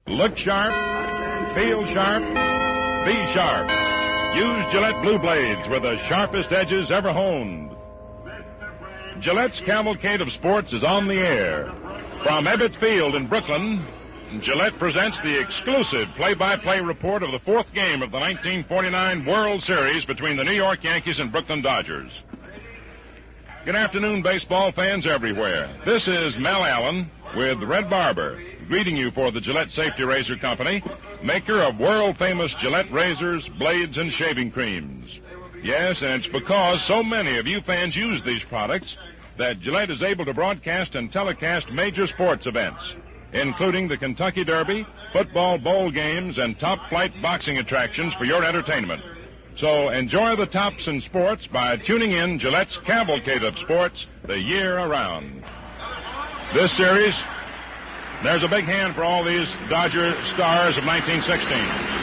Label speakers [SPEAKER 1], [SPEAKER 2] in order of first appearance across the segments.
[SPEAKER 1] Look sharp, feel sharp, be sharp. Use Gillette Blue Blades with the sharpest edges ever honed. Gillette's cavalcade of sports is on the air. From Ebbets Field in Brooklyn, Gillette presents the exclusive play-by-play report of the fourth game of the 1949 World Series between the New York Yankees and Brooklyn Dodgers. Good afternoon, baseball fans everywhere. This is Mel Allen with Red Barber, greeting you for the Gillette Safety Razor Company, maker of world-famous Gillette razors, blades, and shaving creams. Yes, and it's because so many of you fans use these products that Gillette is able to broadcast and telecast major sports events, including the Kentucky Derby, football bowl games, and top-flight boxing attractions for your entertainment. So enjoy the tops in sports by tuning in Gillette's cavalcade of sports the year around. This series, there's a big hand for all these Dodger stars of 1916.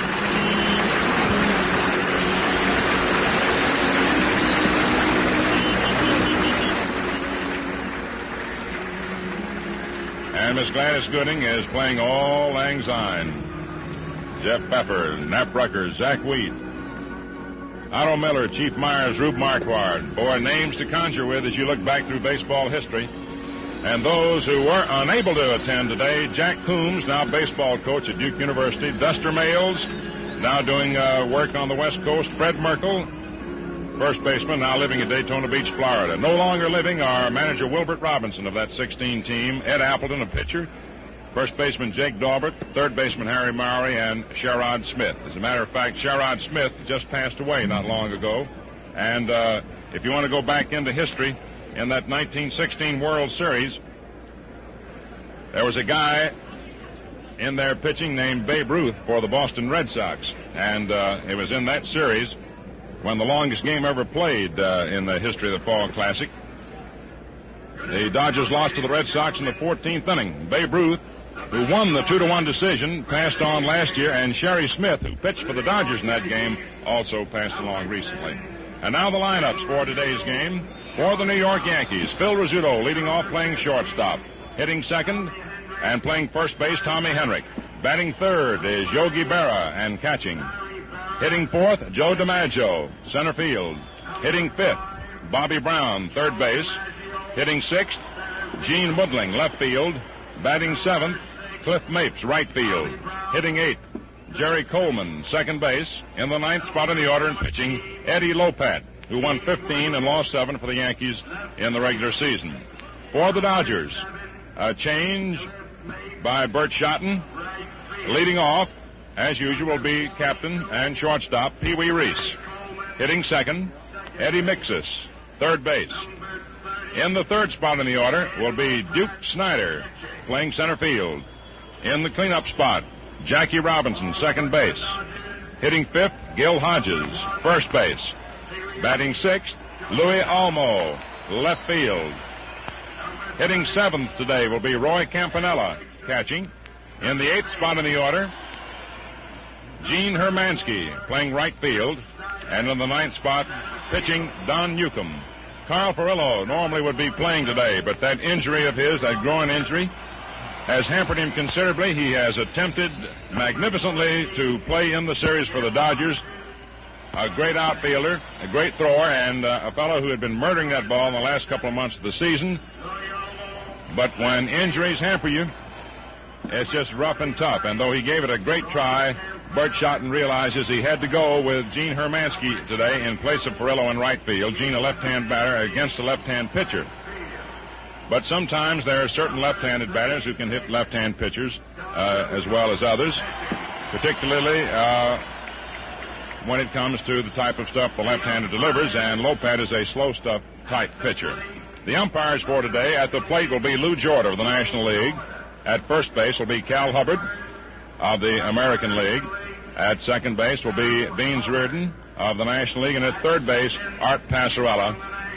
[SPEAKER 1] And Miss Gladys Gooding is playing Auld Lang Syne. Jeff Pfeffer, Nap Rucker, Zach Wheat, Otto Miller, Chief Myers, Rube Marquardt. Boy, names to conjure with as you look back through baseball history. And those who were unable to attend today, Jack Coombs, now baseball coach at Duke University, Duster Males, now doing work on the West Coast, Fred Merkel, first baseman, now living in Daytona Beach, Florida. No longer living are manager Wilbert Robinson of that 16 team, Ed Appleton, a pitcher, first baseman Jake Daubert, third baseman Harry Mowry, and Sherrod Smith. As a matter of fact, Sherrod Smith just passed away not long ago. And if you want to go back into history, in that 1916 World Series, there was a guy in there pitching named Babe Ruth for the Boston Red Sox. And it was in that series when the longest game ever played in the history of the Fall Classic. The Dodgers lost to the Red Sox in the 14th inning. Babe Ruth, who won the 2-1 decision, passed on last year, and Sherry Smith, who pitched for the Dodgers in that game, also passed along recently. And now the lineups for today's game. For the New York Yankees, Phil Rizzuto leading off, playing shortstop. Hitting second and playing first base, Tommy Henrich. Batting third is Yogi Berra, and catching. Hitting fourth, Joe DiMaggio, center field. Hitting fifth, Bobby Brown, third base. Hitting sixth, Gene Woodling, left field. Batting seventh, Cliff Mapes, right field. Hitting eighth, Jerry Coleman, second base. In the ninth spot in the order and pitching, Eddie Lopat, who won 15 and lost 7 for the Yankees in the regular season. For the Dodgers, a change by Bert Shotton. Leading off, as usual, will be captain and shortstop Pee Wee Reese. Hitting second, Eddie Mixis, third base. In the third spot in the order will be Duke Snyder, playing center field. In the cleanup spot, Jackie Robinson, second base. Hitting fifth, Gil Hodges, first base. Batting sixth, Louis Almo, left field. Hitting seventh today will be Roy Campanella, catching. In the eighth spot in the order, Gene Hermansky, playing right field. And in the ninth spot, pitching Don Newcomb. Carl Furillo normally would be playing today, but that injury of his, that groin injury, has hampered him considerably. He has attempted magnificently to play in the series for the Dodgers. A great outfielder, a great thrower, and a fellow who had been murdering that ball in the last couple of months of the season. But when injuries hamper you, it's just rough and tough. And though he gave it a great try, Bert Shotton realizes he had to go with Gene Hermansky today in place of Furillo in right field. Gene, a left-hand batter against a left-hand pitcher. But sometimes there are certain left-handed batters who can hit left-hand pitchers as well as others, particularly when it comes to the type of stuff the left-hander delivers, and Lopat is a slow stuff type pitcher. The umpires for today, at the plate will be Lou Jordan of the National League. At first base will be Cal Hubbard of the American League. At second base will be Beans Reardon of the National League, and at third base, Art Passarella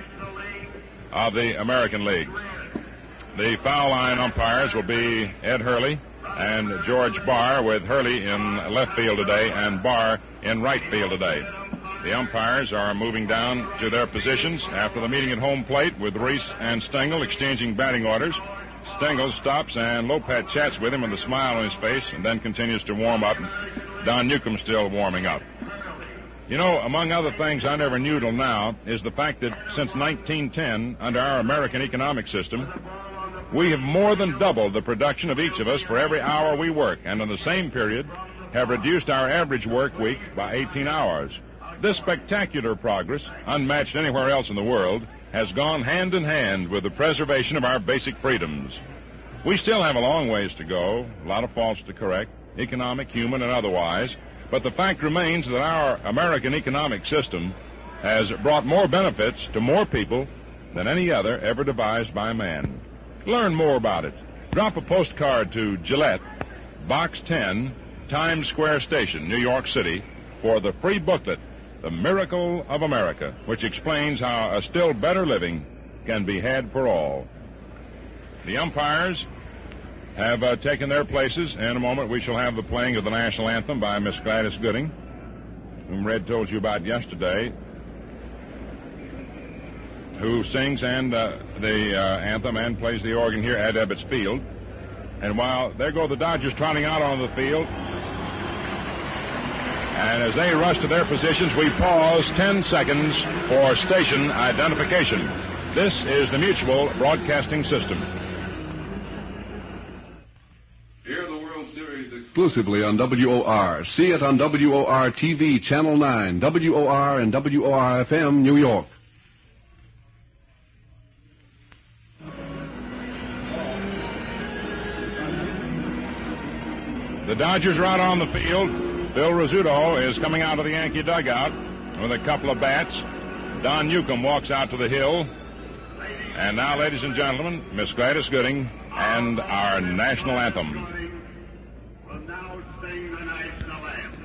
[SPEAKER 1] of the American League. The foul line umpires will be Ed Hurley and George Barr, with Hurley in left field today and Barr in right field today. The umpires are moving down to their positions after the meeting at home plate, with Reese and Stengel exchanging batting orders. Stengel stops, and Lopez chats with him with a smile on his face and then continues to warm up. Don Newcomb still warming up. You know, among other things I never knew till now is the fact that since 1910, under our American economic system, we have more than doubled the production of each of us for every hour we work, and in the same period have reduced our average work week by 18 hours. This spectacular progress, unmatched anywhere else in the world, has gone hand in hand with the preservation of our basic freedoms. We still have a long ways to go, a lot of faults to correct, economic, human, and otherwise, but the fact remains that our American economic system has brought more benefits to more people than any other ever devised by man. Learn more about it. Drop a postcard to Gillette, Box 10, Times Square Station, New York City, for the free booklet, The Miracle of America, which explains how a still better living can be had for all. The umpires have taken their places. In a moment, we shall have the playing of the national anthem by Miss Gladys Gooding, whom Red told you about yesterday, who sings and the anthem and plays the organ here at Ebbets Field. And while there go the Dodgers trotting out on the field, and as they rush to their positions, we pause 10 seconds for station identification. This is the Mutual Broadcasting System.
[SPEAKER 2] Hear the World Series exclusively on WOR. See it on WOR TV, Channel 9, WOR and WOR FM, New York.
[SPEAKER 1] The Dodgers are out on the field. Phil Rizzuto is coming out of the Yankee dugout with a couple of bats. Don Newcomb walks out to the hill. And now, ladies and gentlemen, Miss Gladys Gooding and our national anthem.
[SPEAKER 3] Will now sing the national anthem.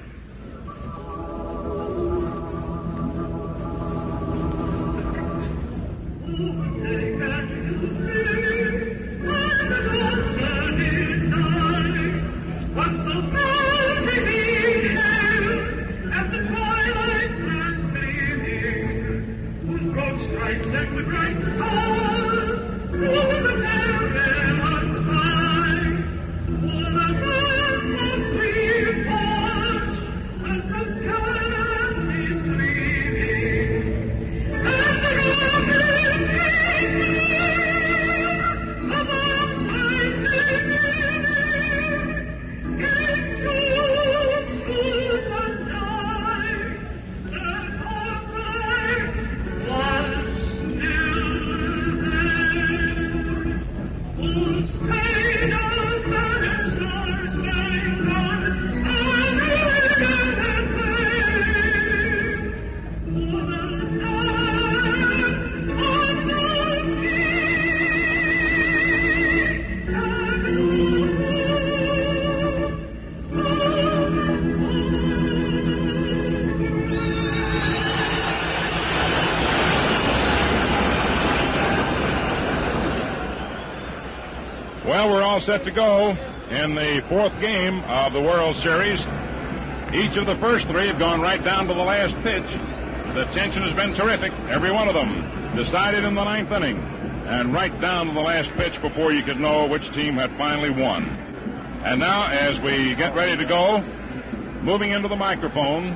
[SPEAKER 1] Well, we're all set to go in the fourth game of the World Series. Each of the first three have gone right down to the last pitch. The tension has been terrific, every one of them, decided in the ninth inning, and right down to the last pitch before you could know which team had finally won. And now, as we get ready to go, moving into the microphone,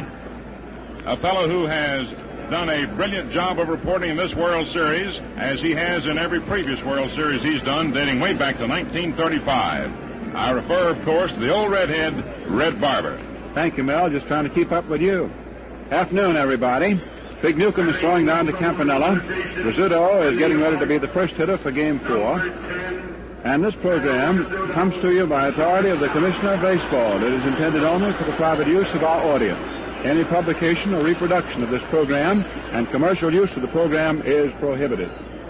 [SPEAKER 1] a fellow who has done a brilliant job of reporting in this World Series, as he has in every previous World Series he's done, dating way back to 1935. I refer, of course, to the old redhead, Red Barber.
[SPEAKER 4] Thank you, Mel. Just trying to keep up with you. Afternoon, everybody. Big Newcomb is throwing down to Campanella. Rizzuto is getting ready to be the first hitter for Game 4. And this program comes to you by authority of the Commissioner of Baseball. It is intended only for the private use of our audience. Any publication or reproduction of this program and commercial use of the program is prohibited.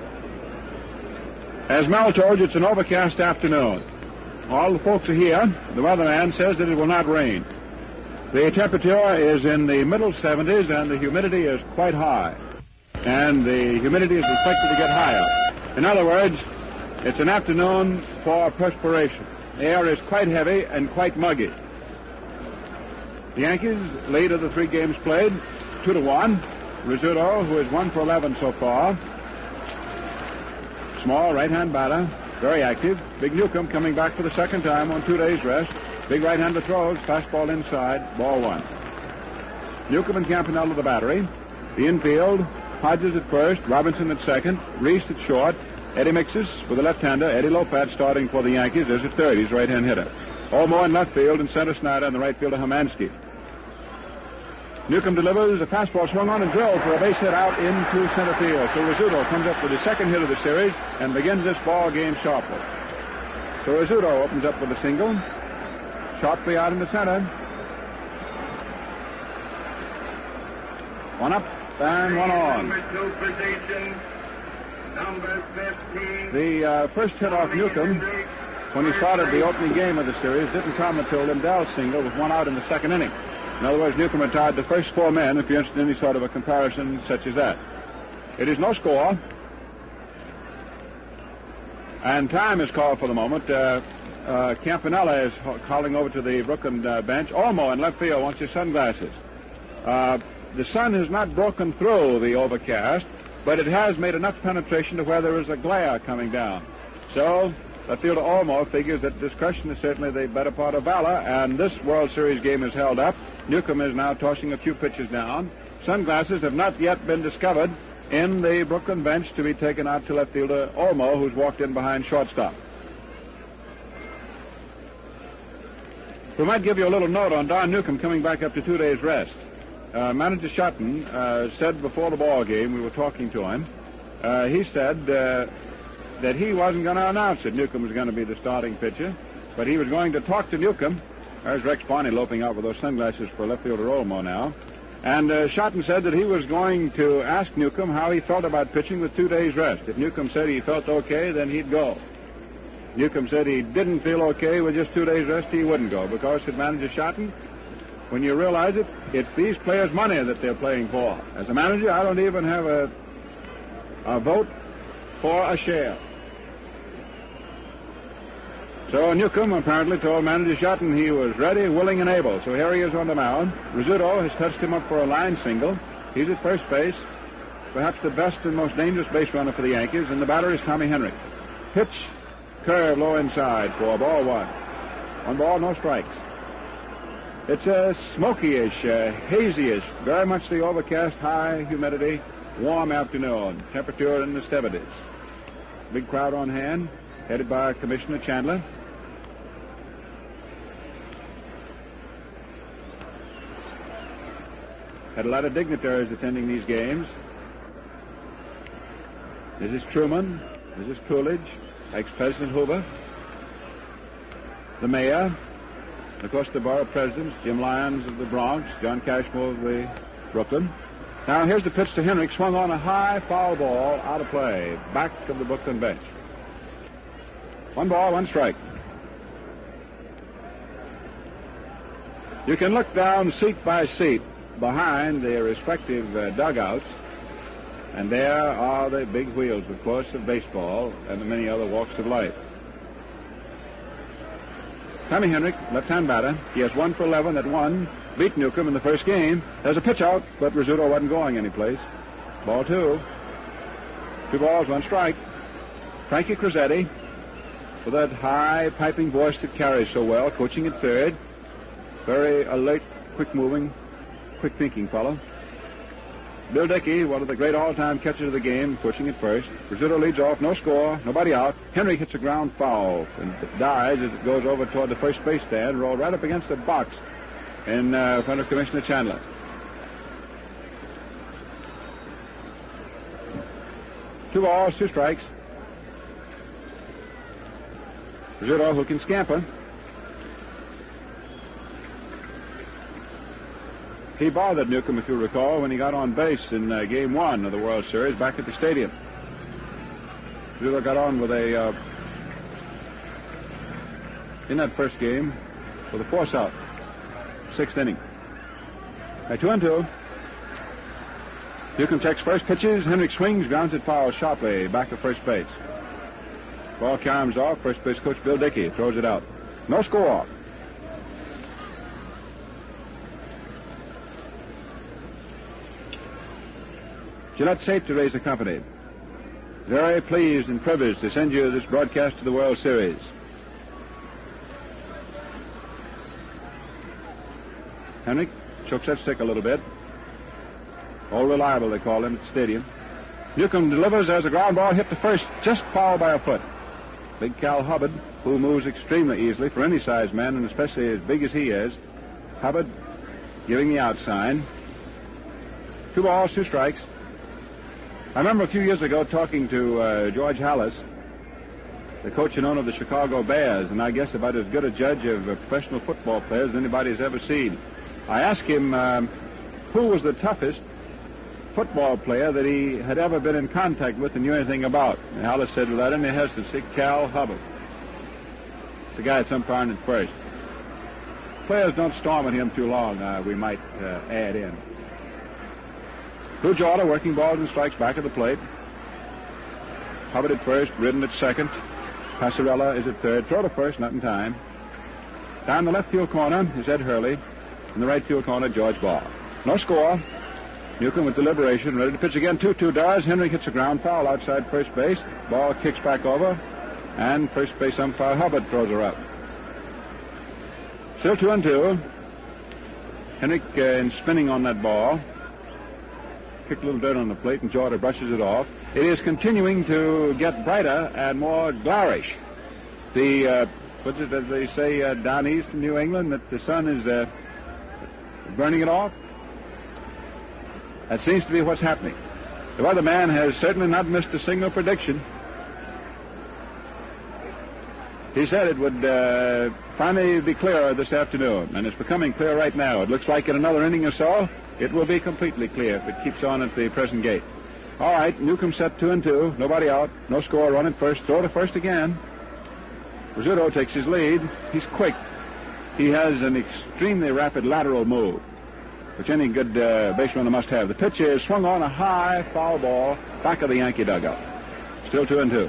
[SPEAKER 4] As Mel told you, it's an overcast afternoon. All the folks are here. The weatherman says that it will not rain. The temperature is in the middle 70s and the humidity is quite high. And the humidity is expected to get higher. In other words, it's an afternoon for perspiration. The air is quite heavy and quite muggy. The Yankees lead of the three games played, 2-1. Rizzuto, who is 1 for 11 so far. Small right-hand batter. very active. Big Newcomb coming back for the second time on 2 days' rest. Big right-hander throws, fastball inside, ball one. Newcomb and Campanella the battery. The infield, Hodges at first, Robinson at second, Reese at short, Eddie Mixes with the left-hander, Eddie Lopat starting for the Yankees. There's at third, he's a right-hand hitter. Olmo in left field and center Snyder and the right fielder Hermansky. Newcomb delivers a fastball swung on and drilled for a base hit out into center field. So Rizzuto comes up with his second hit of the series and begins this ball game sharply. So Rizzuto opens up with a single. Sharply out in the center. One up and one on. The first hit off Newcomb when he started the opening game of the series didn't come until Lindell's single with one out in the second inning. In other words, Newcomb had tied the first four men, if you're interested in any sort of a comparison such as that. It is no score. And time is called for the moment. Campanella is calling over to the Brooklyn bench. Olmo in left field wants his sunglasses. The sun has not broken through the overcast, but it has made enough penetration to where there is a glare coming down. So, left fielder Olmo figures that discretion is certainly the better part of valor, and this World Series game is held up. Newcomb is now tossing a few pitches down. Sunglasses have not yet been discovered in the Brooklyn bench to be taken out to left fielder Olmo, who's walked in behind shortstop. We might give you a little note on Don Newcomb coming back after 2 days' rest. Manager Shotton said before the ball game, we were talking to him, he said that he wasn't going to announce that Newcomb was going to be the starting pitcher, but he was going to talk to Newcomb. There's Rex Barney loping out with those sunglasses for left fielder Olmo now. And Shotton said that he was going to ask Newcomb how he felt about pitching with 2 days' rest. If Newcomb said he felt okay, then he'd go. Newcomb said he didn't feel okay with just 2 days' rest, he wouldn't go. Because, said manager Shotton, when you realize it, it's these players' money that they're playing for. As a manager, I don't even have a vote for a share. So Newcomb apparently told manager Shotton he was ready, willing, and able. So here he is on the mound. Rizzuto has touched him up for a line single. He's at first base, perhaps the best and most dangerous base runner for the Yankees, and the batter is Tommy Henrich. Pitch, curve, low inside for ball one. 1 ball, no strikes. It's a smoky-ish, hazy-ish, very much the overcast, high humidity, warm afternoon. Temperature in the 70s. Big crowd on hand, headed by Commissioner Chandler. Had a lot of dignitaries attending these games. Mrs. Truman, Mrs. Coolidge, ex-President Hoover, the mayor, and of course the borough presidents, Jim Lyons of the Bronx, John Cashmore of the Brooklyn. Now here's the pitch to Henrich, swung on a high foul ball, out of play, back of the Brooklyn bench. 1 ball, 1 strike. You can look down seat by seat behind their respective dugouts, and there are the big wheels, of course, of baseball and the many other walks of life. Tommy Henrich, left-hand batter. He has 1 for 11 at 1. Beat Newcomb in the first game. There's a pitch out, but Rizzuto wasn't going anyplace. Ball 2. 2 balls, 1 strike. Frankie Crosetti, with that high piping voice that carries so well, coaching at third. Very alert, quick-moving, quick-thinking fellow. Bill Dickey, one of the great all-time catchers of the game, pushing at first. Rizzuto leads off, no score, nobody out. Henry hits a ground foul and it dies as it goes over toward the first base stand, rolled right up against the box in front of Commissioner Chandler. Two balls, 2 strikes. Rizzuto, who can scamper. He bothered Newcomb, if you recall, when he got on base in Game 1 of the World Series back at the stadium. Rizzuto got on with in that first game, with a force out, 6th inning. At 2-2. Newcomb checks first pitches. Henrich swings, grounds it foul sharply back of first base. Ball comes off. First base coach Bill Dickey throws it out. No score. Gillette safe to raise the company. very pleased and privileged to send you this broadcast of the World Series. Henrik chokes that stick a little bit. All reliable, they call him at the stadium. Newcomb delivers as a ground ball hit to first, just fouled by a foot. Big Cal Hubbard, who moves extremely easily for any size man, and especially as big as he is. Hubbard giving the out sign. 2 balls, 2 strikes. I remember a few years ago talking to George Halas, the coach and owner of the Chicago Bears, and I guess about as good a judge of professional football players as anybody's ever seen. I asked him who was the toughest football player that he had ever been in contact with and knew anything about. And Halas said without any hesitancy, Cal Hubbard. The guy that's umpiring at first. Players don't storm at him too long, we might add in. Blue Jordan working balls and strikes back at the plate. Hubbard at first, Ridden at second. Passarella is at third. Throw to first, not in time. Down the left field corner is Ed Hurley. In the right field corner, George Ball. No score. Newcomb with deliberation, ready to pitch again. 2-2 does. Henry hits a ground foul outside first base. Ball kicks back over. And first base umpire Hubbard throws her up. Still 2-2. Henrik in spinning on that ball. Kicked a little dirt on the plate, and Jordan brushes it off. It is continuing to get brighter and more glarish. What's it as they say down east in New England, that the sun is burning it off? That seems to be what's happening. The weatherman has certainly not missed a single prediction. He said it would finally be clearer this afternoon, and it's becoming clear right now. It looks like in another inning or so, it will be completely clear if it keeps on at the present gait. All right, Newcomb set 2-2, nobody out, no score, run at first, throw to first again. Rizzuto takes his lead. He's quick. He has an extremely rapid lateral move, which any good base runner must have. The pitch is swung on a high foul ball back of the Yankee dugout. Still 2-2.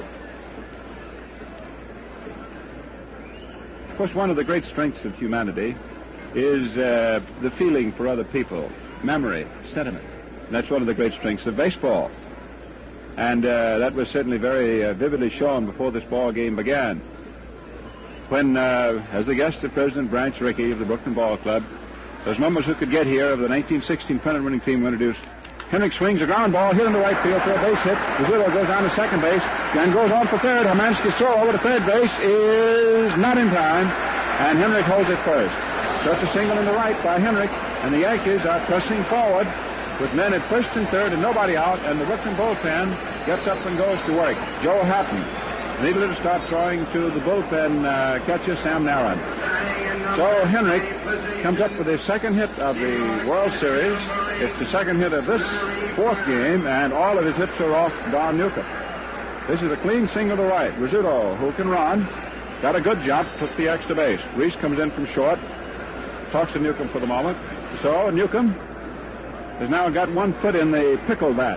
[SPEAKER 4] Of course, one of the great strengths of humanity is the feeling for other people, memory, sentiment. And that's one of the great strengths of baseball. And that was certainly very vividly shown before this ball game began. When, as the guest of President Branch Rickey of the Brooklyn Ball Club, those members who could get here of the 1916 pennant-winning team were introduced. Henrik swings a ground ball, hit in the right field for a base hit. Rizzuto goes down to second base, then goes on for third. Hermansky's throw over to third base is not in time, and Henrik holds it first. That's a single in the right by Henrik, and the Yankees are pressing forward with men at first and third and nobody out, and the Brooklyn bullpen gets up and goes to work. Joe Hatton needed to start throwing to the bullpen catcher Sam Narron. So Henrik comes up with his second hit of the World Series. It's the second hit of this fourth game, and all of his hits are off Don Newcomb. This is a clean single to right. Rizzuto, who can run, got a good jump, took the extra base. Reese comes in from short, talks to Newcomb for the moment. So Newcomb has now got 1 foot in the pickle bat.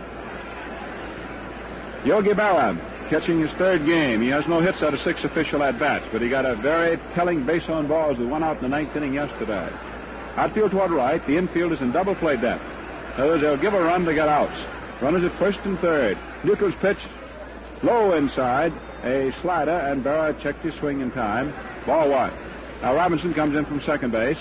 [SPEAKER 4] Yogi Berra catching his third game. He has no hits out of 6 official at-bats, but he got a very telling base on balls that went out in the 9th inning yesterday. Outfield toward right. The infield is in double play depth. In other words, they'll give a run to get outs. Runners at first and third. Newcomb's pitch low inside, a slider, and Berra checked his swing in time. Ball 1. Now Robinson comes in from second base.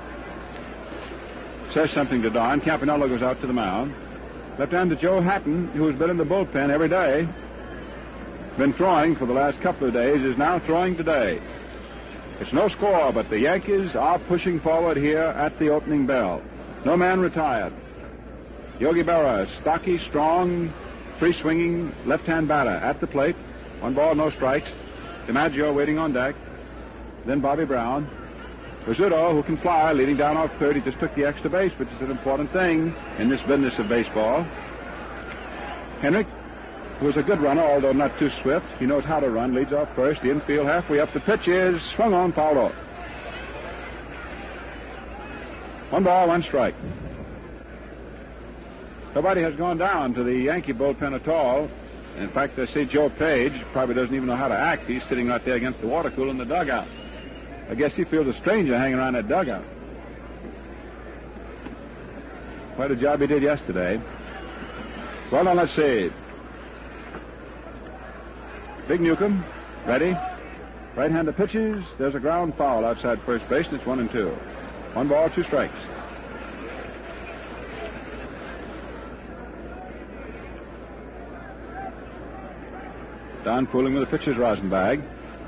[SPEAKER 4] Says something to Don. Campanella goes out to the mound. Left-hander Joe Hatton, who's been in the bullpen every day, been throwing for the last couple of days, is now throwing today. It's no score, but the Yankees are pushing forward here at the opening bell. No man retired. Yogi Berra, stocky, strong, free-swinging left-hand batter at the plate. 1 ball, no strikes. DiMaggio waiting on deck. Then Bobby Brown. Rizzuto, who can fly, leading down off third. He just took the extra base, which is an important thing in this business of baseball. Henrik, who is a good runner, although not too swift. He knows how to run, leads off first. The infield halfway up. The pitch is swung on, fouled off. 1 ball, 1 strike. Nobody has gone down to the Yankee bullpen at all. In fact, I see Joe Page probably doesn't even know how to act. He's sitting right there against the water cooler in the dugout. I guess he feels a stranger hanging around that dugout. Quite a job he did yesterday. Well, now let's see. Big Newcomb, ready. Right-hander pitches. There's a ground foul outside first base, and it's 1-2. 1 ball, 2 strikes. Don fooling with the pitcher's rosin bag.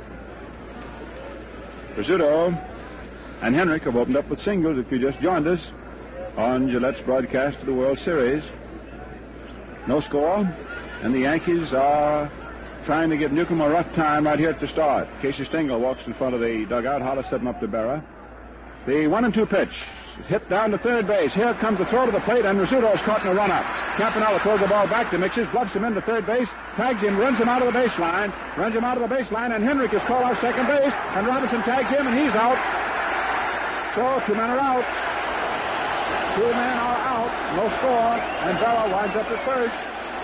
[SPEAKER 4] Rizzuto and Henrik have opened up with singles if you just joined us on Gillette's broadcast of the World Series. No score, and the Yankees are trying to give Newcomb a rough time right here at the start. Casey Stengel walks in front of the dugout. Hollis set him up to Berra. The 1-2 pitch. Hit down to third base. Here comes the throw to the plate, and Rizzuto's caught in a run-up. Campanella throws the ball back to Mixes, bluffs him into third base, tags him, runs him out of the baseline, and Henrik is called off second base, and Robinson tags him, and he's out. So 2 men are out. 2 men are out. No score, and Berra winds up at first.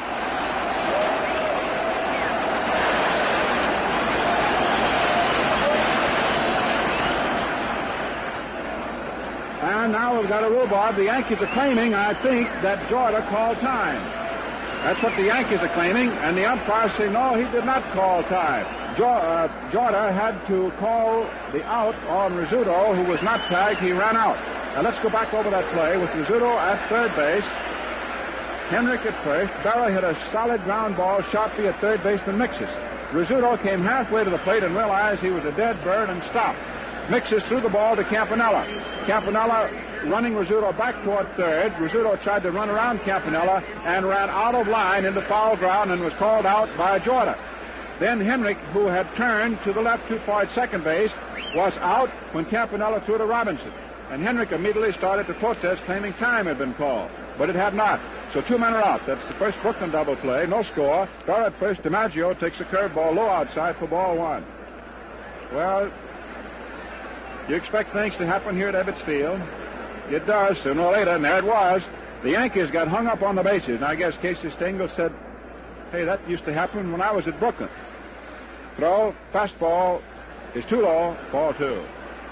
[SPEAKER 4] And now we've got a rhubarb. The Yankees are claiming, I think, that Jorda called time. That's what the Yankees are claiming, and the umpires say, no, he did not call time. Jorda had to call the out on Rizzuto, who was not tagged. He ran out. Now let's go back over that play with Rizzuto at third base, Henrik at first. Berra hit a solid ground ball sharply at third baseman Mixes. Rizzuto came halfway to the plate and realized he was a dead bird and stopped. Mixes threw the ball to Campanella. Campanella running Rizzuto back toward third. Rizzuto tried to run around Campanella and ran out of line into foul ground and was called out by Jorda. Then Henrik, who had turned to the left too far at second base, was out when Campanella threw to Robinson. And Henrik immediately started to protest, claiming time had been called. But it had not. So 2 men are out. That's the first Brooklyn double play. No score. Berra at first. DiMaggio takes a curveball low outside for ball 1. Well, you expect things to happen here at Ebbets Field. It does, sooner or later, and there it was. The Yankees got hung up on the bases, and I guess Casey Stengel said, hey, that used to happen when I was at Brooklyn. Throw, fastball is too low, ball 2.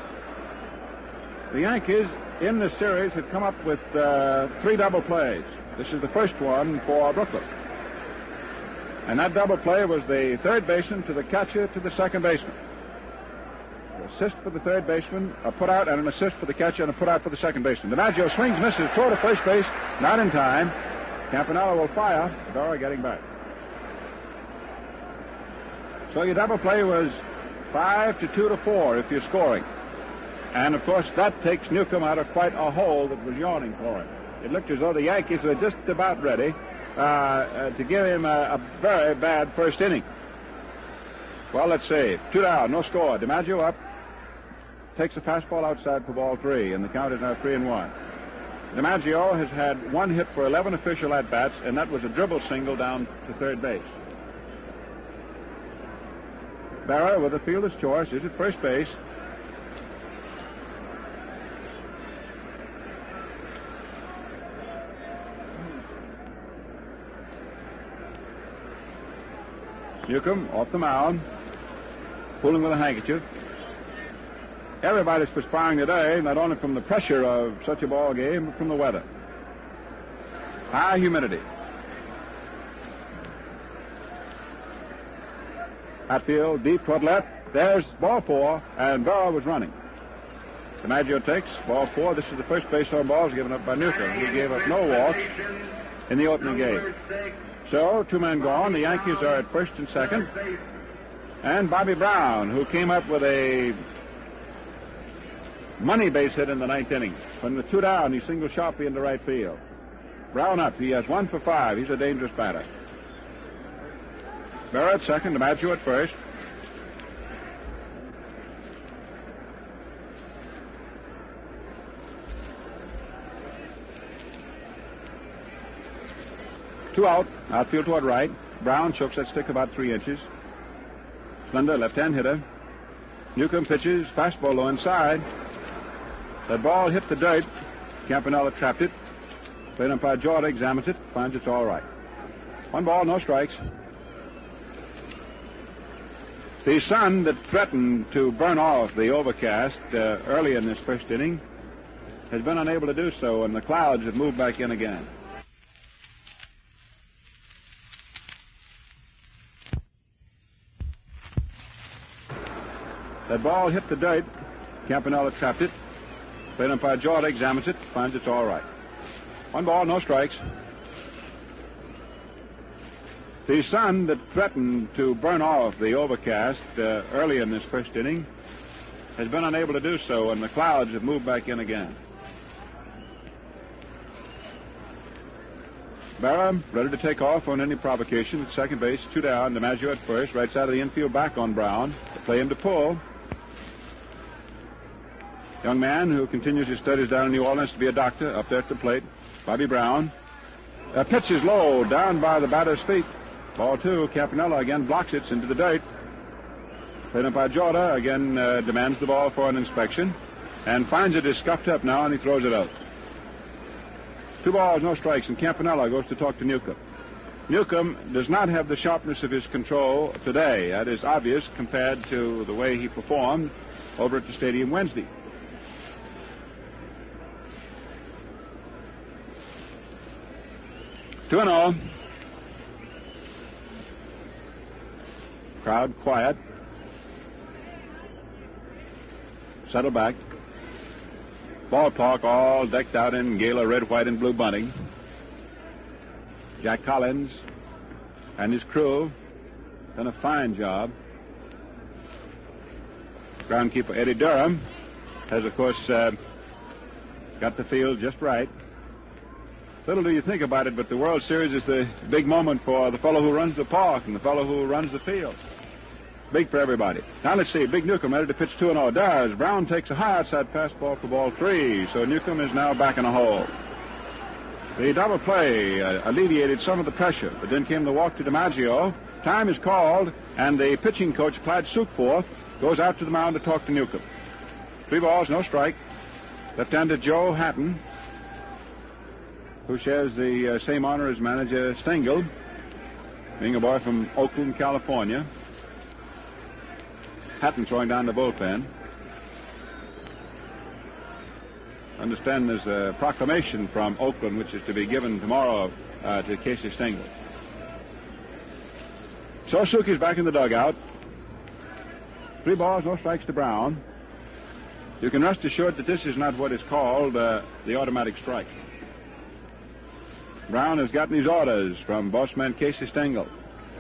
[SPEAKER 4] The Yankees, in this series, had come up with 3 double plays. This is the first one for Brooklyn. And that double play was the third baseman to the catcher to the second baseman. Assist for the third baseman, a put out, and an assist for the catcher, and a put out for the second baseman. DiMaggio swings, misses, throw to first base, not in time. Campanella will fire. Berra getting back. So your double play was 5-2 to 4 if you're scoring. And, of course, that takes Newcomb out of quite a hole that was yawning for him. It looked as though the Yankees were just about ready to give him a very bad first inning. Well, let's see. 2 down, no score. DiMaggio up. Takes a fastball outside for ball 3, and the count is now 3-1. DiMaggio has had 1 hit for 11 official at-bats, and that was a dribble single down to third base. Berra, with a fielder's choice, is at first base. Newcomb off the mound, fooling with a handkerchief. Everybody's perspiring today, not only from the pressure of such a ball game, but from the weather. High humidity. Hatfield deep toward left. There's ball 4, and Berra was running. DiMaggio takes ball 4. This is the first base on balls given up by Newcomb. He gave up no walks in the opening game. So 2 men gone. The Yankees are at first and second. And Bobby Brown, who came up with a money base hit in the 9th inning. When the 2 down, he singled sharply into right field. Brown up. He has 1 for 5. He's a dangerous batter. Berra at second. DiMaggio at first. Two out. Outfield toward right. Brown chokes that stick about 3 inches. Slender left-hand hitter. Newcomb pitches. Fastball low inside. That ball hit the dirt. Campanella trapped it. Plate umpire Jorda examines it. Finds it's all right. 1 ball, no strikes. The sun that threatened to burn off the overcast early in this first inning has been unable to do so, and the clouds have moved back in again. That ball hit the dirt. Campanella trapped it. Plate umpire Jordan examines it, finds it's all right. 1 ball, no strikes. The sun that threatened to burn off the overcast early in this first inning has been unable to do so, and the clouds have moved back in again. Berra ready to take off on any provocation at second base. 2 down. DiMaggio at first. Right side of the infield back on Brown. They play him to pull. Young man who continues his studies down in New Orleans to be a doctor up there at the plate. Bobby Brown. Pitch is low, down by the batter's feet. Ball 2. Campanella again blocks it into the dirt. Played up by Jordan. Again demands the ball for an inspection. And finds it is scuffed up now, and he throws it out. 2 balls, no strikes, and Campanella goes to talk to Newcomb. Newcomb does not have the sharpness of his control today. That is obvious compared to the way he performed over at the stadium Wednesday. Two and all. Crowd quiet. Settle back. Ballpark all decked out in gala red, white, and blue bunting. Jack Collins and his crew done a fine job. Groundskeeper Eddie Durham has, of course, got the field just right. Little do you think about it, but the World Series is the big moment for the fellow who runs the park and the fellow who runs the field. Big for everybody. Now let's see. Big Newcomb ready to pitch 2-0. Does. Brown takes a high outside fastball for ball 3. So Newcomb is now back in a hole. The double play alleviated some of the pressure, but then came the walk to DiMaggio. Time is called, and the pitching coach, Clyde Sukeforth, goes out to the mound to talk to Newcomb. 3 balls, no strike. Left-hander Joe Hatton, who shares the same honor as manager Stengel, being a boy from Oakland, California. Hatton throwing down the bullpen. Understand there's a proclamation from Oakland which is to be given tomorrow to Casey Stengel. So Suki's back in the dugout. 3 balls, no strikes to Brown. You can rest assured that this is not what is called the automatic strike. Brown has gotten his orders from bossman Casey Stengel.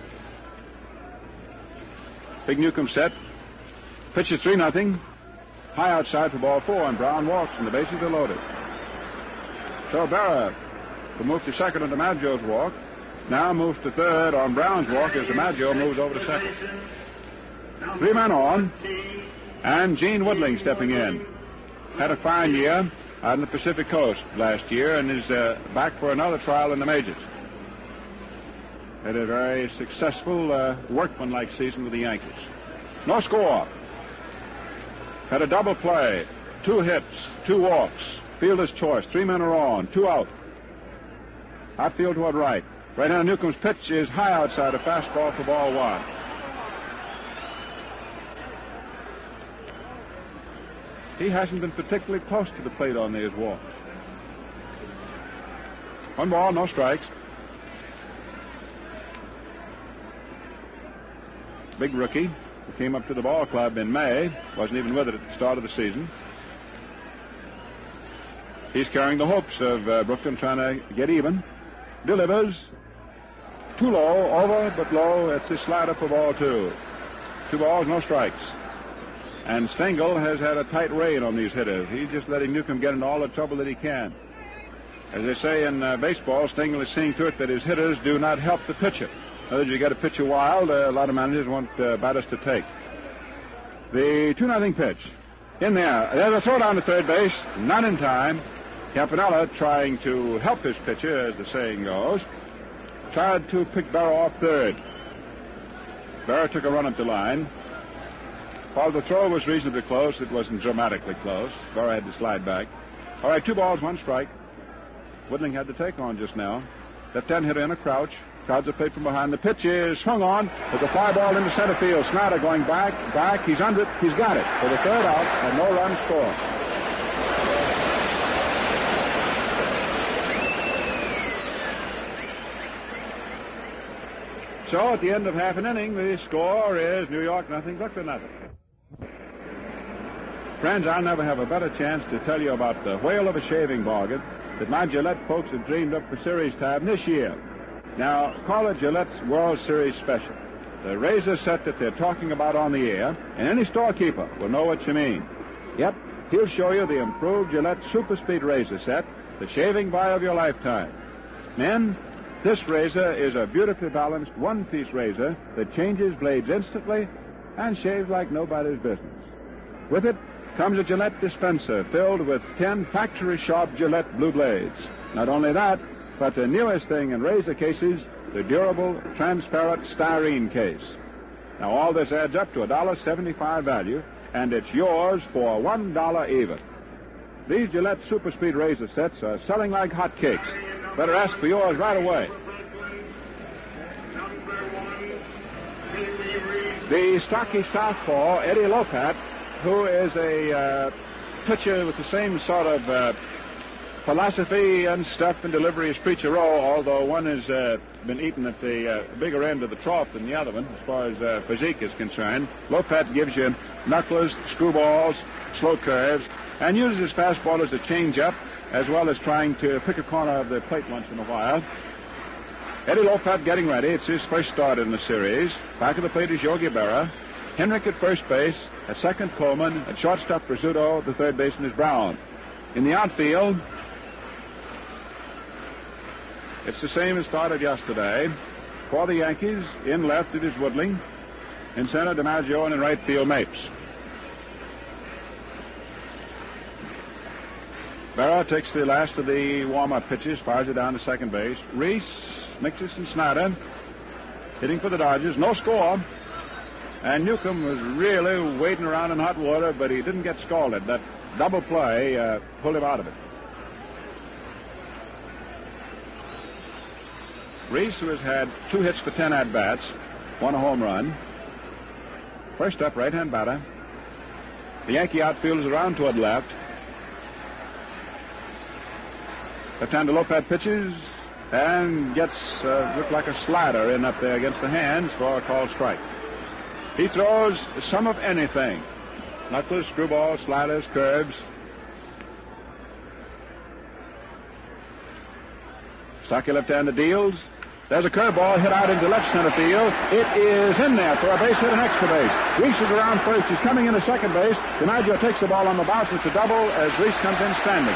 [SPEAKER 4] Big Newcomb set. Pitch is 3-0. High outside for ball 4, and Brown walks, and the bases are loaded. So Berra will move to second on DiMaggio's walk. Now moves to third on Brown's walk as DiMaggio moves over to second. 3 men on, and Gene Woodling stepping in. Had a fine year out on the Pacific Coast last year and is back for another trial in the majors. Had a very successful workmanlike season with the Yankees. No score. Had a double play, 2 hits, 2 walks, fielder's choice, 3 men are on, 2 out. Outfield toward right. Right-hander Newcomb's pitch is high outside, a fastball for ball 1. He hasn't been particularly close to the plate on these walks. 1 ball, no strikes. Big rookie. He came up to the ball club in May. Wasn't even with it at the start of the season. He's carrying the hopes of Brooklyn trying to get even. Delivers. Too low, over but low. It's his slider for ball 2. 2 balls, no strikes. And Stengel has had a tight rein on these hitters. He's just letting Newcomb get into all the trouble that he can. As they say in baseball, Stengel is seeing to it that his hitters do not help the pitcher. In other words, you got to pitch a wild. A lot of managers want batters to take. The 2-0 pitch. In there. There's a throw down to third base. Not in time. Campanella, trying to help his pitcher, as the saying goes, tried to pick Berra off third. Berra took a run up the line. While the throw was reasonably close, it wasn't dramatically close. Berra had to slide back. All right, 2 balls, 1 strike. Woodling had to take on just now. Left-hand hitter in a crouch. Crowds are played from behind. The pitch is swung on. There's a fly ball into center field. Snyder going back. He's under it. He's got it. For the 3rd out, and no run scored. So at the end of half an inning, the score is New York 0, Brooklyn 0. Friends, I'll never have a better chance to tell you about the whale of a shaving bargain that my Gillette folks have dreamed up for series time this year. Now, call it Gillette's World Series Special. The razor set that they're talking about on the air, and any storekeeper will know what you mean. Yep, he'll show you the improved Gillette Super Speed razor set, the shaving buy of your lifetime. Men, this razor is a beautifully balanced one-piece razor that changes blades instantly and shaves like nobody's business. With it comes a Gillette dispenser filled with 10 factory-sharp Gillette blue blades. Not only that, but the newest thing in razor cases, the durable, transparent styrene case. Now, all this adds up to $1.75 value, and it's yours for $1 even. These Gillette Super Speed razor sets are selling like hotcakes. Better ask for yours right away. The stocky southpaw, Eddie Lopat, who is a pitcher with the same sort of philosophy and stuff and delivery as Preacher Rowe, although one has been eaten at the bigger end of the trough than the other one as far as physique is concerned. Lopat gives you knucklers, screwballs, slow curves, and uses his fastball as a changeup, as well as trying to pick a corner of the plate once in a while. Eddie Lopat getting ready. It's his first start in the series. Back of the plate is Yogi Berra. Henrik at first base. At second, Coleman. At shortstop, Rizzuto. The third baseman is Brown. In the outfield, it's the same as started yesterday. For the Yankees, in left it is Woodling. In center, DiMaggio, and in right field, Mapes. Berra takes the last of the warm-up pitches, fires it down to second base. Reese, Mixes, and Snyder hitting for the Dodgers. No score. And Newcomb was really wading around in hot water, but he didn't get scalded. That double play pulled him out of it. Reese, who has had 2 hits for 10 at-bats, won a home run. First up, right-hand batter. The Yankee outfield is around toward left. Left-hander Lopat pitches and gets looked like a slider in up there against the hands for a called strike. He throws some of anything. Knuckles, screwballs, sliders, curves. Stocky left-hander deals. There's a curveball hit out into left center field. It is in there for a base hit and extra base. Reese is around first. He's coming into second base. DiMaggio takes the ball on the bounce. It's a double as Reese comes in standing.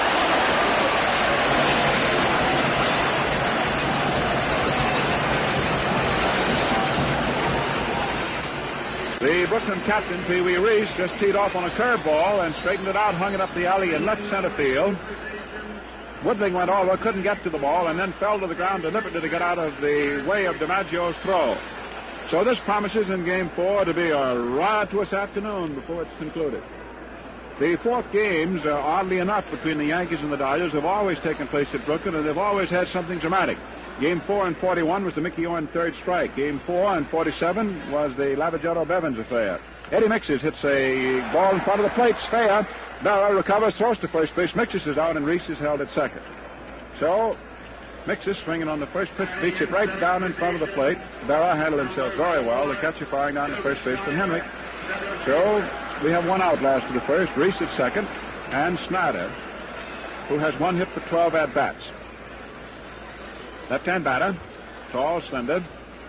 [SPEAKER 4] The Brooklyn captain, Pee Wee Reese, just teed off on a curveball and straightened it out, hung it up the alley in left center field. Woodling went over, couldn't get to the ball, and then fell to the ground deliberately to get out of the way of DiMaggio's throw. So this promises in Game 4 to be a riotous afternoon before it's concluded. The 4th games, oddly enough, between the Yankees and the Dodgers have always taken place at Brooklyn, and they've always had something dramatic. Game 4 and 41 was the Mickey Owen third strike. Game 4 and 47 was the Lavagetto Bevins affair. Eddie Mixes hits a ball in front of the plate. Fair. Berra recovers, throws to first base. Mixes is out, and Reese is held at second. So, Mixes swinging on the first pitch, beats it right down in front of the plate. Berra handled himself very well. The catcher firing down to first base from Henrik. So, we have one out last of the first. Reese at second, and Snyder, who has 1 hit for 12 at-bats. Left-hand batter, tall, slender.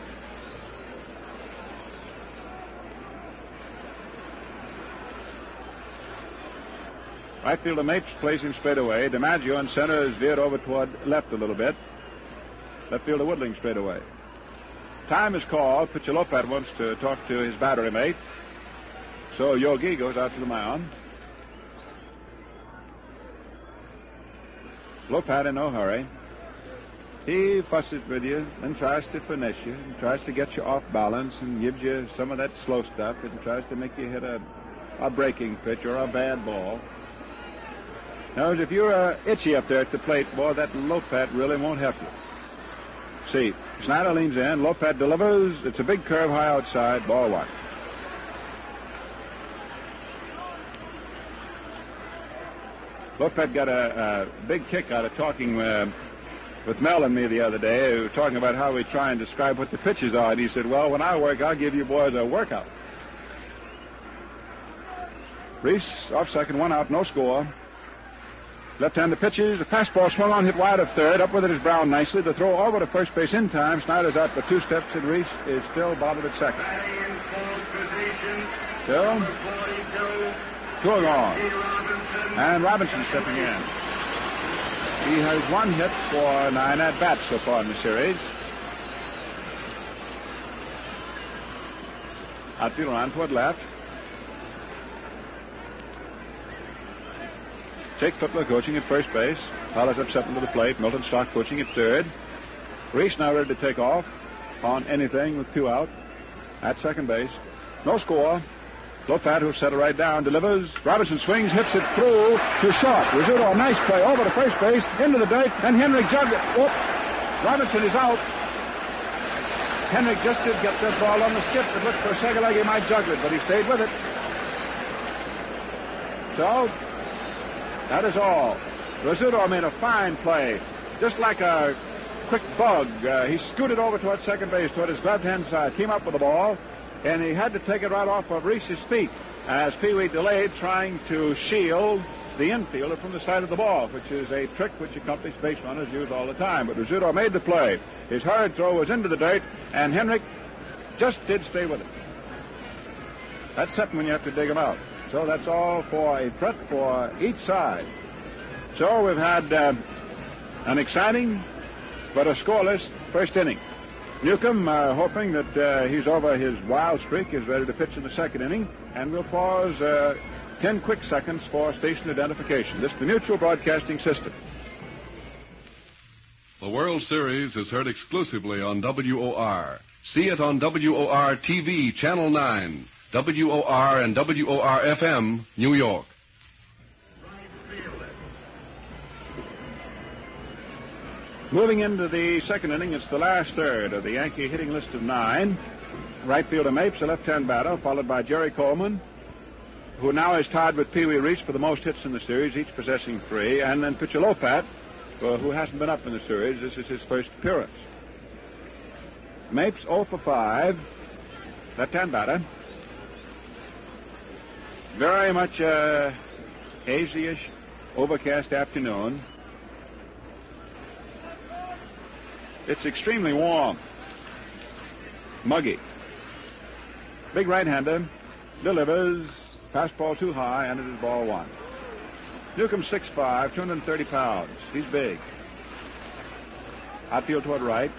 [SPEAKER 4] Right fielder Mapes plays him straight away. DiMaggio in center is veered over toward left a little bit. Left fielder Woodling straight away. Time is called. Pitcher Lopat wants to talk to his battery mate. So Yogi goes out to the mound. Lopat in no hurry. He fusses with you and tries to finesse you and tries to get you off balance and gives you some of that slow stuff and tries to make you hit a breaking pitch or a bad ball. Now, if you're itchy up there at the plate, boy, that Lopat really won't help you. See, Snyder leans in. Lopat delivers. It's a big curve high outside. Ball 1. Lopat got a big kick out of talking with Mel and me the other day. We were talking about how we try and describe what the pitches are. And he said, well, when I work, I'll give you boys a workout. Reese off second, one out, no score. Left-hander pitches. The fastball swung on, hit wide of third. Up with it is Brown nicely. The throw over to first base in time. Snyder's out for 2 steps, and Reese is still bottled at second. Still 2 are gone. And Robinson stepping in. He has 1 hit for 9 at-bats so far in the series. Outfield around toward left. Jake Footler coaching at first base. Hollis up 7 to the plate. Milton Stock coaching at third. Reese now ready to take off on anything with 2 out at second base. No score. Lofat, who set it right down, delivers. Robinson swings, hits it through to short. Rizzuto, nice play over to first base, into the dirt, and Henrik jugged it. Whoop. Robinson is out. Henrik just did get that ball on the skip. It looked for a second like he might juggle it, but he stayed with it. So, that is all. Rizzuto made a fine play, just like a quick bug. He scooted over toward second base, toward his left-hand side, came up with the ball, and he had to take it right off of Reese's feet as Pee Wee delayed, trying to shield the infielder from the side of the ball, which is a trick which accomplished base runners use all the time. But Rizzuto made the play. His hard throw was into the dirt, and Henrik just did stay with it. That's something when you have to dig him out. So that's all for a threat for each side. So we've had an exciting but a scoreless first inning. Newcomb, hoping that he's over his wild streak, is ready to pitch in the second inning, and we'll pause 10 quick seconds for station identification. This is the Mutual Broadcasting System.
[SPEAKER 2] The World Series is heard exclusively on WOR. See it on WOR TV, Channel 9, WOR and WOR FM, New York.
[SPEAKER 4] Moving into the second inning, it's the last third of the Yankee hitting list of 9. Right fielder Mapes, a left-hand batter, followed by Jerry Coleman, who now is tied with Pee Wee Reese for the most hits in the series, each possessing 3, and then pitcher Lopat, who hasn't been up in the series. This is his first appearance. Mapes 0 for 5, left-hand batter. Very much hazy-ish, overcast afternoon. It's extremely warm. Muggy. Big right-hander delivers. Fastball too high, and it is ball 1. Newcomb 6'5", 230 pounds. He's big. Outfield toward right.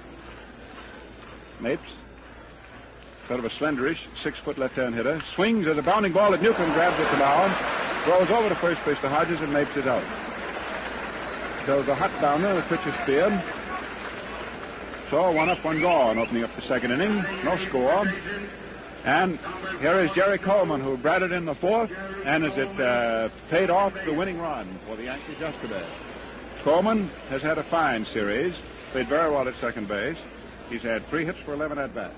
[SPEAKER 4] Mapes, sort of a slenderish 6-foot left-hand hitter. Swings as a bounding ball that Newcomb grabs at the mound. Throws over to first base to Hodges, and Mapes is out. So the hot downer, the pitcher's spear. So 1 up, 1 gone, opening up the second inning. No score. And here is Jerry Coleman, who batted in the 4th, and as it paid off the winning run for the Yankees yesterday. Coleman has had a fine series, played very well at second base. He's had 3 hits for 11 at-bats.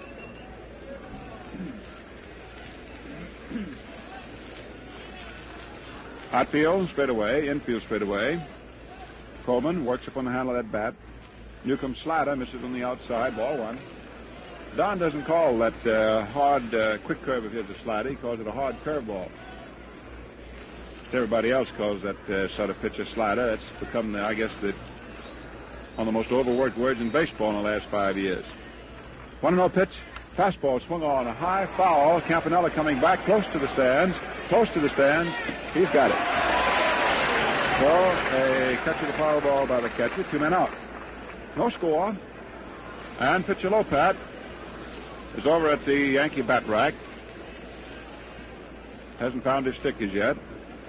[SPEAKER 4] Outfield straight away, infield straight away. Coleman works upon the handle of that bat. Newcomb's slider misses on the outside, ball 1. Don doesn't call that hard, quick curve of his a slider. He calls it a hard curveball. Everybody else calls that sort of pitch a slider. That's become, I guess, one of the most overworked words in baseball in the last 5 years. 1-0 pitch. Fastball swung on, a high foul. Campanella coming back close to the stands. He's got it. So a catch of the foul ball by the catcher. 2 men out. No score. And pitcher Lopat is over at the Yankee bat rack. Hasn't found his stick as yet.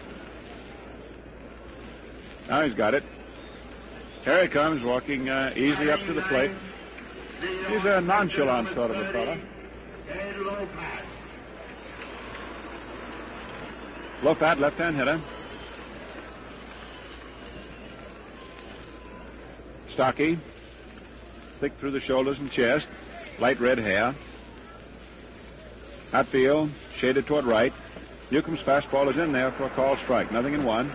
[SPEAKER 4] Now he's got it. Here he comes, walking easy up to the plate. He's a nonchalant sort of a fellow. Lopat, left-hand hitter. Stocky, thick through the shoulders and chest, light red hair. Outfield, shaded toward right. Newcomb's fastball is in there for a called strike. 0-1.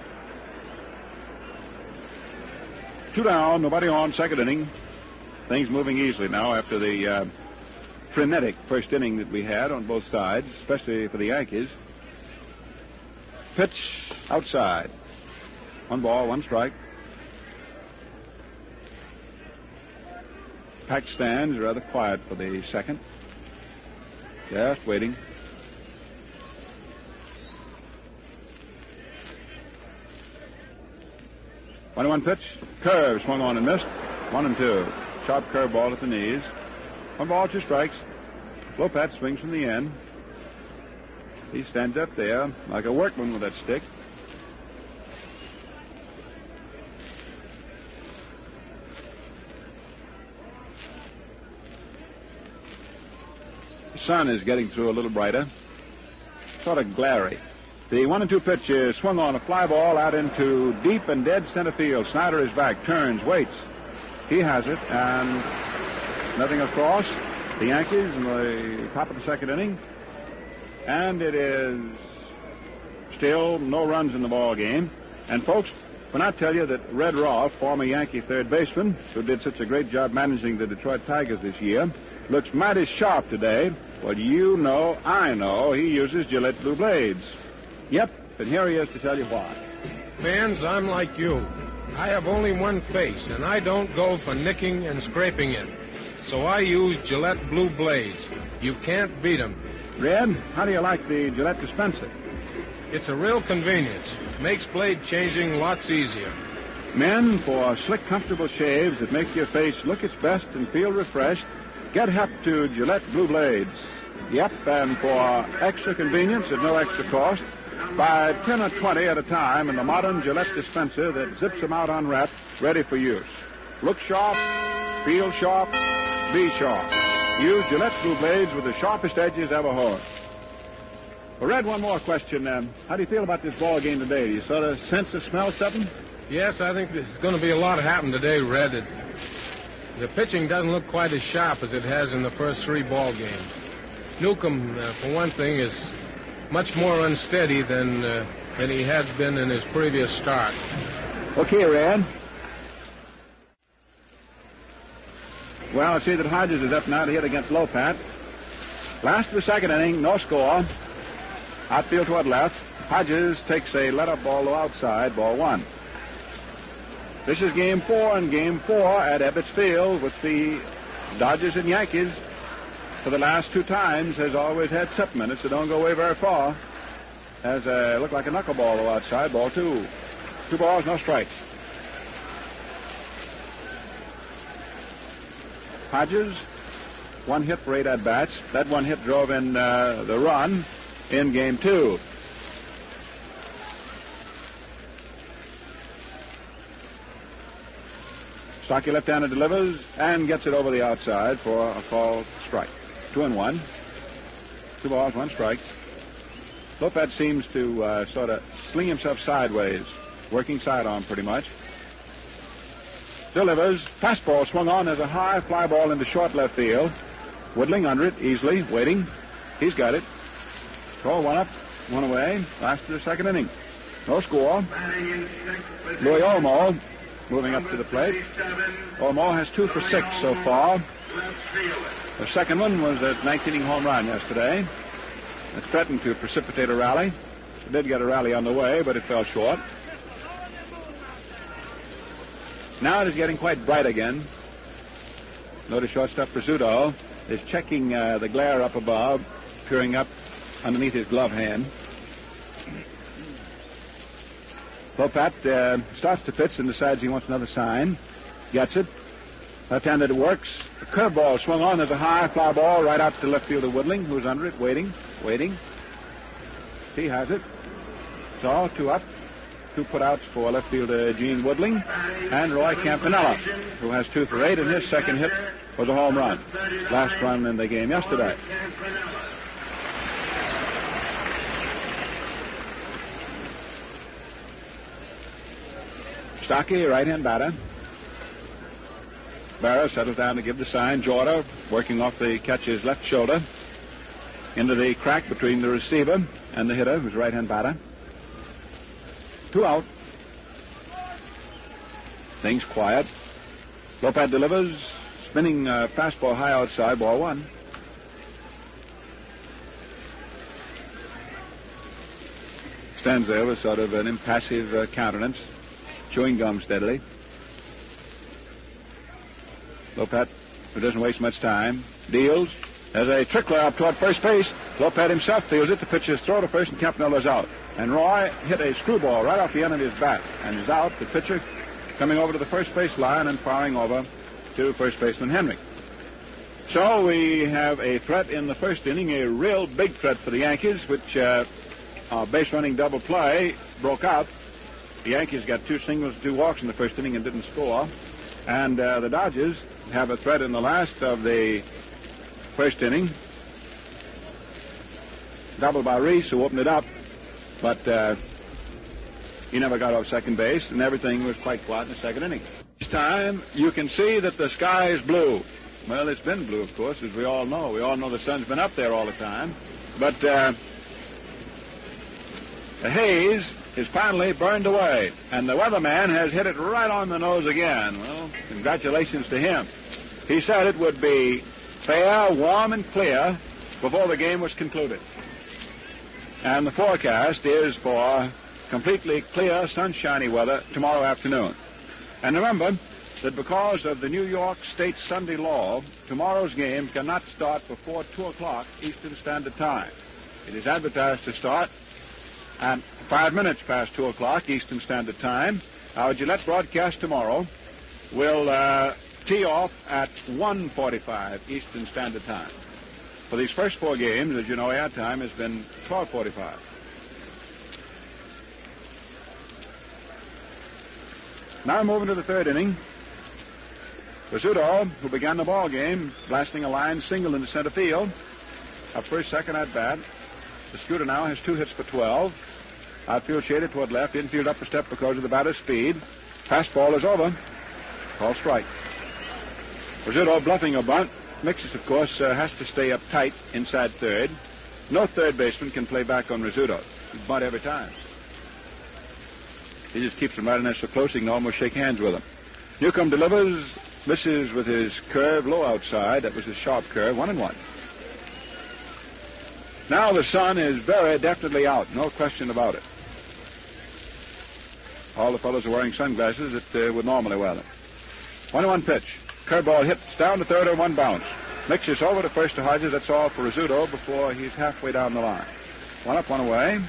[SPEAKER 4] 2 down, nobody on, second inning. Things moving easily now after the frenetic first inning that we had on both sides, especially for the Yankees. pitch outside. 1 ball, 1 strike. Pack stands rather quiet for the second. Just waiting. One pitch. Curve swung on and missed. 1-2. Sharp curve ball at the knees. 1 ball, 2 strikes. Lopat swings from the end. He stands up there like a workman with that stick. The sun is getting through a little brighter. Sort of glary. The 1-2 pitch is swung on a fly ball out into deep and dead center field. Snyder is back, turns, waits. He has it, and nothing across. The Yankees in the top of the second inning. And it is still no runs in the ball game. And folks, when I tell you that Red Rolfe, former Yankee third baseman, who did such a great job managing the Detroit Tigers this year, looks mighty sharp today, well, you know, I know, he uses Gillette Blue Blades. Yep, and here he is to tell you why.
[SPEAKER 5] Fans, I'm like you. I have only one face, and I don't go for nicking and scraping it. So I use Gillette Blue Blades. You can't beat them.
[SPEAKER 4] Red, how do you like the Gillette dispenser?
[SPEAKER 5] It's a real convenience. Makes blade changing lots easier.
[SPEAKER 4] Men, for slick, comfortable shaves that make your face look its best and feel refreshed, get hep to Gillette Blue Blades. Yep, and for extra convenience at no extra cost, buy 10 or 20 at a time in the modern Gillette dispenser that zips them out unwrapped, ready for use. Look sharp, feel sharp, be sharp. Use Gillette Blue Blades with the sharpest edges ever honed. Well, Red, one more question. How do you feel about this ball game today? Do you sort of sense or smell something?
[SPEAKER 5] Yes, I think there's going to be a lot happen today, Red. The pitching doesn't look quite as sharp as it has in the first 3 ball games. Newcomb, for one thing, is much more unsteady than he had been in his previous start.
[SPEAKER 4] Okay, Red. Well, I see that Hodges is up now to hit against Lopat. Last of the second inning, no score. Outfield toward left. Hodges takes a let-up ball to outside, ball 1. This is game 4, and game 4 at Ebbets Field with the Dodgers and Yankees for the last 2 times has always had 7 minutes, so don't go away very far. Has looked like a knuckleball to outside, ball 2. 2 balls, no strikes. Hodges, 1 hit for 8 at-bats. That 1 hit drove in the run in game 2. Stocky left-hander delivers and gets it over the outside for a called strike. 2-1. 2 balls, 1 strike. Lopat seems to sort of sling himself sideways, working sidearm pretty much. Delivers. Fastball swung on. There's a high fly ball into short left field. Woodling under it easily, waiting. He's got it. Throw 1 up, 1 away. Last of the second inning. No score. Louis Olmo moving up to the plate. Olmo has 2 for 6 so far. The second one was a 19th home run yesterday. It threatened to precipitate a rally. It did get a rally on the way, but it fell short. Now it is getting quite bright again. Notice shortstop Rizzuto is checking the glare up above, peering up underneath his glove hand. Lopat starts to pitch and decides he wants another sign. Gets it. Left-handed works. The curveball swung on. There's a high fly ball right out to left fielder Woodling, who's under it, waiting. He has it. So 2 up. 2 putouts for left fielder Gene Woodling and Roy Campanella, who has 2 for 8, and his second hit was a home run. Last run in the game yesterday. Stocky, right-hand batter. Barrow settles down to give the sign. Jordan working off the catcher's left shoulder into the crack between the receiver and the hitter, who's right-hand batter. 2 out. Things quiet. Lopat delivers. Spinning fastball high outside, ball 1. stands there with sort of an impassive countenance, chewing gum steadily. Lopat, who doesn't waste much time, deals. There's a trickler up toward first base. Lopat himself fields it. The pitch is thrown to first, and Campanella's out. And Roy hit a screwball right off the end of his bat and is out. The pitcher coming over to the first base line and firing over to first baseman Henrik. So we have a threat in the first inning, a real big threat for the Yankees, which base running double play broke out. The Yankees got 2 singles, 2 walks in the first inning and didn't score. And the Dodgers have a threat in the last of the first inning. Double by Reese, who opened it up, but he never got off second base, and everything was quite quiet in the second inning. This time, you can see that the sky is blue. Well, it's been blue, of course, as we all know. We all know the sun's been up there all the time. But the haze is finally burned away, and the weatherman has hit it right on the nose again. Well, congratulations to him. He said it would be fair, warm, and clear before the game was concluded. And the forecast is for completely clear, sunshiny weather tomorrow afternoon. And remember that because of the New York State Sunday law, tomorrow's game cannot start before 2 o'clock Eastern Standard Time. It is advertised to start at 5 minutes past 2 o'clock Eastern Standard Time. Our Gillette broadcast tomorrow will tee off at 1:45 Eastern Standard Time. For these first 4 games, as you know, air time has been 12:45. Now moving to the third inning. Rizzuto, who began the ball game, blasting a line single into center field. Up first, second at bat. The Scooter now has 2 hits for 12. Outfield shaded toward left. Infield up a step because of the batter's speed. Fastball is over. Call strike. Rizzuto bluffing a bunt. Mixes, of course, has to stay up tight inside third. No third baseman can play back on Rizzuto. He's bunt every time. He just keeps him right in there so close he can almost shake hands with him. Newcomb delivers. Misses with his curve low outside. That was his sharp curve. 1-1. Now the sun is very definitely out. No question about it. All the fellows are wearing sunglasses that would normally wear them. 1-1 pitch. Curveball hits down to third on 1 bounce. Mixes over to first to Hodges. That's all for Rizzuto before he's halfway down the line. 1 up, 1 away.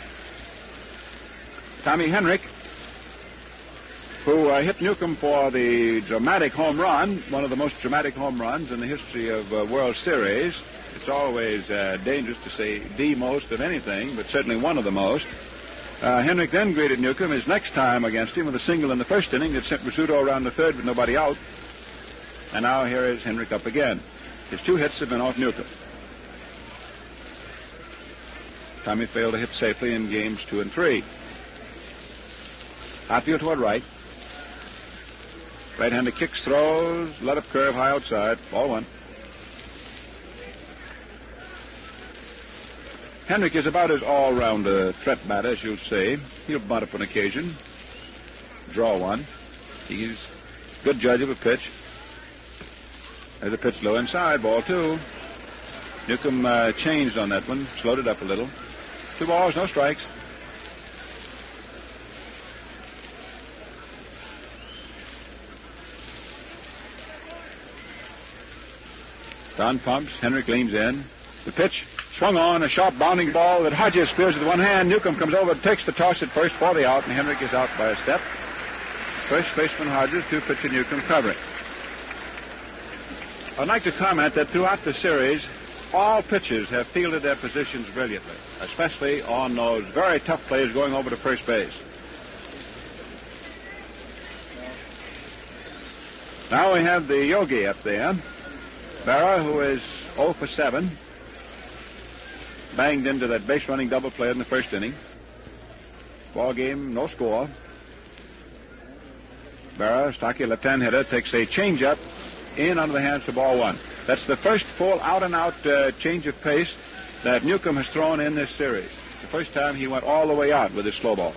[SPEAKER 4] Tommy Henrik, who hit Newcomb for the dramatic home run, one of the most dramatic home runs in the history of World Series. It's always dangerous to say the most of anything, but certainly one of the most. Henrik then greeted Newcomb his next time against him with a single in the first inning that sent Rizzuto around the third with nobody out. And now here is Henrik up again. His 2 hits have been off Newcomb. Tommy failed to hit safely in games 2 and 3. Outfield toward right. Right-hander kicks, throws, let up curve high outside. Ball 1. Henrik is about as all-round a threat batter as you'll say. He'll bunt up on occasion. Draw 1. He's a good judge of a pitch. There's a pitch low inside. Ball 2. Newcomb changed on that one. Slowed it up a little. 2 balls, no strikes. Don pumps. Henrik leans in. The pitch swung on, a sharp bounding ball that Hodges fields with 1 hand. Newcomb comes over, takes the toss at first for the out, and Henrik is out by a step. First baseman Hodges, 2 pitcher Newcomb covering. I'd like to comment that throughout the series, all pitchers have fielded their positions brilliantly, especially on those very tough plays going over to first base. Now we have the Yogi up there. Berra, who is 0 for 7, banged into that base-running double play in the first inning. Ball game, no score. Berra, stocky left-hand hitter, takes a changeup in under the hands for ball 1. That's the first full out-and-out change of pace that Newcomb has thrown in this series. The first time he went all the way out with his slow ball.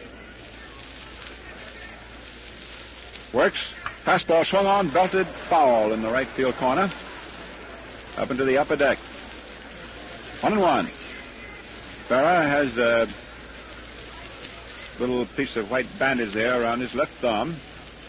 [SPEAKER 4] Works. Fastball swung on, belted, foul in the right field corner. Up into the upper deck. 1-1. Berra has little piece of white bandage there around his left thumb.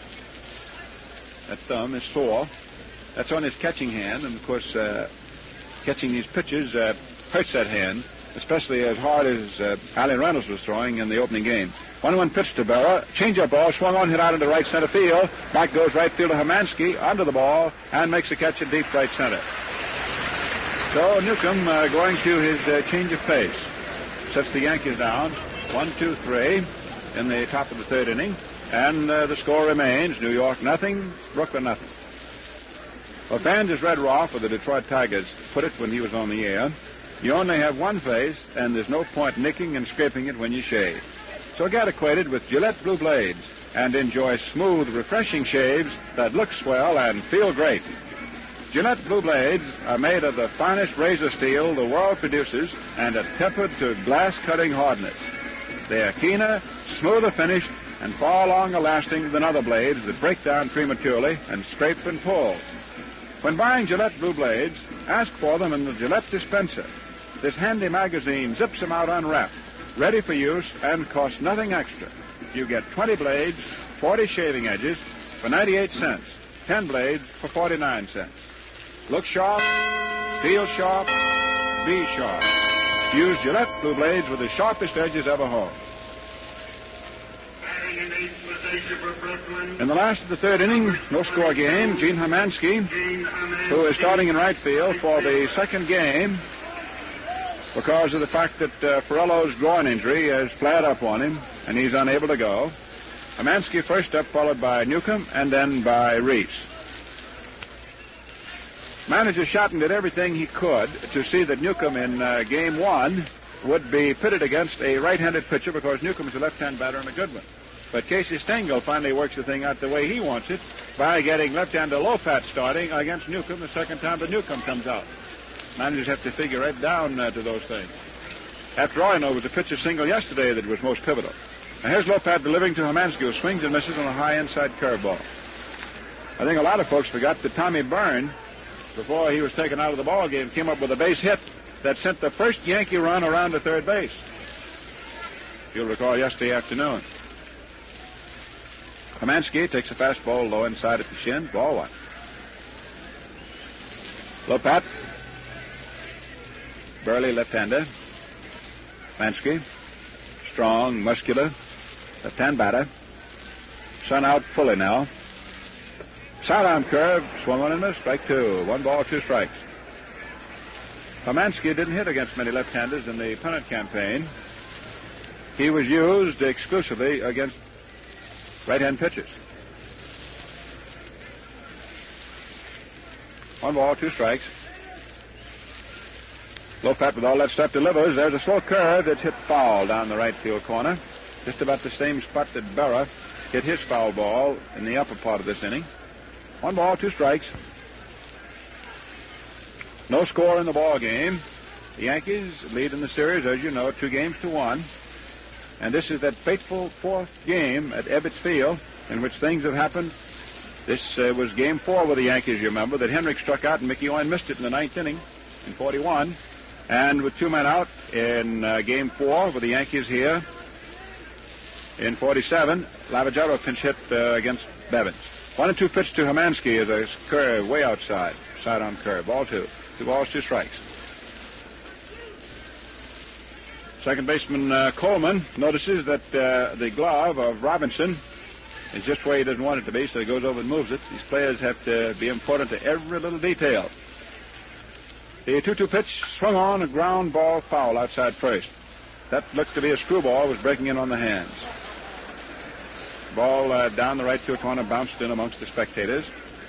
[SPEAKER 4] That thumb is sore. That's on his catching hand, and of course, catching these pitches hurts that hand, especially as hard as Allen Reynolds was throwing in the opening game. 1-1 pitch to Berra. Change-up ball, swung on, hit out into right center field. Back goes right fielder Hermansky under the ball and makes a catch at deep right center. So Newcomb going to his change of pace. Sets the Yankees down 1-2-3 in the top of the third inning. And the score remains New York nothing, Brooklyn nothing. Well, fans, as Red Rolfe of the Detroit Tigers put it when he was on the air, you only have one face, and there's no point nicking and scraping it when you shave. So get acquainted with Gillette Blue Blades and enjoy smooth, refreshing shaves that look swell and feel great. Gillette Blue Blades are made of the finest razor steel the world produces and are tempered to glass-cutting hardness. They are keener, smoother finished, and far longer lasting than other blades that break down prematurely and scrape and pull. When buying Gillette Blue Blades, ask for them in the Gillette dispenser. This handy magazine zips them out unwrapped, ready for use, and costs nothing extra. You get 20 blades, 40 shaving edges for 98 cents, 10 blades for 49 cents. Look sharp, feel sharp, be sharp. Use Gillette Blue Blades with the sharpest edges ever honed. In the last of the third inning, no-score game, Gene Hermansky, who is starting in right field for the second game because of the fact that Ferrello's groin injury has flared up on him, and he's unable to go. Hermansky first up, followed by Newcomb, and then by Reese. Manager Shotton did everything he could to see that Newcomb in Game 1 would be pitted against a right-handed pitcher because Newcomb is a left-hand batter and a good one. But Casey Stengel finally works the thing out the way he wants it by getting left-hander Lopat starting against Newcomb the second time that Newcomb comes out. Managers have to figure right down to those things. After all, I know, it was the pitcher's single yesterday that was most pivotal. Now here's Lopat delivering to Hermansky, who swings and misses on a high inside curveball. I think a lot of folks forgot that Tommy Byrne, before he was taken out of the ball game, came up with a base hit that sent the first Yankee run around to third base. You'll recall yesterday afternoon. Hermansky takes a fastball low inside at the shin. Ball one. Lopat. Burley left-hander. Hermansky. Strong, muscular. Left-hand batter. Sun out fully now. Sidearm curve. Swung on and missed. Strike two. 1 ball, 2 strikes. Hermansky didn't hit against many left-handers in the pennant campaign. He was used exclusively against right-hand pitchers. 1 ball, 2 strikes. Lopat with all that stuff delivers. There's a slow curve that's hit foul down the right field corner. Just about the same spot that Berra hit his foul ball in the upper part of this inning. 1 ball, 2 strikes. No score in the ball game. The Yankees lead in the series, as you know, 2-1. And this is that fateful 4th game at Ebbets Field in which things have happened. This was Game 4 with the Yankees, you remember, that Henrik struck out and Mickey Owen missed it in the 9th inning in 41. And with 2 men out in Game 4 with the Yankees here in 47, Lavagero pinch hit against Bevins. 1-2 pitch to Hermansky as a curve way outside. Sidearm curve. Ball 2. 2 balls, 2 strikes. Second baseman Coleman notices that the glove of Robinson is just where he doesn't want it to be, so he goes over and moves it. These players have to be important to every little detail. The 2-2 pitch swung on, a ground ball foul outside first. That looked to be a screwball, was breaking in on the hands. Ball down the right field corner, bounced in amongst the spectators.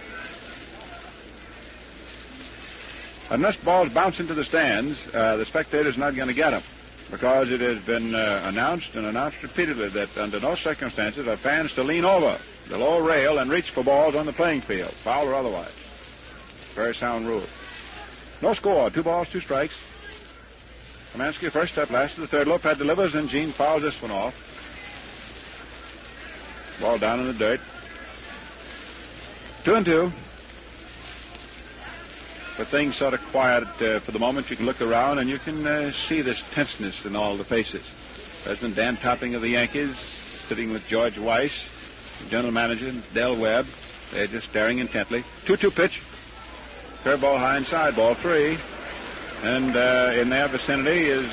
[SPEAKER 4] Unless balls bounce into the stands, the spectators are not going to get them, because it has been announced repeatedly that under no circumstances are fans to lean over the low rail and reach for balls on the playing field, foul or otherwise. Very sound rule. No score. 2 balls, 2 strikes. Hermansky first up, last to the third. Lopat delivers, and Gene fouls this one off. Ball down in the dirt. 2-2. But things sort of quiet for the moment. You can look around and you can see this tenseness in all the faces. President Dan Topping of the Yankees sitting with George Weiss, the general manager, Del Webb. They're just staring intently. 2-2 pitch. Curveball high inside, ball 3. And in their vicinity is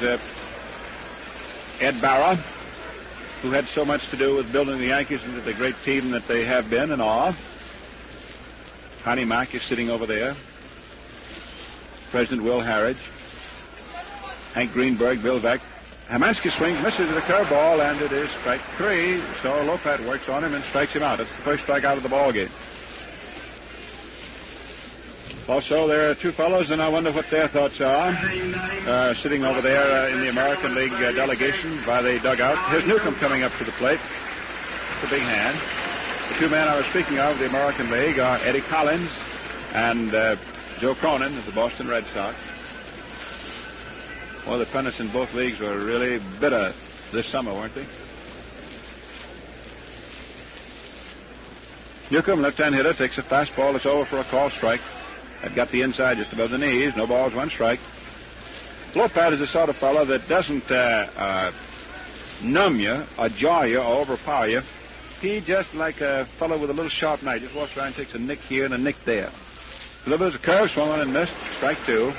[SPEAKER 4] Ed Barra, who had so much to do with building the Yankees into the great team that they have been and are. Connie Mack is sitting over there. President Will Harridge. Hank Greenberg, Bill Veck. Hamansky swings, misses the curveball, and it is strike 3. So Lopat works on him and strikes him out. It's the first strikeout of the ball game. Also, there are two fellows, and I wonder what their thoughts are, sitting over there in the American League delegation by the dugout. Here's Newcomb coming up to the plate. It's a big hand. The two men I was speaking of, the American League, are Eddie Collins and Joe Cronin of the Boston Red Sox. Well, the pennants in both leagues were really bitter this summer, weren't they? Newcomb, left-hand hitter, takes a fastball. It's over for a call strike. That got the inside just above the knees. No balls, one strike. Lopat is the sort of fellow that doesn't numb you or jar you or overpower you. He just like a fellow with a little sharp knife. Just walks around and takes a nick here and a nick there. Delivers a curve, swung on and missed. Strike 2.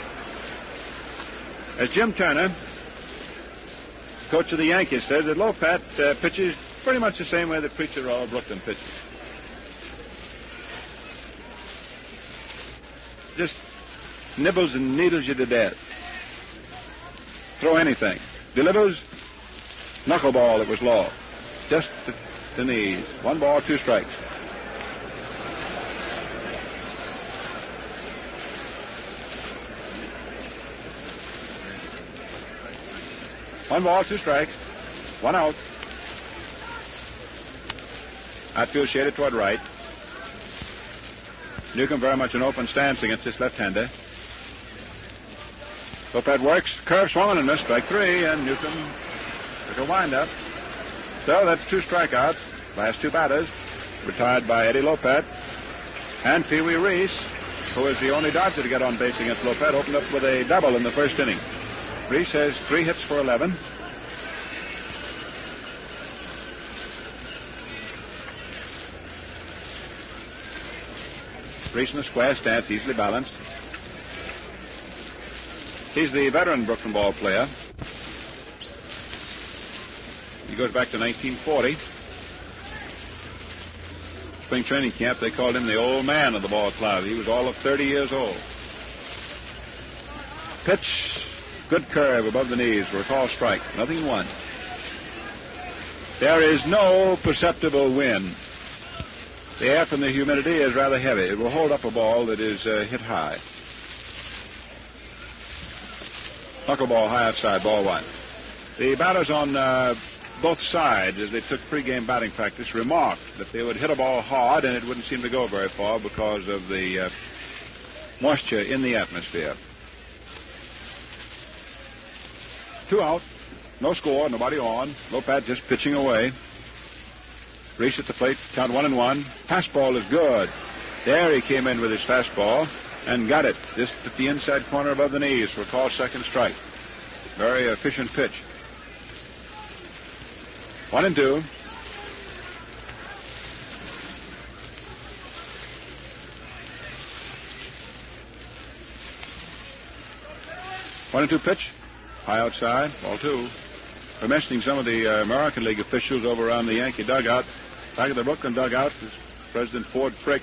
[SPEAKER 4] As Jim Turner, coach of the Yankees, says that Lopat pitches pretty much the same way that Preacher Roll of Brooklyn pitches. Just nibbles and needles you to death. Throw anything. Delivers knuckleball that was low. Just the knees. 1 ball, 2 strikes. One ball, 2 strikes. 1 out. Outfield shaded toward right. Newcomb very much an open stance against this left-hander. Lopat works. Curve swung and missed. Strike 3, and Newcomb took a windup. So that's 2 strikeouts. Last 2 batters retired by Eddie Lopat. And Pee Wee Reese, who is the only Dodger to get on base against Lopat, opened up with a double in the first inning. Reese has 3 hits for 11. Reese in the square stance, easily balanced. He's the veteran Brooklyn ball player. He goes back to 1940. Spring training camp, they called him the old man of the ball club. He was all of 30 years old. Pitch, good curve above the knees for a call strike. Nothing 1. There is no perceptible wind. The air from the humidity is rather heavy. It will hold up a ball that is hit high. Knuckleball high outside, ball 1. The batters on both sides, as they took pregame batting practice, remarked that they would hit a ball hard and it wouldn't seem to go very far because of the moisture in the atmosphere. 2 out. No score, nobody on. Lopat just pitching away. Reese at the plate, count 1-1. Fastball is good. There he came in with his fastball and got it just at the inside corner above the knees for a call second strike. Very efficient pitch. 1-2. One and 2 pitch. High outside, ball 2. We're mentioning some of the American League officials over around the Yankee dugout. Back at the Brooklyn dugout is President Ford Frick,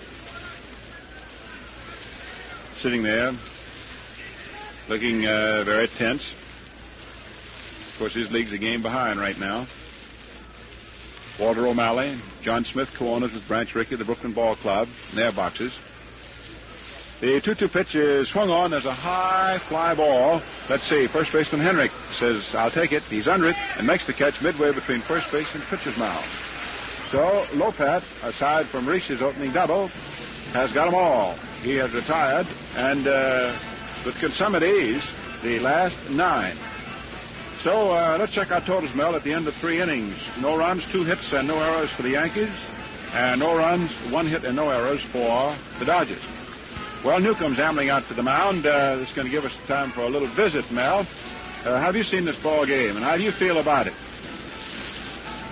[SPEAKER 4] sitting there, looking very tense. Of course, his league's a game behind right now. Walter O'Malley, John Smith, co-owners with Branch Rickey of the Brooklyn Ball Club, in their boxes. The 2-2 pitch is swung on. There's a high fly ball. Let's see. First baseman Henrik says, I'll take it. He's under it and makes the catch midway between first base and pitcher's mound. So Lopat, aside from Reese's opening double, has got them all. He has retired and with consummate ease the last 9. So let's check our totals, Mel, at the end of 3 innings. No runs, 2 hits, and no errors for the Yankees. And no runs, 1 hit, and no errors for the Dodgers. Well, Newcomb's ambling out to the mound. This is going to give us time for a little visit, Mel. Have you seen this ball game, and how do you feel about it?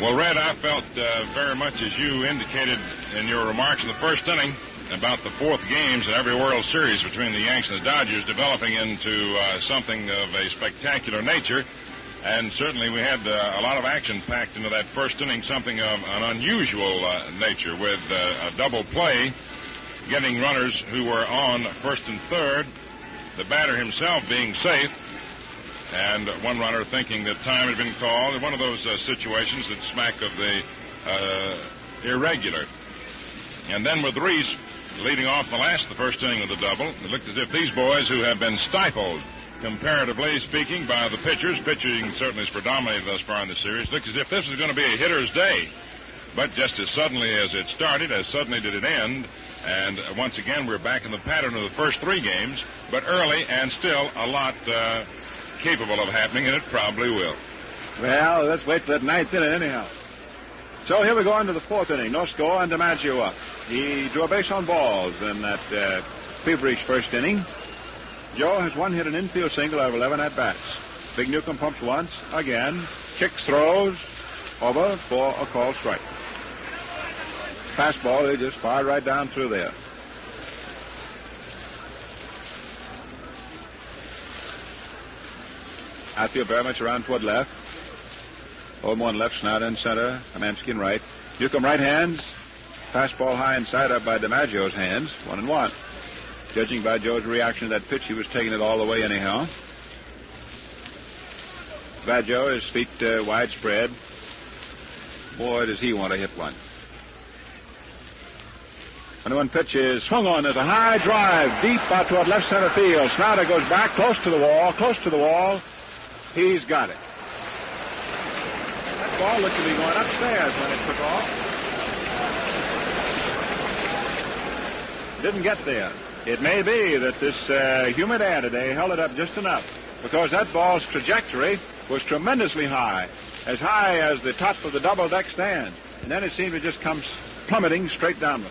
[SPEAKER 1] Well, Red, I felt very much as you indicated in your remarks in the first inning about the fourth games in every World Series between the Yanks and the Dodgers developing into something of a spectacular nature. And certainly we had a lot of action packed into that first inning, something of an unusual nature with a double play, getting runners who were on first and third, the batter himself being safe, and one runner thinking that time had been called. One of those situations that smack of the irregular. And then with Reese leading off the first inning of the double, it looked as if these boys who have been stifled, comparatively speaking, by the pitchers, pitching certainly is predominated thus far in the series, looked as if this was going to be a hitter's day. But just as suddenly as it started, as suddenly did it end. And once again, we're back in the pattern of the first three games, but early and still a lot capable of happening, and it probably will.
[SPEAKER 4] Well, let's wait for that ninth inning anyhow. So here we go into the fourth inning. No score, and DiMaggio up. He drew a base on balls in that feverish first inning. Joe has one hit, an infield single out of 11 at-bats. Big Newcomb pumps once, again, kicks, throws, over for a called strike. Fastball, they just fired right down through there. Outfield very much around toward left. 0-1 left, Snyder in center, Amansky in right. Newcomb right hands. Fastball high inside up by DiMaggio's hands. 1-1. Judging by Joe's reaction to that pitch, he was taking it all the way anyhow. DiMaggio, his feet widespread. Boy, does he want to hit one. 1-1 pitch is swung on. There's a high drive deep out toward left center field. Snyder goes back close to the wall. He's got it. That ball looked to be going upstairs when it took off. Didn't get there. It may be that this humid air today held it up just enough, because that ball's trajectory was tremendously high as the top of the double deck stand, and then it seemed to just come plummeting straight downward.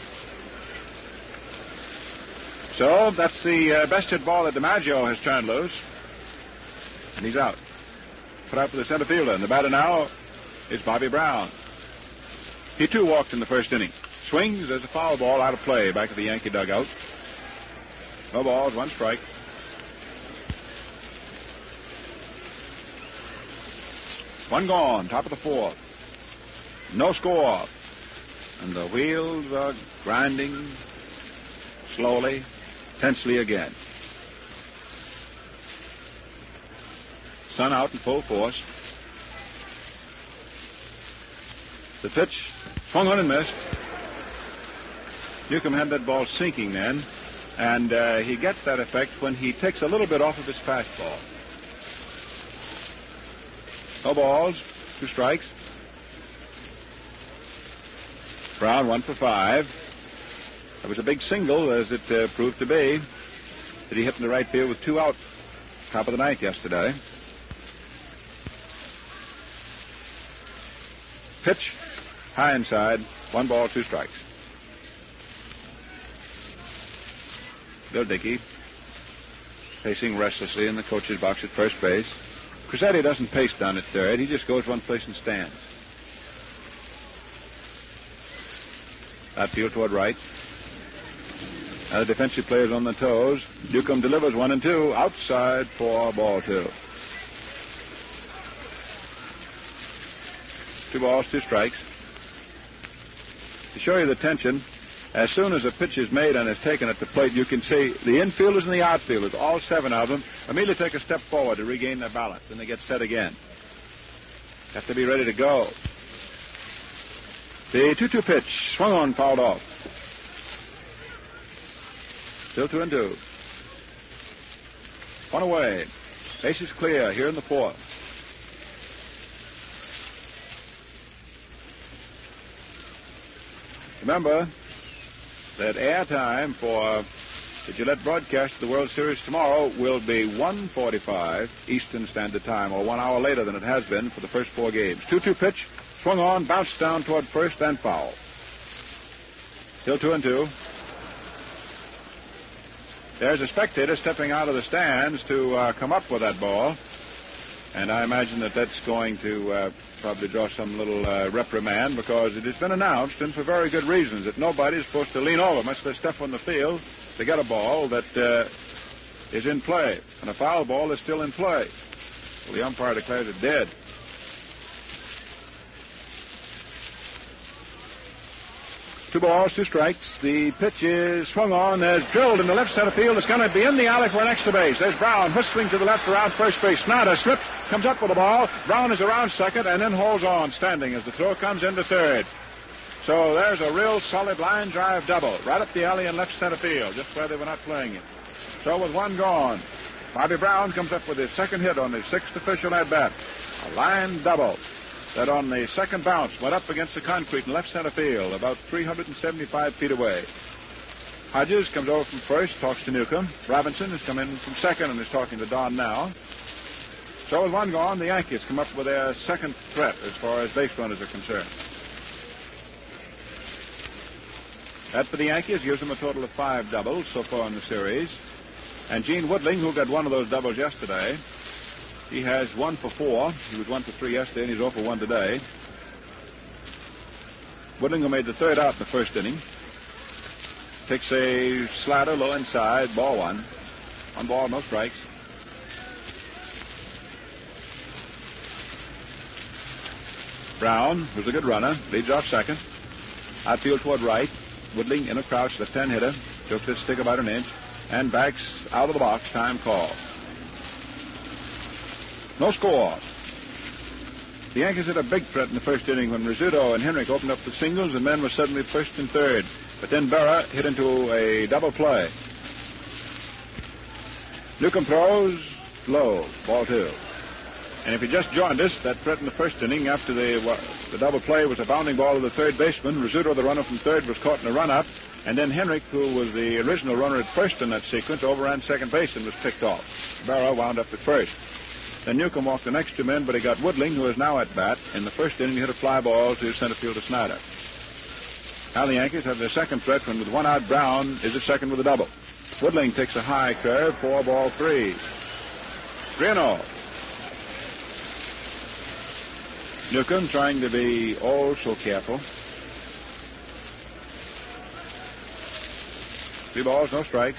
[SPEAKER 4] So that's the best hit ball that DiMaggio has turned loose, and he's out. Put out for the center fielder, and the batter now is Bobby Brown. He too walked in the first inning. Swings, there's a foul ball out of play back at the Yankee dugout. No balls, one strike. One gone, top of the fourth. No score. And the wheels are grinding slowly, tensely again. Sun out in full force. The pitch swung on and missed. Newcomb had that ball sinking then, and he gets that effect when he takes a little bit off of his fastball. No balls, two strikes. Brown 1 for 5. That was a big single, as it proved to be, that he hit in the right field with 2 out, top of the ninth yesterday. Pitch, high inside, 1 ball, 2 strikes. Bill Dickey pacing restlessly in the coach's box at first base. Crissetti doesn't pace down at third. He just goes one place and stands. Outfield toward right. Now the defensive players on the toes. Newcomb delivers 1 and 2. Outside for ball 2. 2 balls, 2 strikes. To show you the tension, as soon as a pitch is made and is taken at the plate, you can see the infielders and the outfielders, all 7 of them, immediately take a step forward to regain their balance. Then they get set again. Have to be ready to go. The 2-2 pitch, swung on, fouled off. Still 2 and 2. 1 away. Base is clear here in the fourth. Remember that airtime for the Gillette broadcast of the World Series tomorrow will be 1:45 Eastern Standard Time, or 1 hour later than it has been for the first 4 games. 2-2 pitch, swung on, bounced down toward first, and foul. Still 2 and 2. There's a spectator stepping out of the stands to come up with that ball, and I imagine that that's going to probably draw some little reprimand because it has been announced, and for very good reasons, that nobody is supposed to lean over, much less step on the field, to get a ball that is in play. And a foul ball is still in play. Well, the umpire declares it dead. Two balls, two strikes. The pitch is swung on. There's drilled in the left center field. It's going to be in the alley for an extra base. There's Brown whistling to the left around first base. Snyder slips, comes up with the ball. Brown is around second and then holds on, standing as the throw comes into third. So there's a real solid line drive double right up the alley in left center field, just where they were not playing it. So with one gone, Bobby Brown comes up with his second hit on his sixth official at bat. A line double that on the second bounce went up against the concrete in left center field, about 375 feet away. Hodges comes over from first, talks to Newcomb. Robinson has come in from second and is talking to Don now. So with one gone, the Yankees come up with their second threat as far as base runners are concerned. That for the Yankees gives them a total of 5 doubles so far in the series. And Gene Woodling, who got one of those doubles yesterday, he has 1 for 4. He was 1 for 3 yesterday, and he's 0 for 1 today. Woodling, who made the third out in the first inning, takes a slider low inside, ball 1. 1 ball, no strikes. Brown, who's a good runner, leads off second. Outfield toward right. Woodling in a crouch, left-hand hitter. Took this stick about an inch and backs out of the box. Time call. No score. The Yankees had a big threat in the first inning when Rizzuto and Henrik opened up the singles, and then was suddenly first and third. But then Berra hit into a double play. Newcomb throws low, ball 2. And if you just joined us, that threat in the first inning after the double play was a bounding ball to the third baseman. Rizzuto, the runner from third, was caught in a run-up. And then Henrik, who was the original runner at first in that sequence, overran second base and was picked off. Berra wound up at first. Then Newcomb walked the next 2 men, but he got Woodling, who is now at bat. In the first inning, he hit a fly ball to center fielder Snyder. Now the Yankees have their second threat when with 1 out, Brown is at second with a double. Woodling takes a high curve, 4 ball 3. 3-0. Newcomb trying to be oh so careful. 3 balls, no strikes.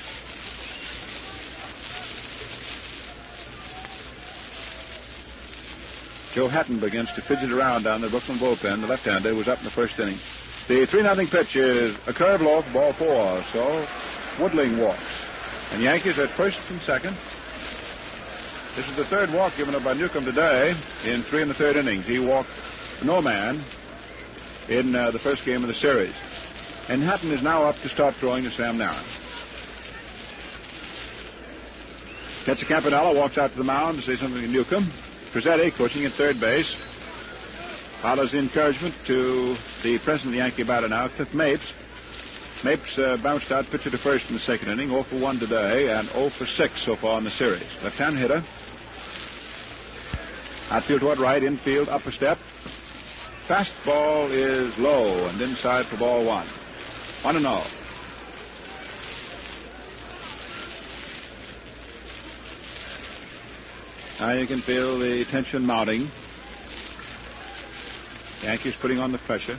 [SPEAKER 4] Joe Hatton begins to fidget around down the Brooklyn bullpen. The left-hander was up in the first inning. The 3-0 pitch is a curve low for ball 4. So Woodling walks. And Yankees at first and second. This is the third walk given up by Newcomb today in 3 1/3 innings. He walked no man in the first game of the series. And Hatton is now up to start throwing to Sam Narron. Tetsu Campanella walks out to the mound to say something to Newcomb. Crizzetti, coaching at third base, follows the encouragement to the present Yankee batter now, Cliff Mapes. Mapes bounced out pitcher to first in the second inning, 0 for 1 today, and 0 for 6 so far in the series. Left-hand hitter. Outfield toward right, infield, upper step. Fastball is low and inside for ball 1. 1-0. Now you can feel the tension mounting. Yankees putting on the pressure.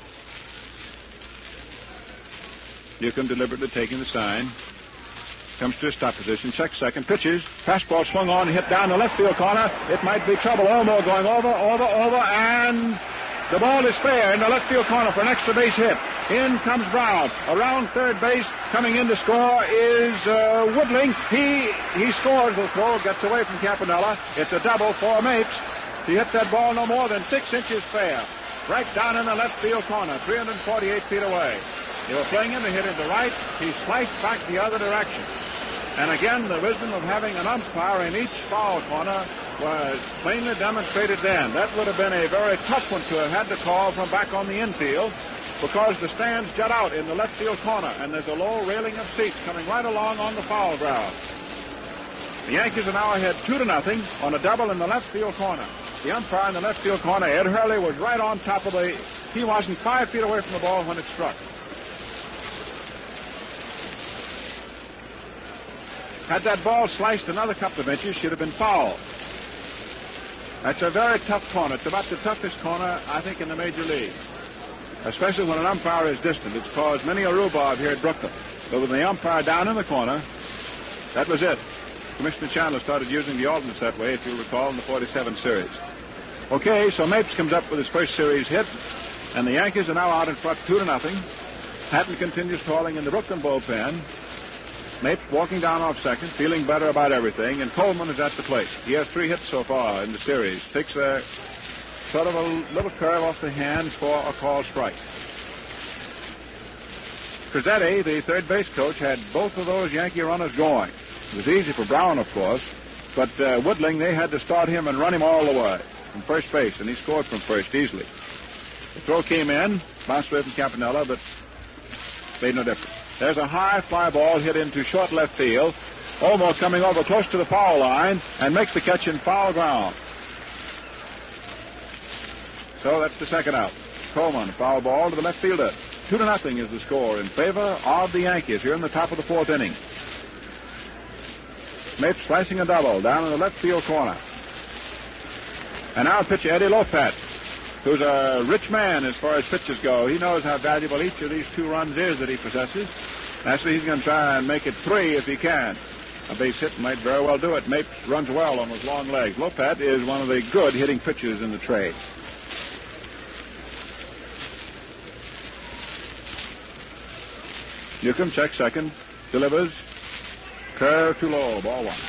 [SPEAKER 4] Newcomb deliberately taking the sign. Comes to a stop position, checks second, pitches. Fastball swung on, hit down the left field corner. It might be trouble. Olmo going over, and the ball is fair in the left field corner for an extra base hit. In comes Brown. Around third base, coming in to score is Woodling. He scores the throw, gets away from Campanella. It's a double for Mapes. He hit that ball no more than 6 inches fair. Right down in the left field corner, 348 feet away. They were playing him to hit into right. He sliced back the other direction. And again, the wisdom of having an umpire in each foul corner was plainly demonstrated then. That would have been a very tough one to have had to call from back on the infield because the stands jut out in the left field corner, and there's a low railing of seats coming right along on the foul ground. The Yankees are now ahead 2-0 on a double in the left field corner. The umpire in the left field corner, Ed Hurley, was right on top of he wasn't 5 feet away from the ball when it struck. Had that ball sliced another couple of inches, she'd have been fouled. That's a very tough corner. It's about the toughest corner, I think, in the major league. Especially when an umpire is distant. It's caused many a rhubarb here at Brooklyn. But with the umpire down in the corner, that was it. Commissioner Chandler started using the alternates that way, if you'll recall, in the 47 series. Okay, so Mapes comes up with his first series hit, and the Yankees are now out in front 2-0. Hatton continues calling in the Brooklyn bullpen. Mapes walking down off second, feeling better about everything, and Coleman is at the plate. He has 3 hits so far in the series. Takes a sort of a little curve off the hand for a called strike. Crizzetti, the third base coach, had both of those Yankee runners going. It was easy for Brown, of course, but Woodling, they had to start him and run him all the way from first base, and he scored from first easily. The throw came in, bounced away from Campanella, but made no difference. There's a high fly ball hit into short left field. Olmo coming over close to the foul line and makes the catch in foul ground. So that's the second out. Coleman, foul ball to the left fielder. 2-0 is the score in favor of the Yankees here in the top of the 4th inning. Mapes slicing a double down in the left field corner. And now pitcher Eddie Lopat, who's a rich man as far as pitches go. He knows how valuable each of these 2 runs is that he possesses. Actually, he's going to try and make it 3 if he can. A base hit might very well do it. Mapes runs well on his long legs. Lopat is one of the good hitting pitchers in the trade. Newcomb checks second, delivers, curve too low, ball 1.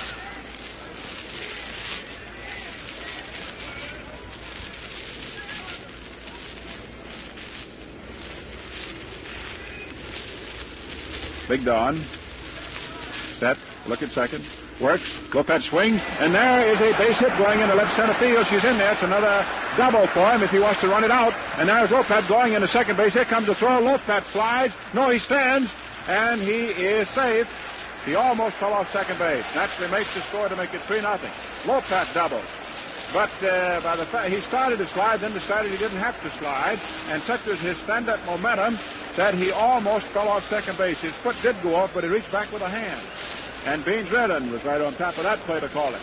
[SPEAKER 4] Big Don, set, look at second, works, Lopat swings, and there is a base hit going into left center field. She's in there. It's another double for him if he wants to run it out. And there's Lopat going into second base. Here comes the throw. Lopat slides. No, he stands, and he is safe. He almost fell off second base. Naturally makes the score to make it 3-0. Lopat doubles. But by the fact he started to slide, then decided he didn't have to slide, and such was his stand-up momentum that he almost fell off second base. His foot did go off, but he reached back with a hand. And Beans Redden was right on top of that play to call it.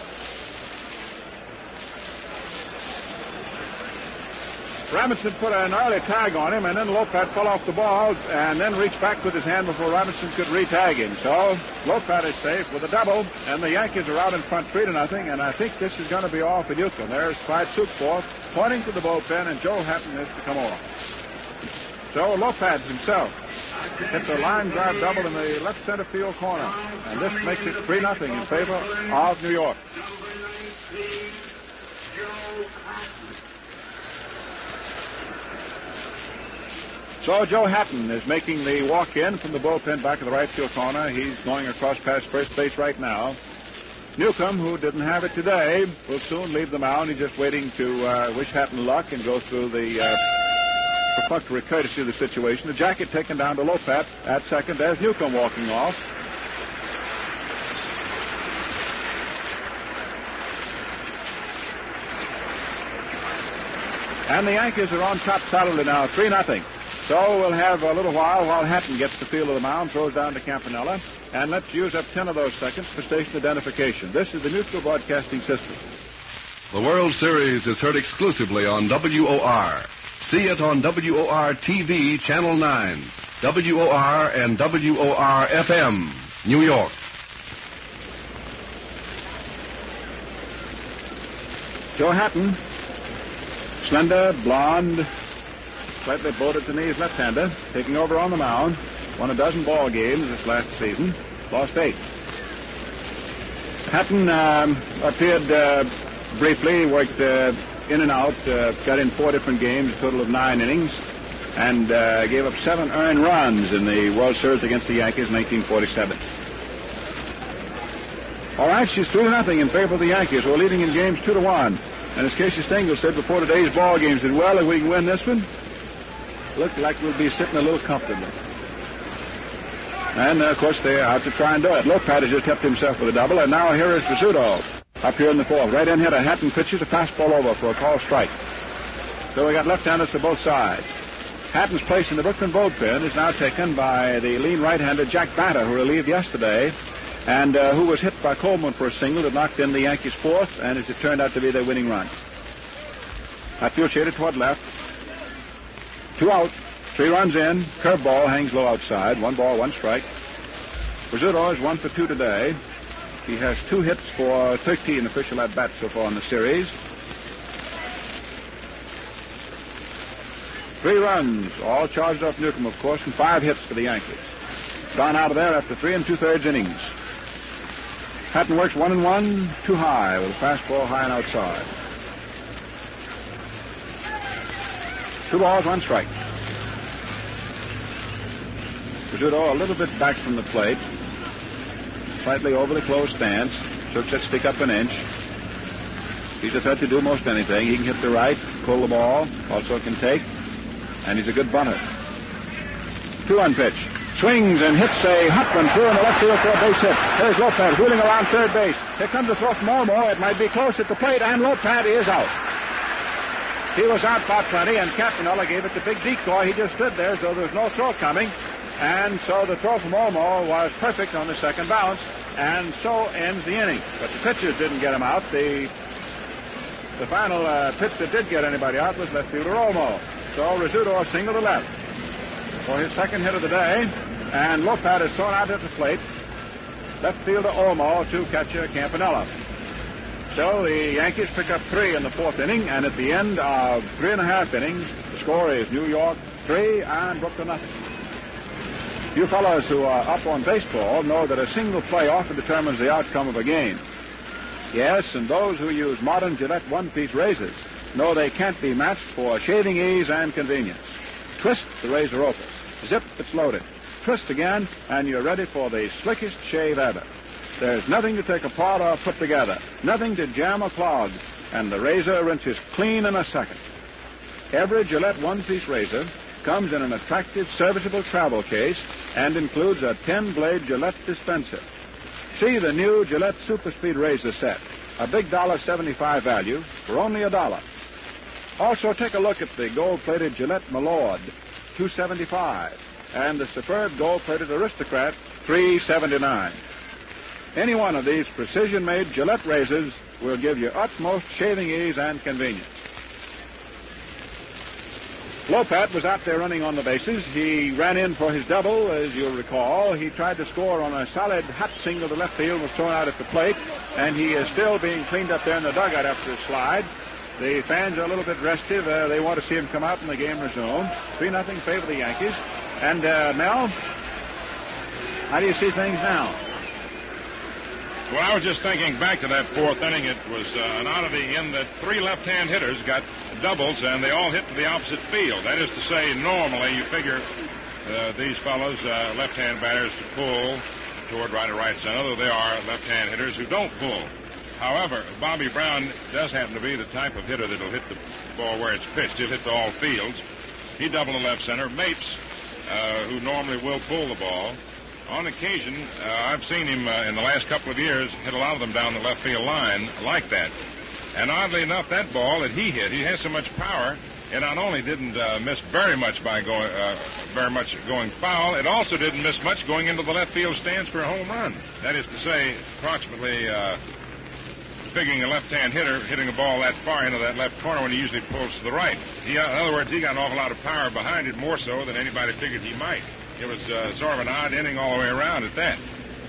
[SPEAKER 4] Robinson put an early tag on him, and then Lopat fell off the ball and then reached back with his hand before Robinson could re-tag him. So Lopat is safe with a double, and the Yankees are out in front 3-0, and I think this is going to be all for Newcomb. There's Clyde Sukforth pointing to the bullpen, and Joe Hatton is to come off. So Lopat himself hits a line drive double in the left center field corner, and this makes it 3-0 in favor of New York. So Joe Hatton is making the walk-in from the bullpen back of the right field corner. He's going across past first base right now. Newcomb, who didn't have it today, will soon leave the mound. He's just waiting to wish Hatton luck and go through the perfunctory courtesy of the situation. The jacket taken down to Lopat at second. There's Newcomb walking off. And the Yankees are on top solidly now, 3-0. So we'll have a little while Hatton gets the field of the mound, throws down to Campanella, and let's use up 10 of those seconds for station identification. This is the Mutual Broadcasting System.
[SPEAKER 2] The World Series is heard exclusively on WOR. See it on WOR TV, Channel 9, WOR and WOR FM, New York.
[SPEAKER 4] Joe Hatton, slender, blonde, slightly bowed at the knees left-hander, taking over on the mound. Won a dozen ball games this last season, lost 8. Hatton appeared briefly, worked in and out, got in 4 different games, a total of 9 innings, and gave up 7 earned runs in the World Series against the Yankees in 1947. All right, she's 3-0 in favor of the Yankees, who are leading in games 2-1. And as Casey Stengel said before today's ball game, said, well, if we can win this one, look like we'll be sitting a little comfortably. And, of course, they're out to try and do it. Lopat has just kept himself with a double, and now here is Rizzuto up here in the 4th. Right in hitter Hatton pitches a fastball over for a called strike. So we got left-handers to both sides. Hatton's place in the Brooklyn bullpen is now taken by the lean right-hander Jack Batter, who relieved yesterday, and who was hit by Coleman for a single that knocked in the Yankees' 4th, and as it turned out to be their winning run. Outfield shaded toward left. 2 out. 3 runs in. Curveball hangs low outside. 1 ball, 1 strike. Rizzuto is 1 for 2 today. He has 2 hits for 13 official at-bats so far in the series. 3 runs, all charged off Newcomb, of course, and 5 hits for the Yankees. Gone out of there after 3 2/3 innings. Hatton works 1-1, too high, with a fastball high and outside. 2 balls, 1 strike. Rizzuto a little bit back from the plate. Slightly over the closed stance. Took that stick up an inch. He's a threat to do most anything. He can hit the right, pull the ball, also can take, and he's a good bunter. 2-1 pitch. Swings and hits a hot one through in the left field for a base hit. There's Lopez wheeling around third base. Here comes the throw from Olmo. It might be close at the plate, and Lopez is out. He was out by plenty, and Campanella gave it the big decoy. He just stood there, so there was no throw coming. And so the throw from Olmo was perfect on the second bounce, and so ends the inning. But the pitchers didn't get him out. The final pitch that did get anybody out was left fielder Olmo. So Rizzuto single to left for his second hit of the day, and Lopez is thrown out at the plate. Left fielder Olmo to catcher Campanella. So the Yankees pick up 3 in the 4th inning, and at the end of 3.5 innings, the score is New York 3 and Brooklyn nothing. You fellows who are up on baseball know that a single play often determines the outcome of a game. Yes, and those who use modern Gillette one-piece razors know they can't be matched for shaving ease and convenience. Twist, the razor opens. Zip, it's loaded. Twist again, and you're ready for the slickest shave ever. There's nothing to take apart or put together, nothing to jam or clog, and the razor rinses clean in a second. Every Gillette one-piece razor comes in an attractive, serviceable travel case and includes a 10-blade Gillette dispenser. See the new Gillette Super Speed razor set, a big $1.75 value for only $1. Also, take a look at the gold-plated Gillette Malord, $2.75, and the superb gold-plated Aristocrat, $3.79. Any one of these precision-made Gillette razors will give you utmost shaving ease and convenience. Lopez was out there running on the bases. He ran in for his double, as you'll recall. He tried to score on a solid hot single to left field, was thrown out at the plate, and he is still being cleaned up there in the dugout after his slide. The fans are a little bit restive. They want to see him come out and the game resume. 3-0 favor the Yankees. And, Mel, how do you see things now?
[SPEAKER 1] Well, I was just thinking back to that 4th inning. It was an oddity in that 3 left-hand hitters got doubles, and they all hit to the opposite field. That is to say, normally you figure these fellows, left-hand batters, to pull toward right or right center, though they are left-hand hitters who don't pull. However, Bobby Brown does happen to be the type of hitter that'll hit the ball where it's pitched. He'll hit to all fields. He doubled to left center. Mapes, who normally will pull the ball, on occasion, I've seen him in the last couple of years hit a lot of them down the left field line like that. And oddly enough, that ball that he hit, he has so much power, it not only didn't miss very much by going foul, it also didn't miss much going into the left field stands for a home run. That is to say, approximately figuring a left-hand hitter hitting a ball that far into that left corner when he usually pulls to the right. In other words, he got an awful lot of power behind it, more so than anybody figured he might. It was sort of an odd inning all the way around at that.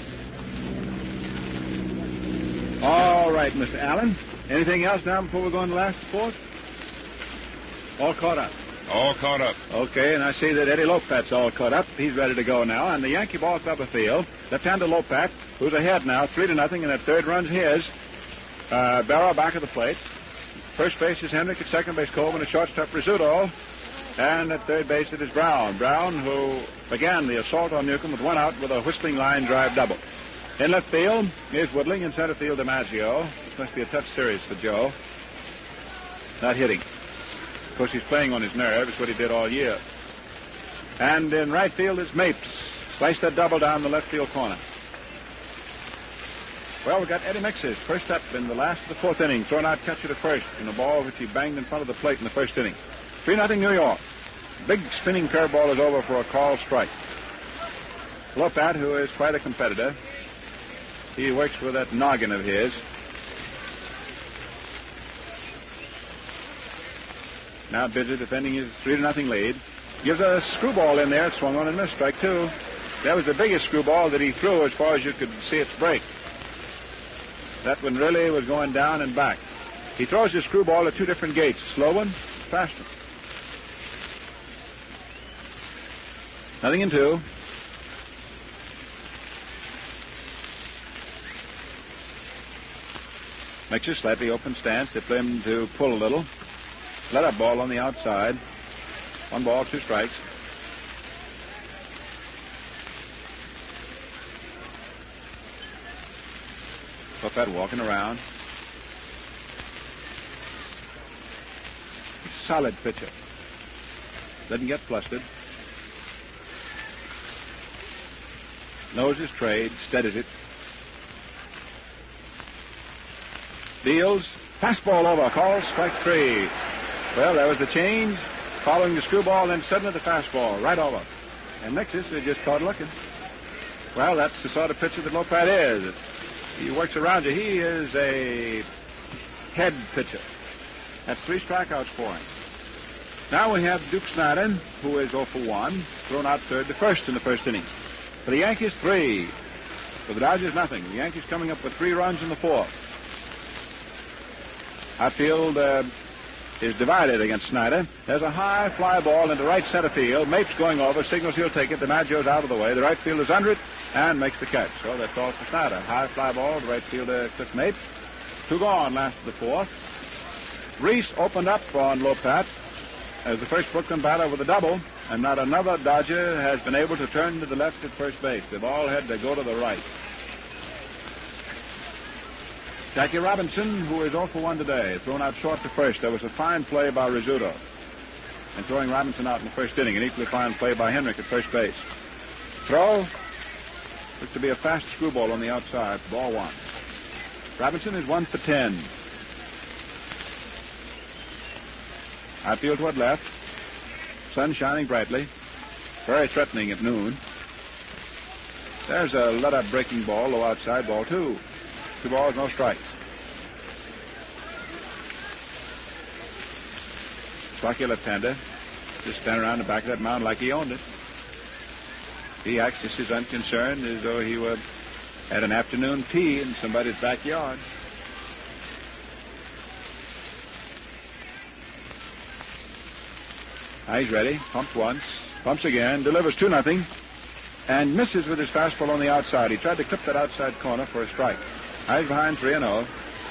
[SPEAKER 4] All right, Mr. Allen. Anything else now before we go on the last 4th? All caught up.
[SPEAKER 1] All caught up.
[SPEAKER 4] Okay, and I see that Eddie Lopat's all caught up. He's ready to go now. And the Yankee ball club of field, left-hander Lopat, who's ahead now, 3-0, and that third run's his. Barrow back of the plate. First base is Hendrick, at second base Coleman, at shortstop Rizzuto. And at third base it is Brown. Brown, who began the assault on Newcomb with 1 out with a whistling line drive double. In left field is Woodling. In center field, DiMaggio. This must be a tough series for Joe. Not hitting. Of course, he's playing on his nerve. It's what he did all year. And in right field is Mapes. Sliced that double down the left field corner. Well, we've got Eddie Mixes, first up in the last of the 4th inning, thrown out catcher to first in a ball which he banged in front of the plate in the first inning. 3-0 New York. Big spinning curveball is over for a called strike. Lopat, who is quite a competitor, he works with that noggin of his. Now Bidser defending his 3-0 lead. Gives a screwball in there. It swung on and missed. Strike two. That was the biggest screwball that he threw as far as you could see its break. That one really was going down and back. He throws his screwball at two different gates. Slow one, fast one. 0-2. Makes a slightly open stance. They play him to pull a little. Let up ball on the outside. 1 ball, 2 strikes. Buffett walking around. Solid pitcher. Doesn't get flustered. Knows his trade, steadies it. Deals. Fastball over. Calls strike 3. Well, there was the change. Following the screwball, then suddenly the fastball. Right over. And Mixes is just caught looking. Well, that's the sort of pitcher that Lopat is. He works around you. He is a head pitcher. That's 3 strikeouts for him. Now we have Duke Snider, who is 0 for 1, thrown out third to first in the first innings. For the Yankees, 3. For the Dodgers, nothing. The Yankees coming up with 3 runs in the 4th. Outfield is divided against Snider. There's a high fly ball into right center field. Mapes going over, signals he'll take it. DiMaggio's out of the way. The right fielder's under it and makes the catch. So that's all for Snider. High fly ball to right fielder Cliff Mapes. 2 gone last of the 4th. Reese opened up on Lopat as the first Brooklyn batter with a double, and not another Dodger has been able to turn to the left at first base. They've all had to go to the right. Jackie Robinson, who is 0 for 1 today, thrown out short to first. There was a fine play by Rizzuto and throwing Robinson out in the first inning. An equally fine play by Henrik at first base. Throw looks to be a fast screwball on the outside. Ball 1. Robinson is 1 for 10. Outfield toward left. Sun shining brightly. Very threatening at noon. There's a let-up breaking ball, low outside, ball 2. 2 balls, no strikes. Stocky left-hander. Just standing around the back of that mound like he owned it. He acts just as unconcerned as though he were at an afternoon tea in somebody's backyard. Now he's ready. Pumps once. Pumps again. Delivers 2-0. And misses with his fastball on the outside. He tried to clip that outside corner for a strike. Now he's behind 3-0.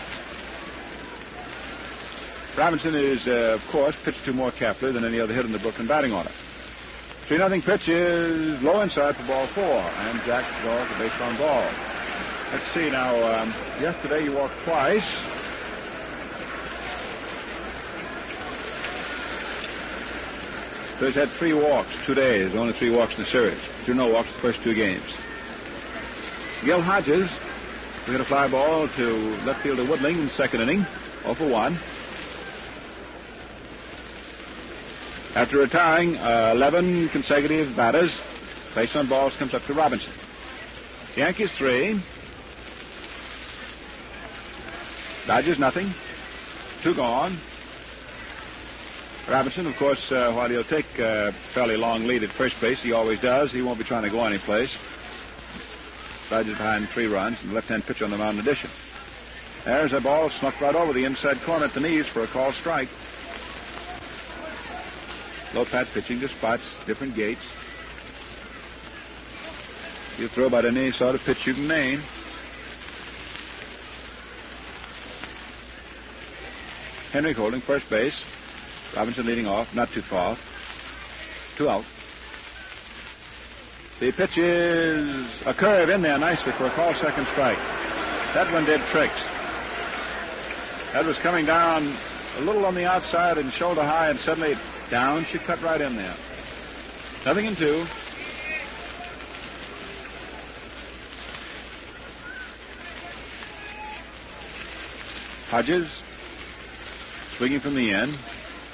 [SPEAKER 4] Robinson is, of course, pitched to more carefully than any other hit in the Brooklyn batting order. 3-0 pitch is low inside for ball 4. And Jack draws a base on ball. Let's see now. Yesterday he walked twice. So he's had 3 walks, 2 days. Only 3 walks in the series. 2 no walks the first 2 games. Gil Hodges, we got a fly ball to left fielder Woodling in the second inning. 0 for 1. After retiring 11 consecutive batters, base on balls comes up to Robinson. Yankees 3. Dodgers nothing. 2 gone. Robinson, of course, while he'll take a fairly long lead at first base, he always does. He won't be trying to go anyplace. Dodgers behind 3 runs, and the left-hand pitcher on the mound in addition. There's a ball snuffed right over the inside corner at the knees for a call strike. Lopat pitching to spots, different gates. He'll throw about any sort of pitch you can name. Henrik holding first base. Robinson leading off, not too far. 2 out. The pitch is a curve in there nicely for a call second strike. That one did tricks. That was coming down a little on the outside and shoulder high, and suddenly down she cut right in there. 0-2. Hodges swinging from the end.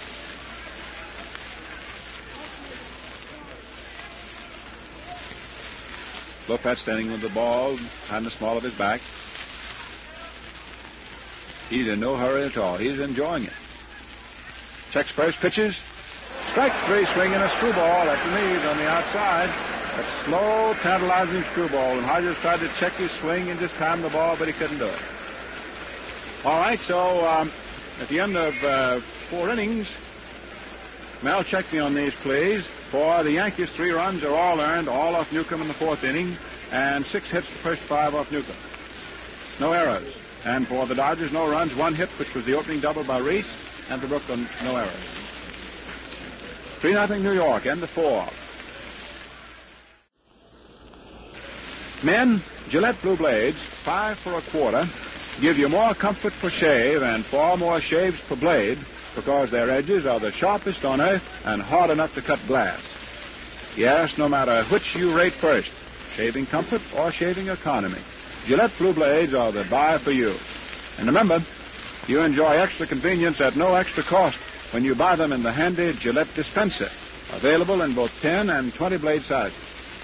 [SPEAKER 4] Lopat standing with the ball behind the small of his back. He's in no hurry at all. He's enjoying it. Checks first, pitches. Strike three, swinging a screwball at the knees on the outside. That slow, tantalizing screwball. And Hodges tried to check his swing and just time the ball, but he couldn't do it. All right, so at the end of 4 innings, Mel, check me on these, please. For the Yankees, 3 runs are all earned, all off Newcomb in the 4th inning, and 6 hits the first 5 off Newcomb. No errors. And for the Dodgers, no runs, 1 hit, which was the opening double by Reese, and for Brooklyn, no errors. 3-0 New York, end of 4. Men, Gillette Blue Blades, 5 for a quarter, give you more comfort per shave and far more shaves per blade because their edges are the sharpest on earth and hard enough to cut glass. Yes, no matter which you rate first, shaving comfort or shaving economy, Gillette Blue Blades are the buy for you. And remember, you enjoy extra convenience at no extra cost when you buy them in the handy Gillette dispenser, available in both 10 and 20 blade sizes.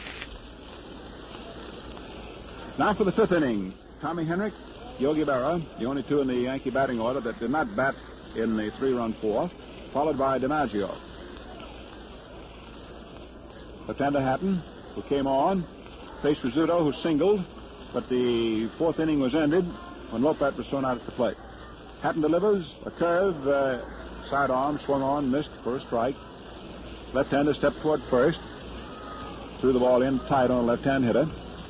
[SPEAKER 4] Now for the 5th inning, Tommy Henrich, Yogi Berra, the only 2 in the Yankee batting order that did not bat in the 3-run 4th, followed by DiMaggio. Left-hander Hatton, who came on, faced Rizzuto, who singled, but the 4th inning was ended when Lopat was thrown out at the plate. Hatton delivers a curve, sidearm, swung on, missed for a strike. Left-hander stepped toward first, threw the ball in tight on a left-hand hitter.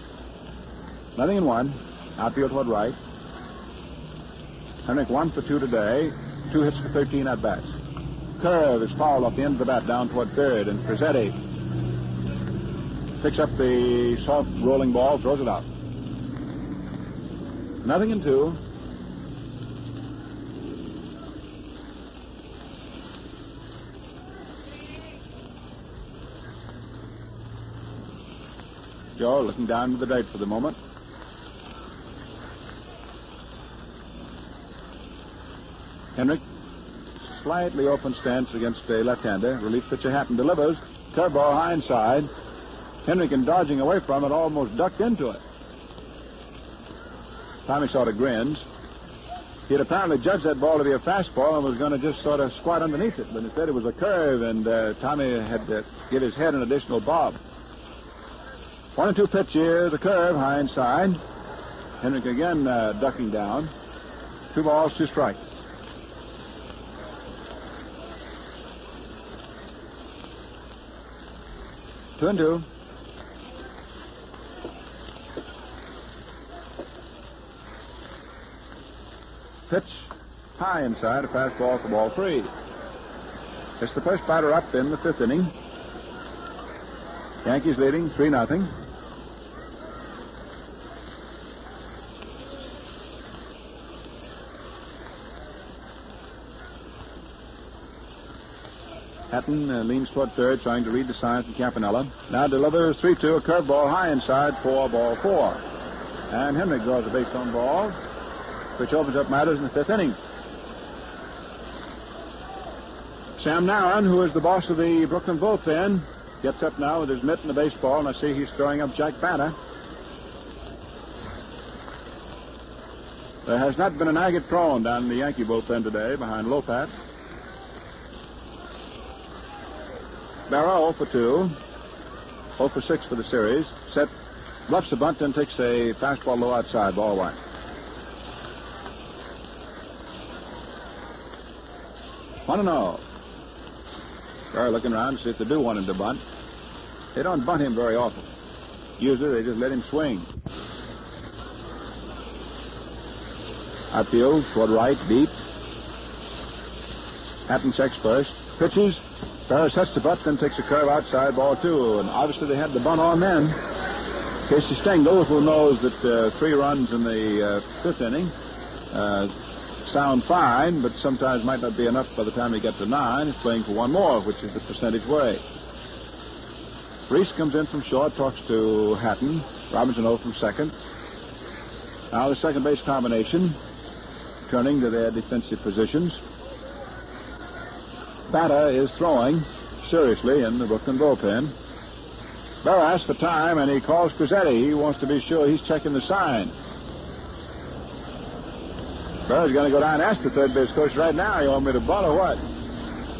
[SPEAKER 4] 0-1, outfield toward right. Henrich 1 for 2 today, 2 hits for 13 at-bats. Curve is fouled off the end of the bat down toward third, and Prezzetti picks up the soft rolling ball, throws it out. 0-2. Joe looking down to the dirt for the moment. Henrich, slightly open stance against a left-hander. Relief pitcher Hatton delivers. Curveball high inside. Henrich, in dodging away from it, almost ducked into it. Tommy sort of grins. He had apparently judged that ball to be a fastball and was going to just sort of squat underneath it, but instead it was a curve, and Tommy had to give his head an additional bob. 1-2 pitch here, the curve, high inside. Henrich again ducking down. 2 balls, 2 strikes. Two and two. Pitch high inside, a fastball for ball 3. It's the first batter up in the 5th inning. Yankees leading 3-0. Hatton leans toward third, trying to read the sign from Campanella. Now delivers 3-2, a curveball high inside for ball 4. And Henrich draws a base on ball, which opens up matters in the 5th inning. Sam Narron, who is the boss of the Brooklyn bullpen, gets up now with his mitt and the baseball, and I see he's throwing up Jack Banta. There has not been an agate thrown down in the Yankee bullpen today behind Lopat. Berra 0 for 2, 0 for 6 for the series. Set, bluffs a bunt, then takes a fastball low outside, ball 1. One and all. Berra looking around to see if they do want him to bunt. They don't bunt him very often. Usually they just let him swing. Outfield toward right, deep. Hatton checks first. Pitches. Berra sets the butt, then takes a curve outside, ball 2. And obviously they had the bunt on then. Casey Stengel, who knows that 3 runs in the 5th inning sound fine, but sometimes might not be enough by the time he gets to 9. He's playing for 1 more, which is the percentage way. Reese comes in from short, talks to Hatton. Robinson 0 from second. Now the second base combination, turning to their defensive positions. Banta is throwing seriously in the Brooklyn bullpen. Berra asks for time, and he calls Prezzetti. He wants to be sure he's checking the sign. Berra's going to go down and ask the third base coach right now, you want me to bunt or what?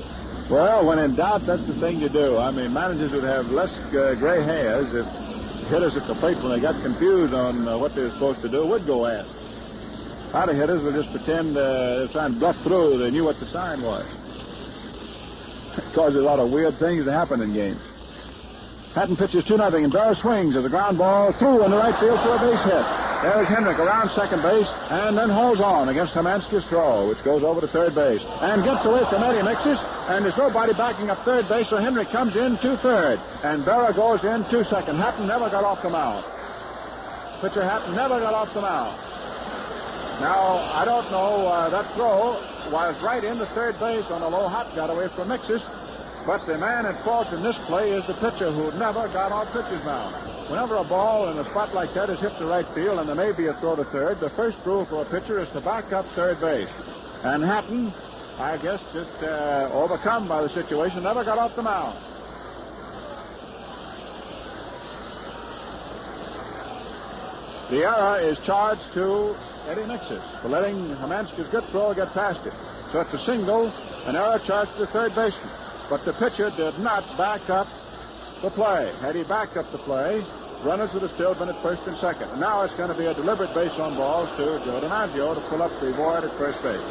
[SPEAKER 4] Well, when in doubt, that's the thing to do. I mean, managers would have less gray hairs if hitters at the plate, when they got confused on what they were supposed to do, would go ask. A lot of hitters would just pretend try and bluff through. They knew what the sign was. It causes a lot of weird things to happen in games. Hatton pitches 2-0, and Berra swings as a ground ball through in the right field for a base hit. There's Henrik around second base, and then holds on against Hermansky's throw, which goes over to third base, and gets away from Eddie Mixis, and there's nobody backing up third base, so Henrik comes in to third, and Berra goes in to second. Hatton never got off the mound. Pitcher Hatton never got off the mound. Now, I don't know, that throw was right into third base on a low hop, got away from Mixis, but the man at fault in this play is the pitcher who never got off pitcher's mound. Whenever a ball in a spot like that is hit to right field and there may be a throw to third, the first rule for a pitcher is to back up third base. And Hatton, I guess, just overcome by the situation, never got off the mound. The error is charged to Eddie Mixis for letting Hermansky's good throw get past it. So it's a single, an error charged to the third baseman. But the pitcher did not back up the play. Had he backed up the play, runners would have still been at first and second. And now it's going to be a deliberate base on balls to Joe DiMaggio to pull up the void at first base.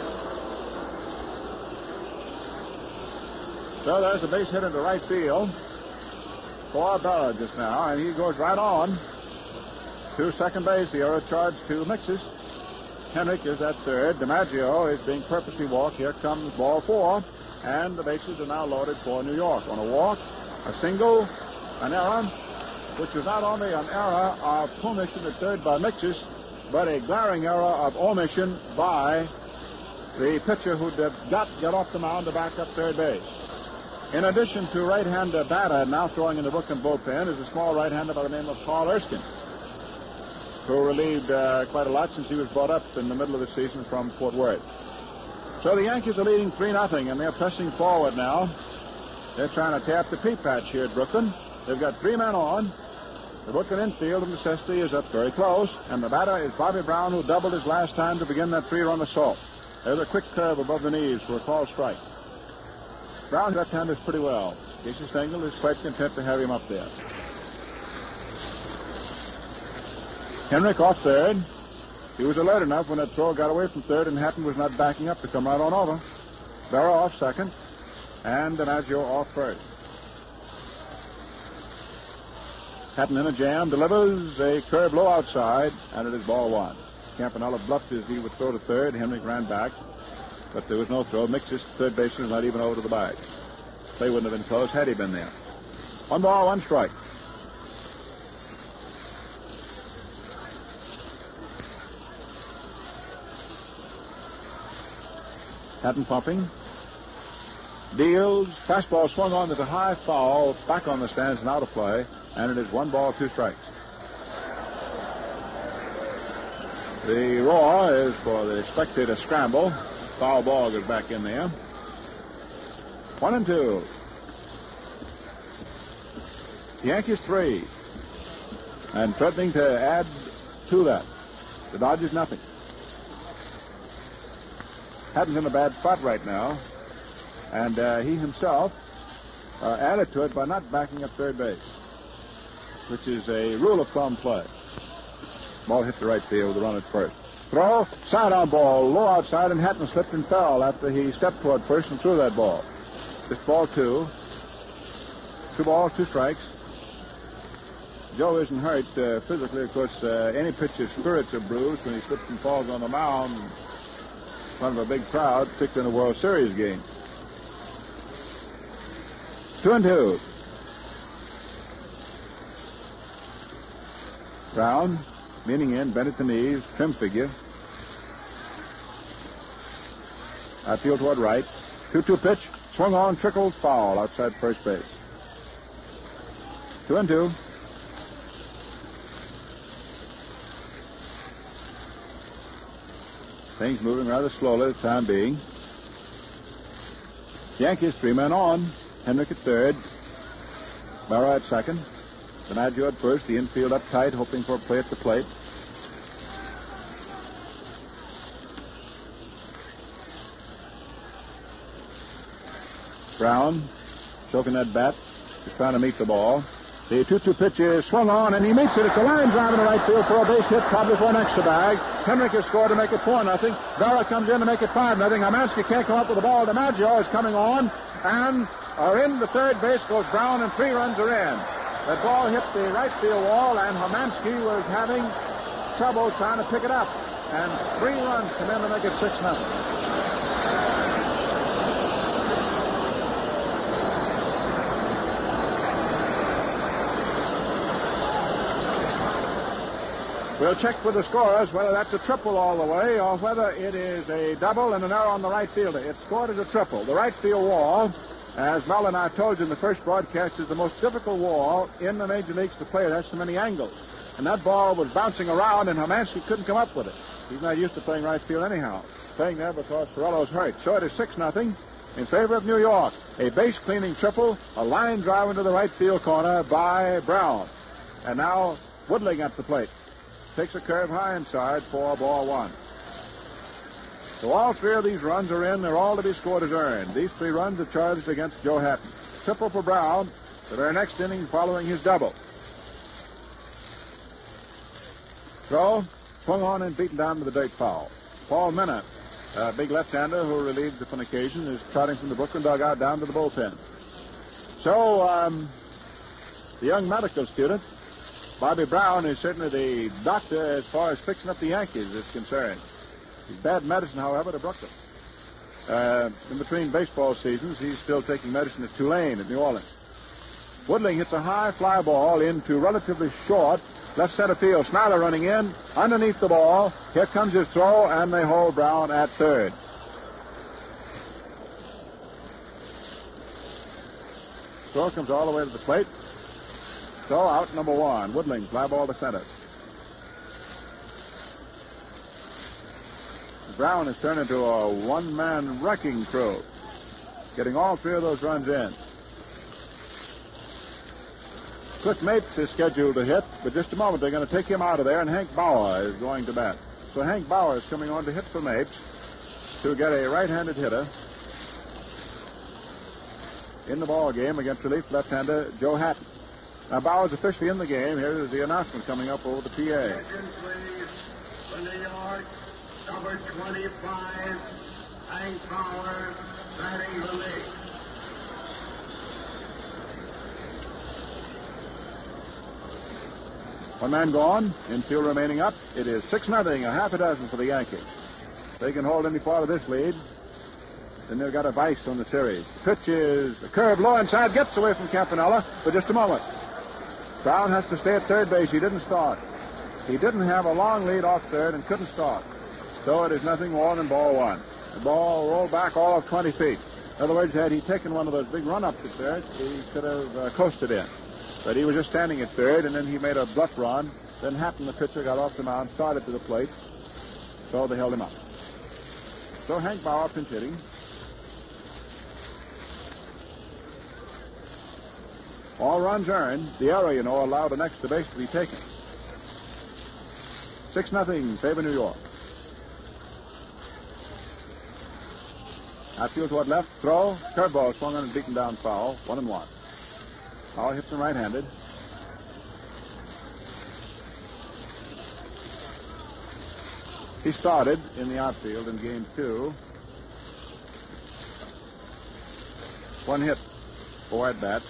[SPEAKER 4] So there's a base hit into right field for Berra just now, and he goes right on to second base. The error charged to Mixis. Henrik is at third. DiMaggio is being purposely walked. Here comes ball 4. And the bases are now loaded for New York. On a walk, a single, an error, which is not only an error of commission at third by Mixis, but a glaring error of omission by the pitcher who did not get off the mound to back up third base. In addition to right-hander batter now throwing in the Brooklyn bullpen is a small right-hander by the name of Carl Erskine, who relieved quite a lot since he was brought up in the middle of the season from Fort Worth. So the Yankees are leading 3-0, and they're pressing forward now. They're trying to tap the P-patch here at Brooklyn. They've got 3 men on. The Brooklyn infield of necessity is up very close, and the batter is Bobby Brown, who doubled his last time to begin that 3-run assault. There's a quick curve above the knees for a called strike. Brown's left-handers pretty well. Casey Stengel is quite content to have him up there. Henrik off third. He was alert enough when that throw got away from third and Hatton was not backing up to come right on over. Berra off second, and DiMaggio off first. Hatton in a jam, delivers a curve low outside, and it is ball 1. Campanella bluffed as he would throw to third. Henrik ran back, but there was no throw. Mixis, third baseman, not even over to the bag. Play wouldn't have been close had he been there. 1 ball, 1 strike. Hatton pumping. Deals. Fastball swung on. There's a high foul. Back on the stands and out of play. And it is 1 ball, 2 strikes. The roar is for the spectator scramble. Foul ball goes back in there. 1-2. The Yankees 3. And threatening to add to that. The Dodgers nothing. Hatton's in a bad spot right now, and he himself added to it by not backing up third base, which is a rule of thumb play. Ball hit the right field, the run at first. Throw, side-on ball, low outside, and Hatton slipped and fell after he stepped toward first and threw that ball. It's ball 2. 2 balls, 2 strikes. Joe isn't hurt physically. Of course, any pitcher's spirits are bruised when he slips and falls on the mound in front of a big crowd, particularly in a World Series game. 2-2. Brown, leaning in, bent at the knees, trim figure. Outfield toward right. 2-2 pitch, swung on, trickled, foul outside first base. 2-2. Things moving rather slowly the time being. Yankees 3 men on. Henrik at third. Berra at second. DiMaggio at first. The infield up tight, hoping for a play at the plate. Brown choking that bat. He's trying to meet the ball. The 2-2 pitch is swung on, and he meets it. It's a line drive in the right field for a base hit, probably for an extra bag. Henrik has scored to make it 4-0. Berra comes in to make it 5-0. Hamansky can't come up with the ball. DiMaggio is coming on, and in the third base goes Brown, and 3 runs are in. The ball hit the right field wall, and Hamansky was having trouble trying to pick it up. And 3 runs come in to make it 6-0. We'll check with the scorers whether that's a triple all the way or whether it is a double and an error on the right fielder. It's scored as a triple. The right field wall, as Mel and I told you in the first broadcast, is the most difficult wall in the major leagues to play. It has so many angles. And that ball was bouncing around, and Hamansky couldn't come up with it. He's not used to playing right field anyhow. Playing there because Ferrello's hurt. So it is 6-0 in favor of New York. A base-cleaning triple, a line drive into the right field corner by Brown. And now Woodling at the plate. Takes a curve high inside for ball 1. So all 3 of these runs are in. They're all to be scored as earned. These 3 runs are charged against Joe Hatton. Triple for Brown, the very next inning following his double. Throw, swung on and beaten down to the dirt foul. Paul Minna, a big left-hander who relieved on occasion, is trotting from the Brooklyn dugout down to the bullpen. So the young medical student, Bobby Brown, is certainly the doctor as far as fixing up the Yankees is concerned. He's bad medicine, however, to Brooklyn. In between baseball seasons, he's still taking medicine at Tulane at New Orleans. Woodling hits a high fly ball into relatively short left center field. Snyder running in underneath the ball. Here comes his throw, and they hold Brown at third. Throw comes all the way to the plate. So out number 1. Woodling, fly ball to center. Brown has turned into a one-man wrecking crew, getting all 3 of those runs in. Cliff Mapes is scheduled to hit, but just a moment they're going to take him out of there, and Hank Bauer is going to bat. So Hank Bauer is coming on to hit for Mapes to get a right-handed hitter in the ball game against relief left-hander Joe Hatton. Now, Bauer's officially in the game. Here is the announcement coming up over the PA.
[SPEAKER 3] Second place for New York, number 25, Hank Bauer, batting relief.
[SPEAKER 4] One man gone, infield remaining up. It is 6-0, a half a dozen for the Yankees. If they can hold any part of this lead, then they've got a vice on the series. Pitch is a curve low inside, gets away from Campanella for just a moment. Brown has to stay at third base. He didn't start. He didn't have a long lead off third and couldn't start. So it is nothing more than ball 1. The ball rolled back all of 20 feet. In other words, had he taken one of those big run-ups at third, he could have coasted in. But he was just standing at third, and then he made a bluff run. Then Hatton, the pitcher, got off the mound, started to the plate. So they held him up. So Hank Bauer pinch hitting. All runs earned. The error, allowed an extra base to be taken. 6-0, favor New York. Outfield toward left, throw, curveball swung on and beaten down foul, 1-1. Bauer hits him right-handed. He started in the outfield in game 2. 1 hit, 4 at-bats.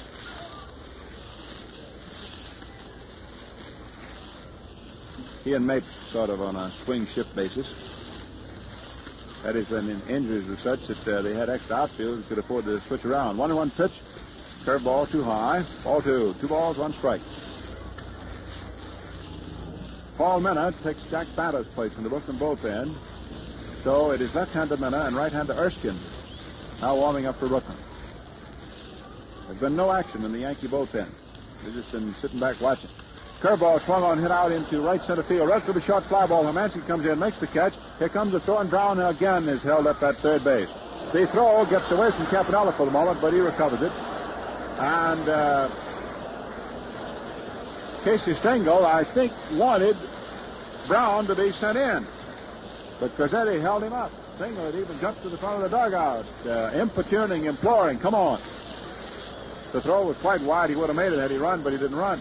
[SPEAKER 4] He and Mapes sort of on a swing shift basis. That is, when injuries were such that they had extra outfield and could afford to switch around. 1-1 pitch. Curveball too high. Ball 2. 2 balls, 1 strike. Paul Minna takes Jack Batter's place in the Brooklyn bullpen. So it is left-hander Minna and right-hander Erskine now warming up for Brooklyn. There's been no action in the Yankee bullpen. They've just been sitting back watching. Curveball swung on, hit out into right center field. Relatively short fly ball. Hamansky comes in, makes the catch. Here comes the throw, and Brown again is held up at third base. The throw gets away from Campanella for the moment, but he recovers it. And Casey Stengel, I think, wanted Brown to be sent in, but Cozzetti held him up. Singer had even jumped to the front of the dugout, importuning, imploring, come on. The throw was quite wide. He would have made it had he run, but he didn't run.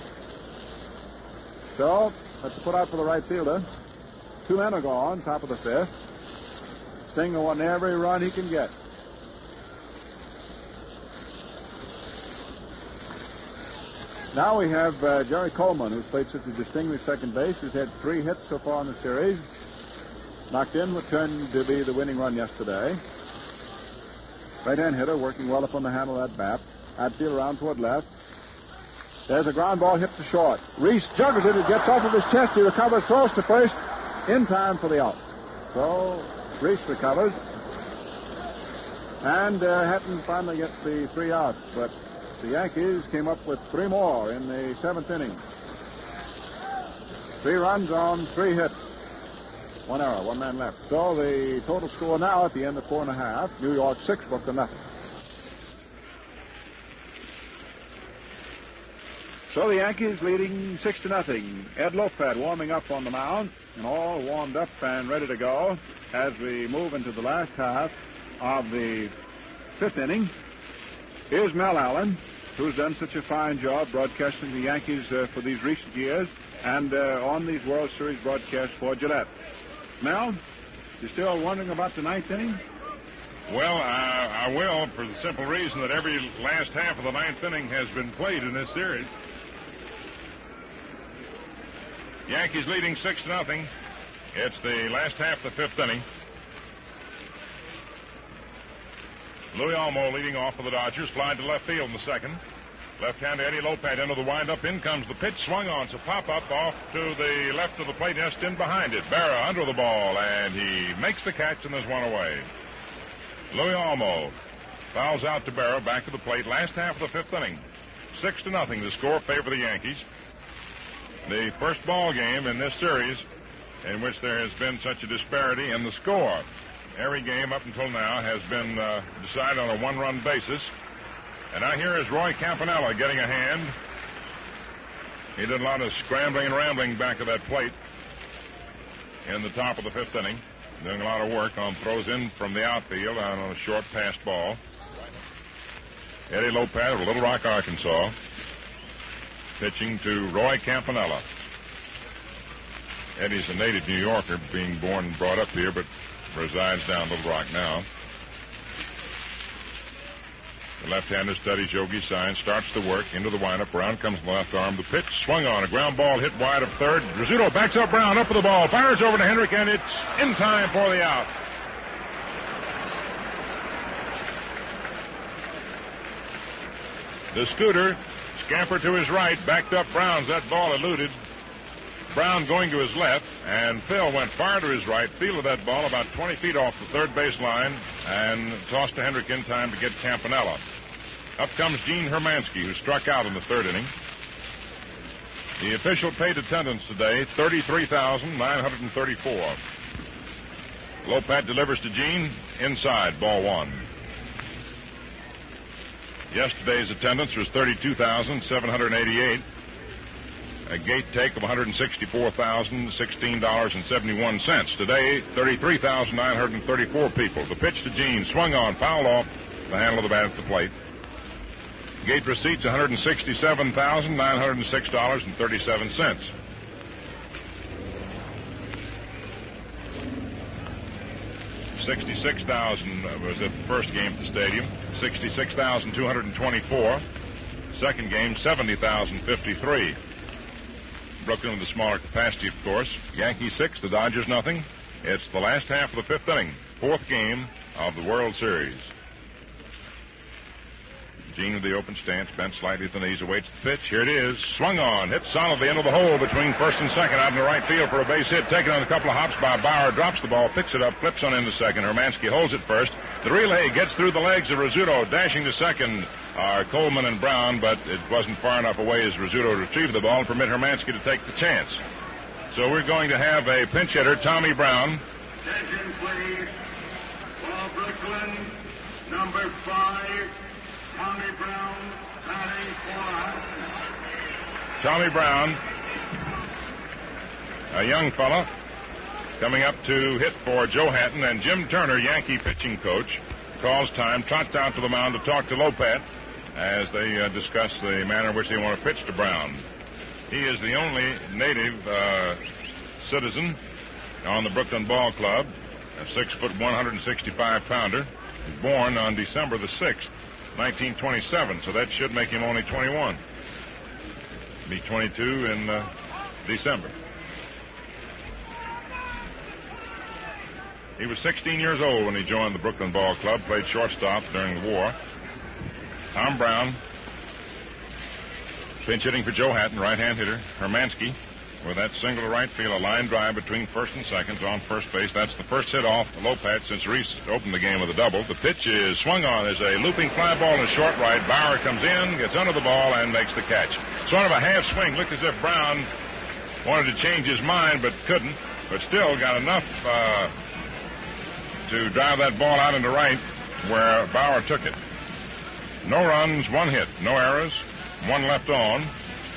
[SPEAKER 4] So, let's put out for the right fielder. 2 men are gone, top of the 5th. Singer won every run he can get. Now we have Jerry Coleman, who's played such a distinguished second base, who's had 3 hits so far in the series. Knocked in what turned to be the winning run yesterday. Right-hand hitter working well up on the handle of that bat. Outfield around toward left. There's a ground ball hit to short. Reese juggles it. It gets off of his chest. He recovers, throws to first in time for the out. So Reese recovers. And Hatton finally gets the 3 outs. But the Yankees came up with 3 more in the 7th inning. 3 runs on 3 hits. 1 error, 1 man left. So the total score now at the end of 4.5, New York 6, Brooklyn nothing. So the Yankees leading 6-0. Ed Lopez warming up on the mound, and all warmed up and ready to go as we move into the last half of the 5th inning. Here's Mel Allen, who's done such a fine job broadcasting the Yankees for these recent years and on these World Series broadcasts for Gillette. Mel, you still wondering about the 9th inning?
[SPEAKER 1] Well, I will, for the simple reason that every last half of the 9th inning has been played in this series. Yankees leading 6-0. It's the last half of the 5th inning. Louis Almo leading off for the Dodgers, flying to left field in the second. Left-hander Eddie Lopez into the windup. In comes the pitch, swung on. So pop-up off to the left of the plate, nest in behind it. Berra under the ball, and he makes the catch, and there's one away. Louis Almo fouls out to Berra, back to the plate. Last half of the 5th inning. 6-0, the score favor the Yankees. The first ball game in this series in which there has been such a disparity in the score. Every game up until now has been decided on a 1-run basis. And now here is Roy Campanella getting a hand. He did a lot of scrambling and rambling back of that plate in the top of the 5th inning, doing a lot of work on throws in from the outfield on a short passed ball. Eddie Lopez of Little Rock, Arkansas, pitching to Roy Campanella. Eddie's a native New Yorker, being born and brought up here, but resides down Little Rock now. The left-hander studies Yogi sign, starts the work, into the windup. Brown comes the left arm. The pitch swung on. A ground ball hit wide of third. Rizzuto backs up Brown, up with the ball. Fires over to Hendrick, and it's in time for the out. The Scooter scampered to his right, backed up Brown's. That ball eluded. Brown going to his left, and Phil went far to his right, fielded that ball about 20 feet off the third base line, and tossed to Hendrick in time to get Campanella. Up comes Gene Hermansky, who struck out in the 3rd inning. The official paid attendance today, 33,934. Lopez delivers to Gene, inside, ball 1. Yesterday's attendance was 32,788. A gate take of $164,016.71. Today, 33,934 people. The pitch to Gene, swung on, fouled off the handle of the bat at the plate. Gate receipts, $167,906.37. $66,000 was at the first game at the stadium. $66,224. Second game, $70,053. Brooklyn with a smaller capacity, of course. Yankees 6, the Dodgers nothing. It's the last half of the 5th inning, 4th game of the World Series. Gene with the open stance, bent slightly at the knees, awaits the pitch. Here it is. Swung on, hit solidly into the hole between first and second, out in the right field for a base hit. Taken on a couple of hops by Bauer, drops the ball, picks it up, flips on into second. Hermansky holds it first. The relay gets through the legs of Rizzuto, dashing to second are Coleman and Brown, but it wasn't far enough away as Rizzuto retrieved the ball and permit Hermansky to take the chance. So we're going to have a pinch hitter, Tommy Brown.
[SPEAKER 3] Attention, please. For Brooklyn, number 5, Tommy Brown, batting for.
[SPEAKER 1] Tommy Brown, a young fella, Coming up to hit for Joe Hatton, and Jim Turner, Yankee pitching coach, calls time, trots out to the mound to talk to Lopat as they discuss the manner in which they want to pitch to Brown. He is the only native citizen on the Brooklyn Ball Club, a 6-foot, 165-pounder, born on December the 6th, 1927, so that should make him only 21. Be 22 in December. He was 16 years old when he joined the Brooklyn Ball Club, played shortstop during the war. Tom Brown, pinch hitting for Joe Hatton, right-hand hitter. Hermansky with that single to right field, a line drive between first and second on first base. That's the first hit off Lopat since Reese opened the game with a double. The pitch is swung on. There's a looping fly ball in short right. Bauer comes in, gets under the ball, and makes the catch. Sort of a half swing. Looked as if Brown wanted to change his mind, but couldn't. But still got enough to drive that ball out into right where Bauer took it. No runs, one hit, no errors, one left on.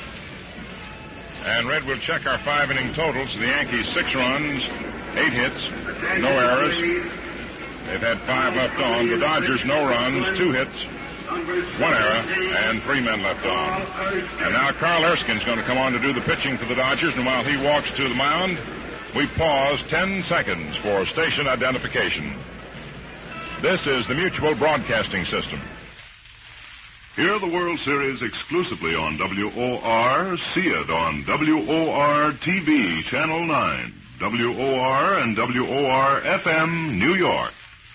[SPEAKER 1] And Red will check our 5-inning totals. The Yankees 6 runs, 8 hits, no errors. They've had 5 left on. The Dodgers no runs, 2 hits, 1 error, and 3 men left on. And now Carl Erskine's going to come on to do the pitching for the Dodgers. And while he walks to the mound, we pause 10 seconds for station identification. This is the Mutual Broadcasting System.
[SPEAKER 6] Hear the World Series exclusively on WOR. See it on WOR-TV, Channel 9, WOR and WOR-FM, New York.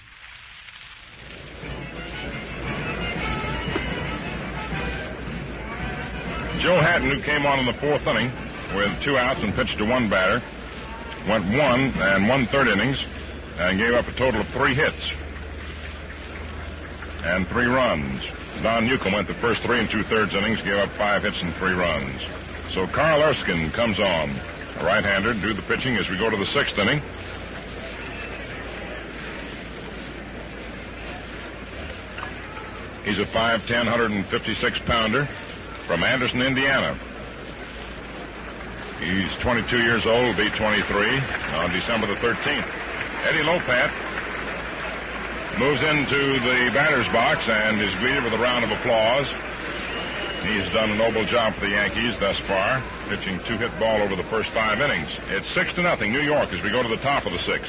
[SPEAKER 1] Joe Hatton, who came on in the 4th inning with 2 outs and pitched to 1 batter, went 1 1/3 innings and gave up a total of 3 hits and 3 runs. Don Newcomb went the first 3 2/3 innings, gave up 5 hits and 3 runs. So Carl Erskine comes on, a right-hander, to do the pitching as we go to the 6th inning. He's a 5'10", 156-pounder from Anderson, Indiana. He's 22 years old, will be 23 on December the 13th. Eddie Lopat moves into the batter's box and is greeted with a round of applause. He's done a noble job for the Yankees thus far, pitching 2-hit ball over the first 5 innings. It's 6-0 New York as we go to the top of the 6th.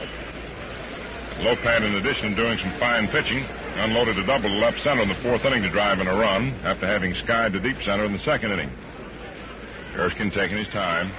[SPEAKER 1] Lopat, in addition to doing some fine pitching, unloaded a double to left center in the 4th inning to drive in a run after having skied to deep center in the 2nd inning. Erskine taking his time.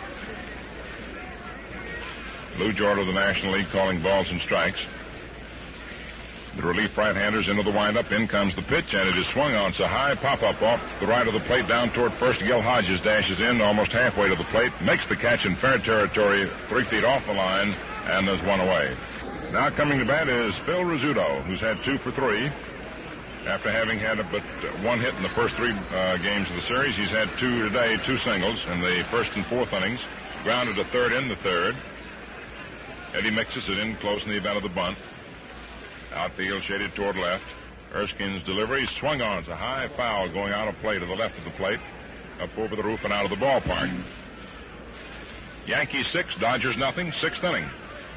[SPEAKER 1] Lou Jordan of the National League calling balls and strikes. The relief right-handers into the windup. In comes the pitch, and it is swung on. It's a high pop-up off the right of the plate down toward first. Gil Hodges dashes in almost halfway to the plate, makes the catch in fair territory 3 feet off the line, and there's 1 away. Now coming to bat is Phil Rizzuto, who's had 2 for 3. After having had but 1 hit in the first 3 games of the series, he's had 2 today, 2 singles in the 1st and 4th innings. Grounded to third in the 3rd. Eddie mixes it in close in the event of the bunt. Outfield shaded toward left. Erskine's delivery swung on. It's a high foul going out of play to the left of the plate, up over the roof and out of the ballpark. Yankees 6, Dodgers nothing, 6th inning.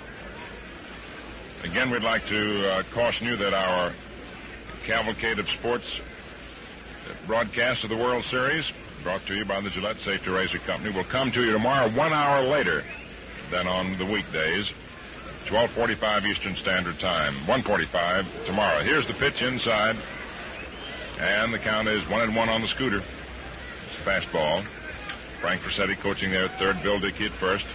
[SPEAKER 1] Again, we'd like to caution you that our cavalcade of sports broadcast of the World Series, brought to you by the Gillette Safety Razor Company, will come to you tomorrow 1 hour later than on the weekdays. 12:45 Eastern Standard Time. 1:45 tomorrow. Here's the pitch inside. And the count is 1-1 on the scooter. It's a fastball. Frank Frasetti coaching there at third. Bill Dickey at first.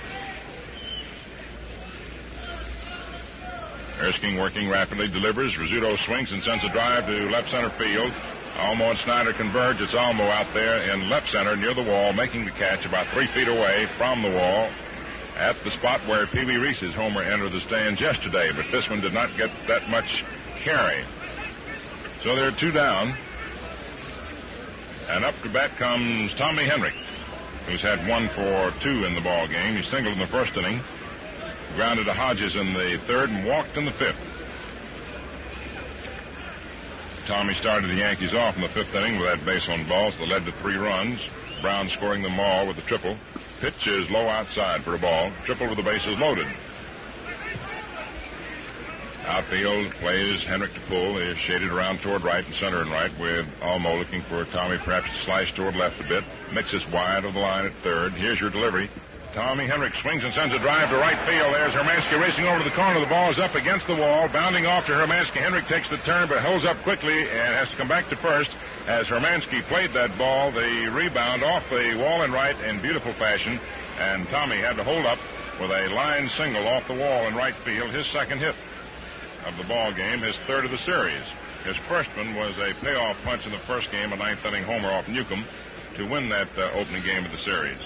[SPEAKER 1] Erskine working rapidly. Delivers. Rizzuto swings and sends a drive to left center field. Almo and Snyder converge. It's Almo out there in left center near the wall, making the catch about 3 feet away from the wall, at the spot where Pee Wee Reese's homer entered the stands yesterday, but this one did not get that much carry. So there are 2 down. And up to bat comes Tommy Henrich, who's had 1 for 2 in the ball game. He singled in the 1st inning, grounded to Hodges in the 3rd, and walked in the 5th. Tommy started the Yankees off in the 5th inning with that base on balls that led to 3 runs. Brown scoring them all with a triple. Pitch is low outside for a ball. Triple with the bases loaded. Outfield plays Henrik to pull. Is shaded around toward right and center and right, with Almo looking for Tommy perhaps to slice toward left a bit. Mixes wide of the line at third. Here's your delivery. Tommy Henrik swings and sends a drive to right field. There's Hermansky racing over to the corner. The ball is up against the wall, bounding off to Hermansky. Henrik takes the turn, but holds up quickly and has to come back to first. As Hermansky played that ball, the rebound off the wall in right in beautiful fashion, and Tommy had to hold up with a line single off the wall in right field, his second hit of the ball game, his third of the series. His first one was a payoff punch in the first game, a ninth-inning homer off Newcomb to win that opening game of the series.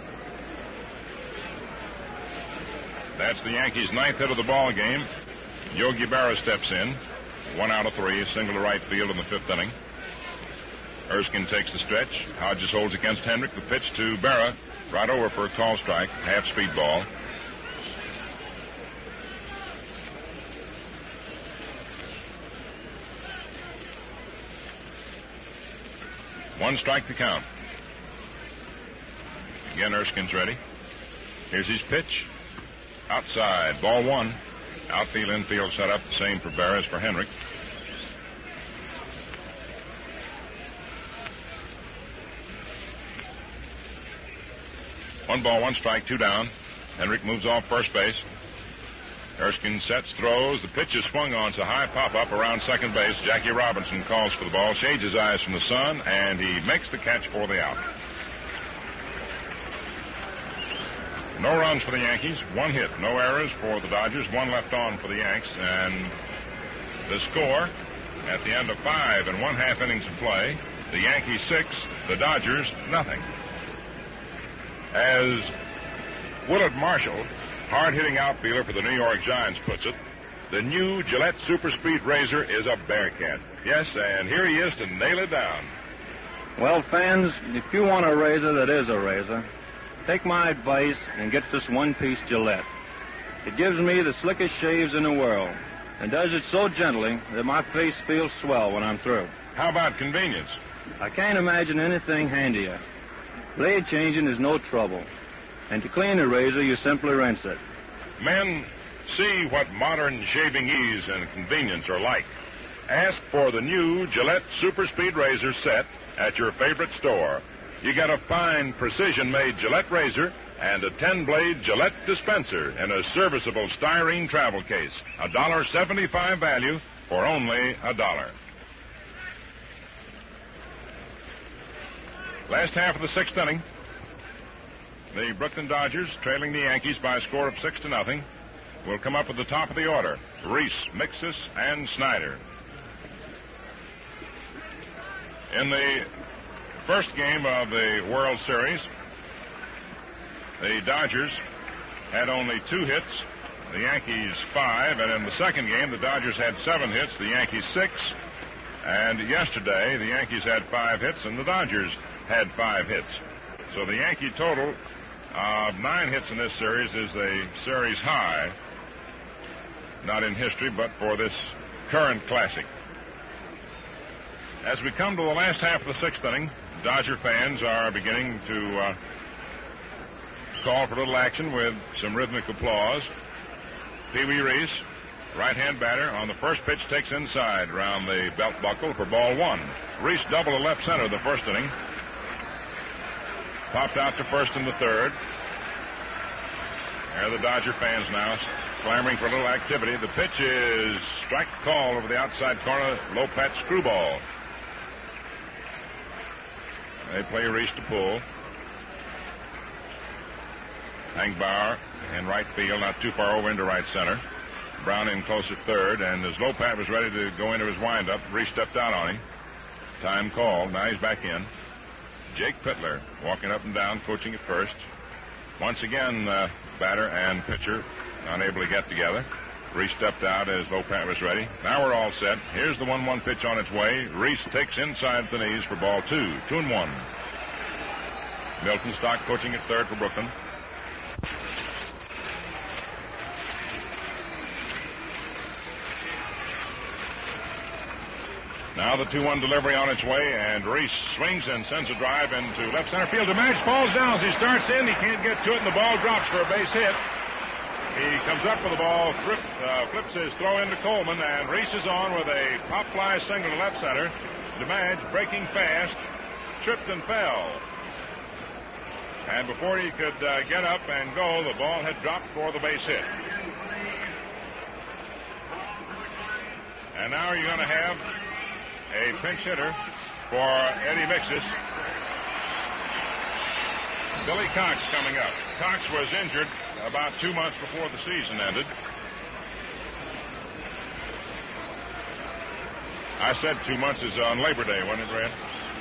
[SPEAKER 1] That's the Yankees' ninth hit of the ball game. Yogi Berra steps in. 1 out of 3, single to right field in the fifth inning. Erskine takes the stretch. Hodges holds against Henrik. The pitch to Berra, right over for a call strike, half-speed ball. One strike to count. Again, Erskine's ready. Here's his pitch. Outside, ball one. Outfield, infield set up, the same for Berra as for Henrik. One ball, one strike, 2 down. Henrik moves off first base. Erskine sets, throws. The pitch is swung on. It's a high pop-up around second base. Jackie Robinson calls for the ball, shades his eyes from the sun, and he makes the catch for the out. No runs for the Yankees, 1 hit, no errors for the Dodgers, 1 left on for the Yanks, and the score at the end of 5 1/2 innings of play, the Yankees 6, the Dodgers nothing. As Willard Marshall, hard-hitting outfielder for the New York Giants, puts it, the new Gillette Super Speed Razor is a bearcat. Yes, and here he is to nail it down.
[SPEAKER 7] Well, fans, if you want a razor that is a razor, take my advice and get this one-piece Gillette. It gives me the slickest shaves in the world and does it so gently that my face feels swell when I'm through.
[SPEAKER 1] How about convenience?
[SPEAKER 7] I can't imagine anything handier. Blade changing is no trouble. And to clean the razor, you simply rinse it.
[SPEAKER 1] Men, see what modern shaving ease and convenience are like. Ask for the new Gillette Super Speed Razor set at your favorite store. You get a fine, precision-made Gillette razor and a 10-blade Gillette dispenser in a serviceable styrene travel case. $1.75 value for only $1. Last half of the 6th inning. The Brooklyn Dodgers, trailing the Yankees by a score of 6-0, will come up at the top of the order. Reese, Mixus, and Snyder. In the first game of the World Series, the Dodgers had only 2 hits, the Yankees 5, and in the second game, the Dodgers had 7 hits, the Yankees 6, and yesterday, the Yankees had 5 hits, and the Dodgers had 5 hits. So the Yankee total of 9 hits in this series is a series high, not in history, but for this current classic. As we come to the last half of the 6th inning, Dodger fans are beginning to call for a little action with some rhythmic applause. Pee Wee Reese, right-hand batter, on the first pitch takes inside around the belt buckle for ball 1. Reese doubled to left center the first inning. Popped out to first in the third. There are the Dodger fans now clamoring for a little activity. The pitch is strike call over the outside corner, low pat screwball. They play Reese to pull. Hank Bauer in right field, not too far over into right center. Brown in close at third, and as Lopat was ready to go into his windup, Reese stepped out on him. Time called. Now he's back in. Jake Pittler walking up and down, coaching at first. Once again, batter and pitcher unable to get together. Reese stepped out as Lopat was ready. Now we're all set. Here's the 1-1 pitch on its way. Reese takes inside the knees for ball 2. 2-1. Milton Stock coaching at third for Brooklyn. Now the 2-1 delivery on its way, and Reese swings and sends a drive into left center field. DeMatch falls down as he starts in. He can't get to it, and the ball drops for a base hit. He comes up with the ball, flips his throw into Coleman, and Reese is on with a pop fly single to left center. DeMadge breaking fast, tripped and fell. And before he could get up and go, the ball had dropped for the base hit. And now you're going to have a pinch hitter for Eddie Mixus. Billy Cox coming up. Cox was injured about 2 months before the season ended. I said 2 months is on Labor Day, wasn't it, Red?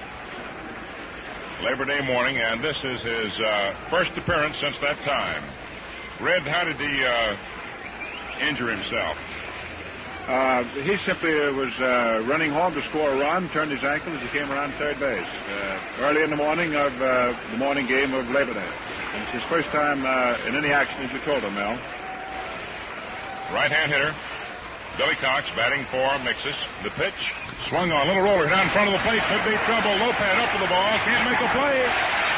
[SPEAKER 1] Labor Day morning, and this is his first appearance since that time. Red, how did he injure himself?
[SPEAKER 4] He simply was running home to score a run, turned his ankle as he came around third base early in the morning of the morning game of Labor Day. And it's his first time in any action, as you told him, Mel.
[SPEAKER 1] Right-hand hitter, Billy Cox batting for Mixus. The pitch, swung on, little roller down in front of the plate, could be trouble. Lopez up with the ball, can't make a play.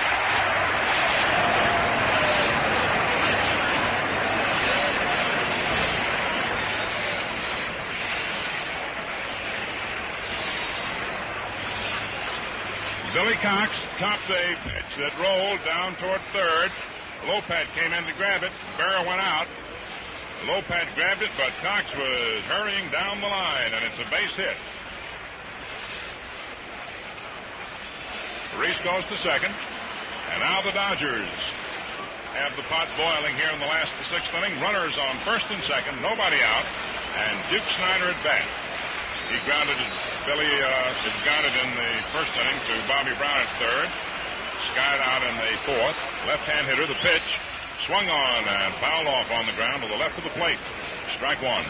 [SPEAKER 1] Billy Cox topped a pitch that rolled down toward third. Lopez came in to grab it. Berra went out. Lopez grabbed it, but Cox was hurrying down the line, and it's a base hit. Reese goes to second, and now the Dodgers have the pot boiling here in the last of the sixth inning. Runners on first and second, nobody out, and Duke Snider at bat. He grounded Billy grounded in the first inning to Bobby Brown at third. Skied out in the fourth. Left-hand hitter, the pitch. Swung on and fouled off on the ground to the left of the plate. Strike one.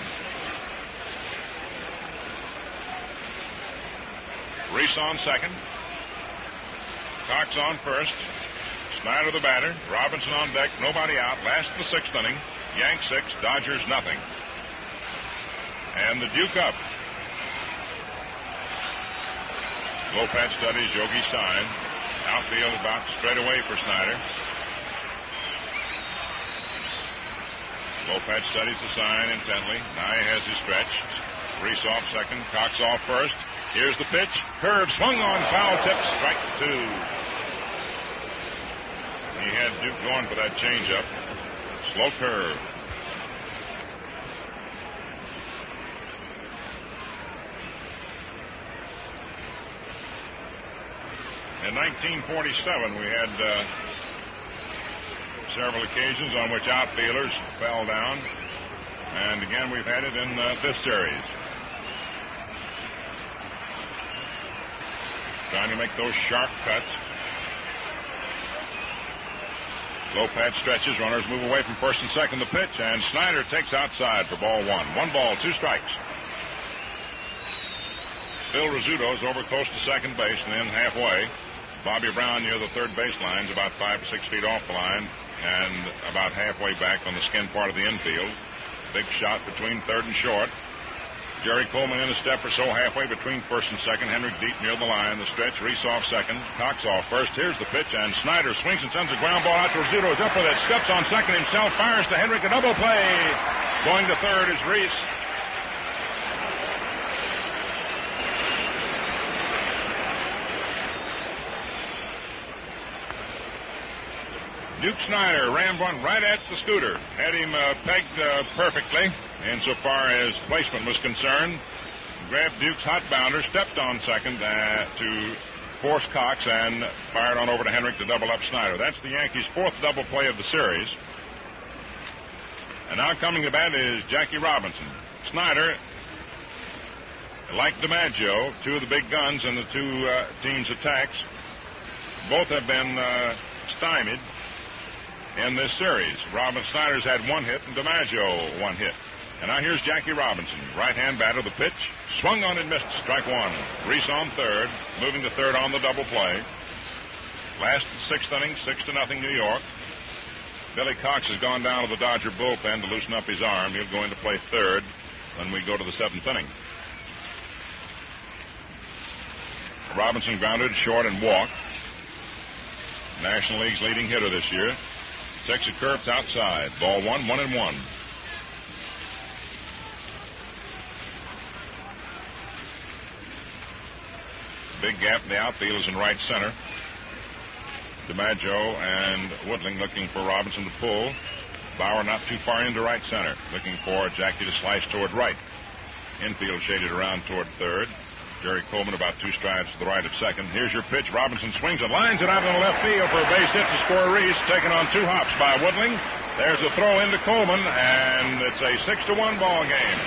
[SPEAKER 1] Reese on second. Cox on first. Snider the batter. Robinson on deck. Nobody out. Last of the sixth inning. Yanks 6, Dodgers nothing. And the Duke up. Lopez studies Yogi's sign. Outfield about straight away for Snider. Lopez studies the sign intently. Now he has his stretch. Reese off second. Cox off first. Here's the pitch. Curve swung on, foul tip. Strike two. He had Duke going for that changeup. Slow curve. In 1947, we had several occasions on which outfielders fell down. And again, we've had it in this series. Trying to make those sharp cuts. Lopez stretches. Runners move away from first and second. The pitch, and Snider takes outside for ball one. 1 ball, 2 strikes. Phil Rizzuto's over close to second base and then halfway. Bobby Brown near the third baseline is about 5 or 6 feet off the line and about halfway back on the skin part of the infield. Big shot between third and short. Jerry Coleman in a step or so halfway between first and second. Henrik deep near the line. The stretch. Reese off second. Cox off first. Here's the pitch, and Snider swings and sends a ground ball out to Rizzuto. Is up with it. Steps on second himself. Fires to Henrik. A double play. Going to third is Reese. Duke Snider rammed one right at the scooter. Had him pegged perfectly insofar as placement was concerned. Grabbed Duke's hot bounder, stepped on second to force Cox, and fired on over to Henrik to double up Snider. That's the Yankees' 4th double play of the series. And now coming to bat is Jackie Robinson. Snider, like DiMaggio, 2 of the big guns in the 2 teams' attacks, both have been stymied in this series. Snider's had 1 hit and DiMaggio 1 hit. And now here's Jackie Robinson. Right-hand batter, the pitch. Swung on and missed. Strike one. Reese on third. Moving to third on the double play. Last 6th inning, 6-0 New York. Billy Cox has gone down to the Dodger bullpen to loosen up his arm. He'll go in to play third when we go to the 7th inning. Robinson grounded short and walked. National League's leading hitter this year. Takes a curve outside. Ball 1-1-1. Big gap in the outfield is in right center. DiMaggio and Woodling looking for Robinson to pull. Bauer not too far into right center. Looking for Jackie to slice toward right. Infield shaded around toward third. Jerry Coleman about 2 strides to the right of second. Here's your pitch. Robinson swings and lines it out in the left field for a base hit to score Reese. Taken on 2 hops by Woodling. There's a throw into Coleman, and it's a 6-1 ball game.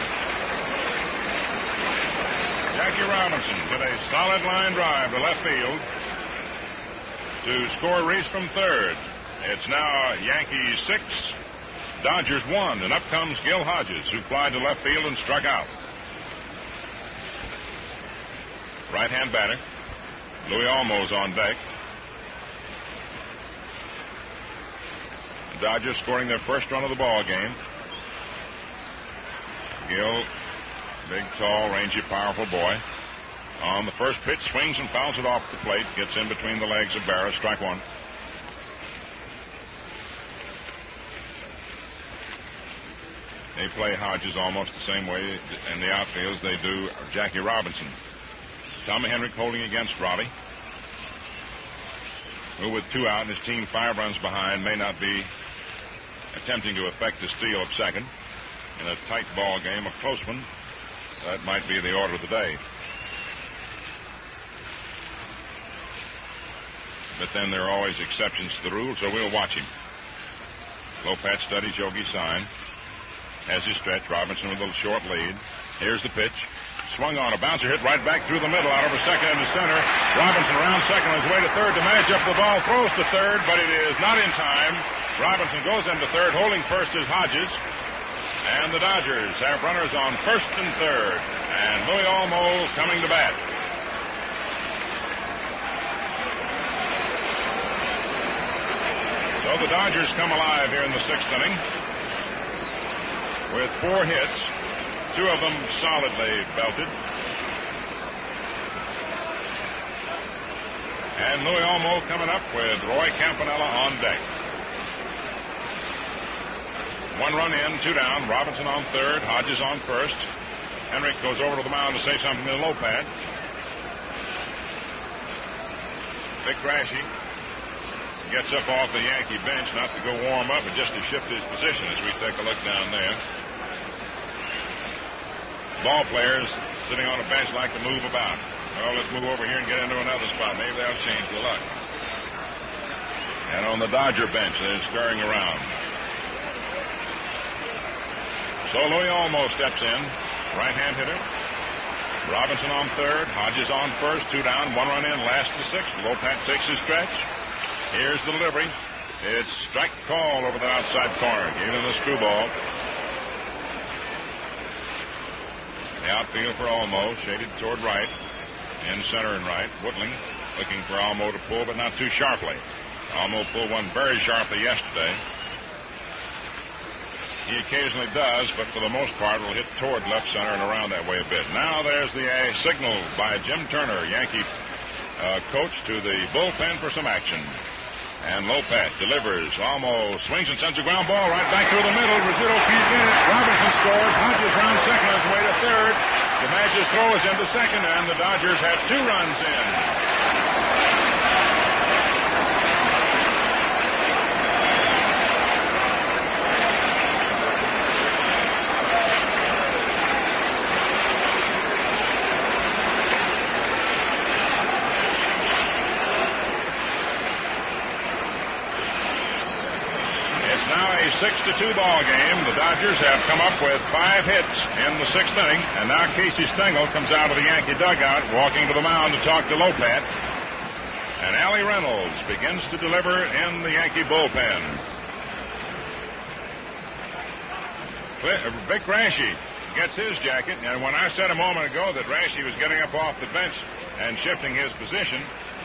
[SPEAKER 1] Jackie Robinson with a solid line drive to left field to score Reese from third. It's now Yankees 6, Dodgers 1, and up comes Gil Hodges, who flied to left field and struck out. Right-hand batter, Louis Olmos on deck. The Dodgers scoring their first run of the ball game. Gil, big, tall, rangy, powerful boy. On the first pitch, swings and fouls it off the plate. Gets in between the legs of Barrett. Strike one. They play Hodges almost the same way in the outfield as they do Jackie Robinson. Tommy Henrik holding against Robbie, who with 2 out and his team 5 runs behind may not be attempting to effect the steal of second. In a tight ball game, a close one, that might be the order of the day. But then there are always exceptions to the rule, so we'll watch him. Lopez studies Yogi Sign. Has his stretch. Robinson with a short lead. Here's the pitch. Swung on, a bouncer hit right back through the middle, out over second into center. Robinson around second on his way to third to match up the ball, throws to third, but it is not in time. Robinson goes into third, holding first is Hodges. And the Dodgers have runners on first and third. And Louis Olmo coming to bat. So the Dodgers come alive here in the 6th inning with 4 hits. 2 of them solidly belted. And Louis Olmo coming up with Roy Campanella on deck. 1 run in, 2 down. Robinson on third, Hodges on first. Henrik goes over to the mound to say something to Lopez. Vic Grashy gets up off the Yankee bench, not to go warm up, but just to shift his position as we take a look down there. Ball players sitting on a bench like to move about. Well, let's move over here and get into another spot. Maybe that'll change the luck. And on the Dodger bench, they're scurrying around. So Louis Olmo steps in, right-hand hitter. Robinson on third, Hodges on first, 2 down, 1 run in, last to 6th. Lopez takes his stretch. Here's the delivery. It's strike call over the outside corner. Gave him the screwball. The outfield for Olmo, shaded toward right, in center and right. Woodling looking for Olmo to pull, but not too sharply. Olmo pulled one very sharply yesterday. He occasionally does, but for the most part will hit toward left center and around that way a bit. Now there's the signal by Jim Turner, Yankee coach, to the bullpen for some action. And Lopez delivers. Olmo swings and sends a ground ball right back through the middle. Rizzuto can't get it. Robinson scores. Hodges round second on his way to third. DiMaggio's throw is into second, and the Dodgers have 2 runs in. Now a 6-2 ball game. The Dodgers have come up with 5 hits in the 6th inning, and now Casey Stengel comes out of the Yankee dugout, walking to the mound to talk to Lopez. And Allie Reynolds begins to deliver in the Yankee bullpen. Vic Grashy gets his jacket, and when I said a moment ago that Grashy was getting up off the bench and shifting his position,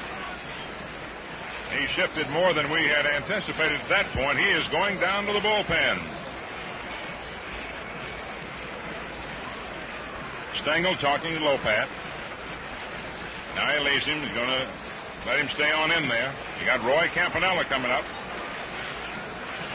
[SPEAKER 1] he shifted more than we had anticipated at that point. He is going down to the bullpen. Stengel talking to Lopez. Now he leaves him. He's going to let him stay on in there. You got Roy Campanella coming up.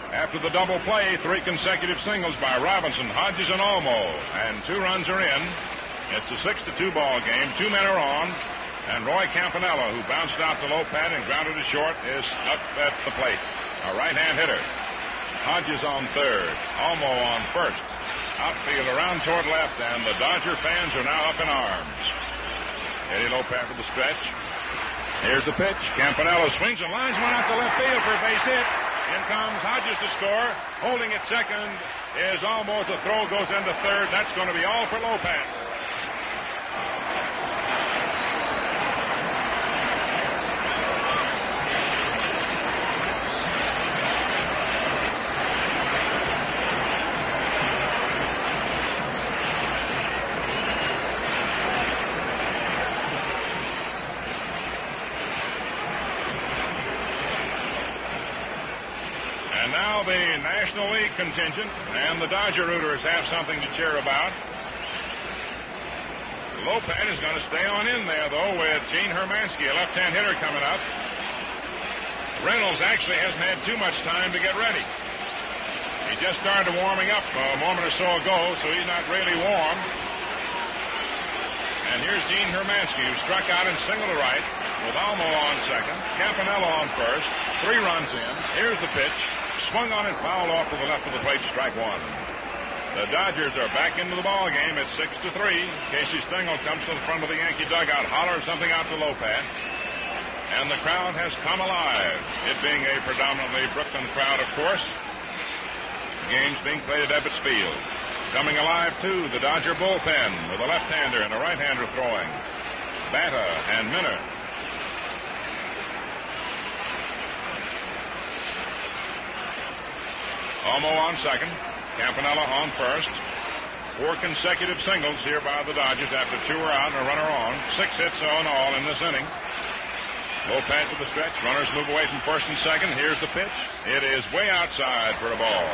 [SPEAKER 1] After the double play, 3 consecutive singles by Robinson, Hodges, and Olmo, and 2 runs are in. It's a 6-2 ball game. 2 men are on, and Roy Campanella, who bounced out to Lopez and grounded it short, is up at the plate. A right-hand hitter. Hodges on third, Olmo on first. Outfield around toward left, and the Dodger fans are now up in arms. Eddie Lopez for the stretch. Here's the pitch. Campanella swings and lines one out to left field for a base hit. In comes Hodges to score. Holding at second is Olmo. The throw goes into third. That's going to be all for Lopez. The National League contingent and the Dodger rooters have something to cheer about. Lopez is going to stay on in there, though, with Gene Hermansky, a left-hand hitter, coming up. Reynolds actually hasn't had too much time to get ready. He just started warming up a moment or so ago, so he's not really warm. And here's Gene Hermansky, who struck out and single to right, with Olmo on second, Campanella on first, 3 runs in. Here's the pitch. Swung on and fouled off to the left of the plate, strike 1. The Dodgers are back into the ball game. It's 6-3. Casey Stengel comes to the front of the Yankee dugout, hollers something out to Lopez. And the crowd has come alive. It being a predominantly Brooklyn crowd, of course. The game's being played at Ebbets Field. Coming alive, too, the Dodger bullpen with a left-hander and a right-hander throwing. Bata and Minner. Olmo on second, Campanella on first. 4 consecutive singles here by the Dodgers after 2 are out and a runner on. 6 hits on all in this inning. Lopez to the stretch. Runners move away from first and second. Here's the pitch. It is way outside for a ball.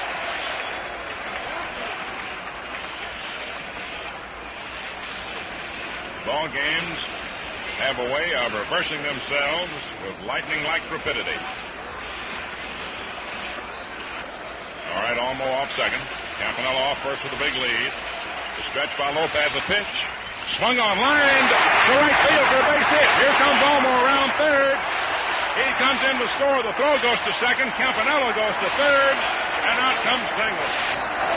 [SPEAKER 1] Ball games have a way of reversing themselves with lightning-like rapidity. All right, Olmo off second. Campanella off first with a big lead. The stretch by Lopez, the pitch. Swung on, lined to right field for a base hit. Here comes Olmo around third. He comes in to score. The throw goes to second. Campanella goes to third. And out comes Stengel.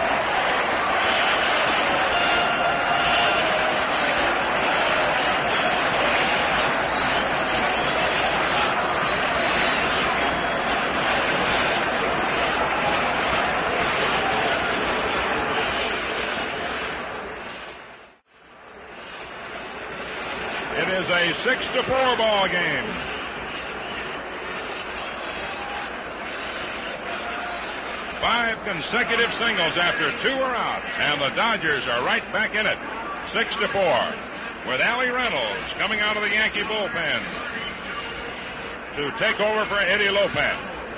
[SPEAKER 1] It is a 6-4 ball game. Five consecutive singles after 2 are out, and the Dodgers are right back in it. 6-4, with Allie Reynolds coming out of the Yankee bullpen to take over for Eddie Lopez.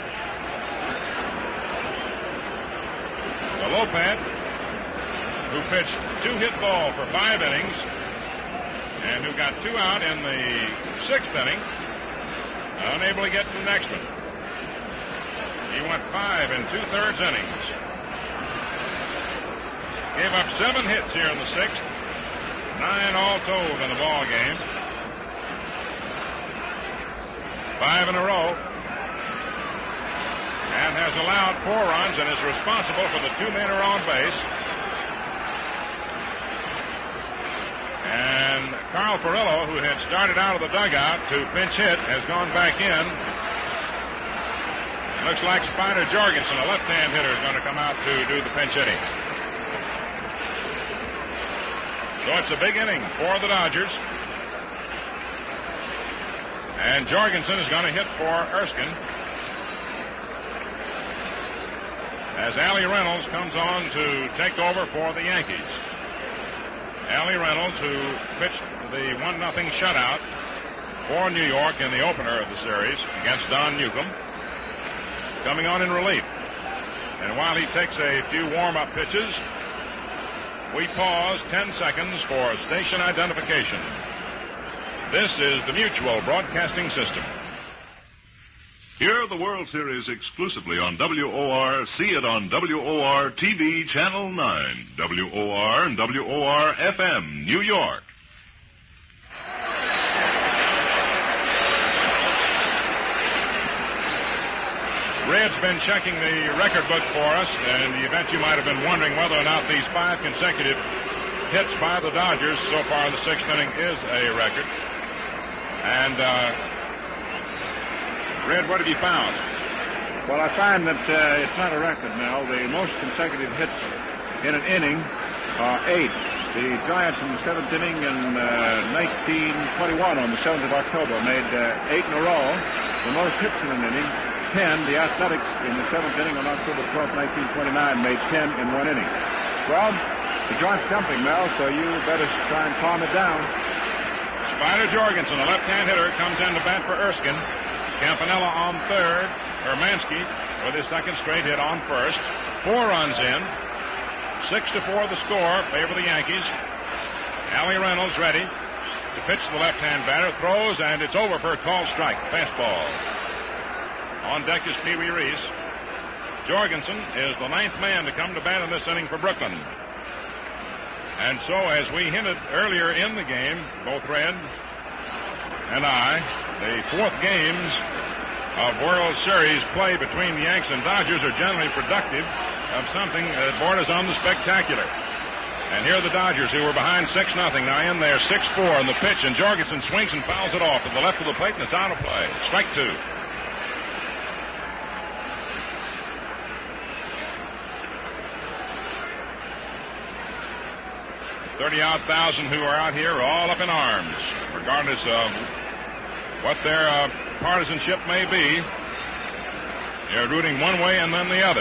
[SPEAKER 1] So Lopez, who pitched 2-hit ball for 5 innings, and who got 2 out in the 6th inning, unable to get to the next one. He went 5 2/3 innings. Gave up 7 hits here in the 6th, 9 all told in the ball game. 5 in a row, and has allowed 4 runs and is responsible for the 2 men who are on base. And Carl Furillo, who had started out of the dugout to pinch hit, has gone back in. Looks like Spider Jorgensen, a left-hand hitter, is going to come out to do the pinch hitting. So it's a big inning for the Dodgers. And Jorgensen is going to hit for Erskine, as Allie Reynolds comes on to take over for the Yankees. Allie Reynolds, who pitched the 1-0 shutout for New York in the opener of the series against Don Newcomb, coming on in relief. And while he takes a few warm-up pitches, we pause 10 seconds for station identification. This is the Mutual Broadcasting System.
[SPEAKER 6] Hear the World Series exclusively on WOR. See it on WOR TV Channel 9, WOR and WOR FM, New York.
[SPEAKER 1] Red's been checking the record book for us, and the event you might have been wondering whether or not these 5 consecutive hits by the Dodgers so far in the 6th inning is a record. And, Red, what have you found?
[SPEAKER 4] Well, I find that it's not a record now. The most consecutive hits in an inning are 8. The Giants in the 7th inning in 1921 on the 7th of October made 8 in a row. The most hits in an inning, 10. The Athletics in the 7th inning on October 12th, 1929 made 10 in one inning. Well, the joint's jumping, Mel, so you better try and calm it down.
[SPEAKER 1] Spider Jorgensen, a left-hand hitter, comes in to bat for Erskine. Campanella on third. Hermansky with his second straight hit on first. 4 runs in. 6-4 the score. Favor the Yankees. Allie Reynolds ready to pitch the left-hand batter. Throws, and it's over for a called strike. Fastball. On deck is Pee Wee Reese. Jorgensen is the 9th man to come to bat in this inning for Brooklyn. And so, as we hinted earlier in the game, both Red and I, the 4th games of World Series play between the Yanks and Dodgers are generally productive of something that borders on the spectacular. And here are the Dodgers, who were behind 6-0, now in there 6-4 on the pitch, and Jorgensen swings and fouls it off to the left of the plate, and it's out of play. Strike 2. $30,000 who are out here are all up in arms, regardless of what their partisanship may be. They're rooting one way and then the other.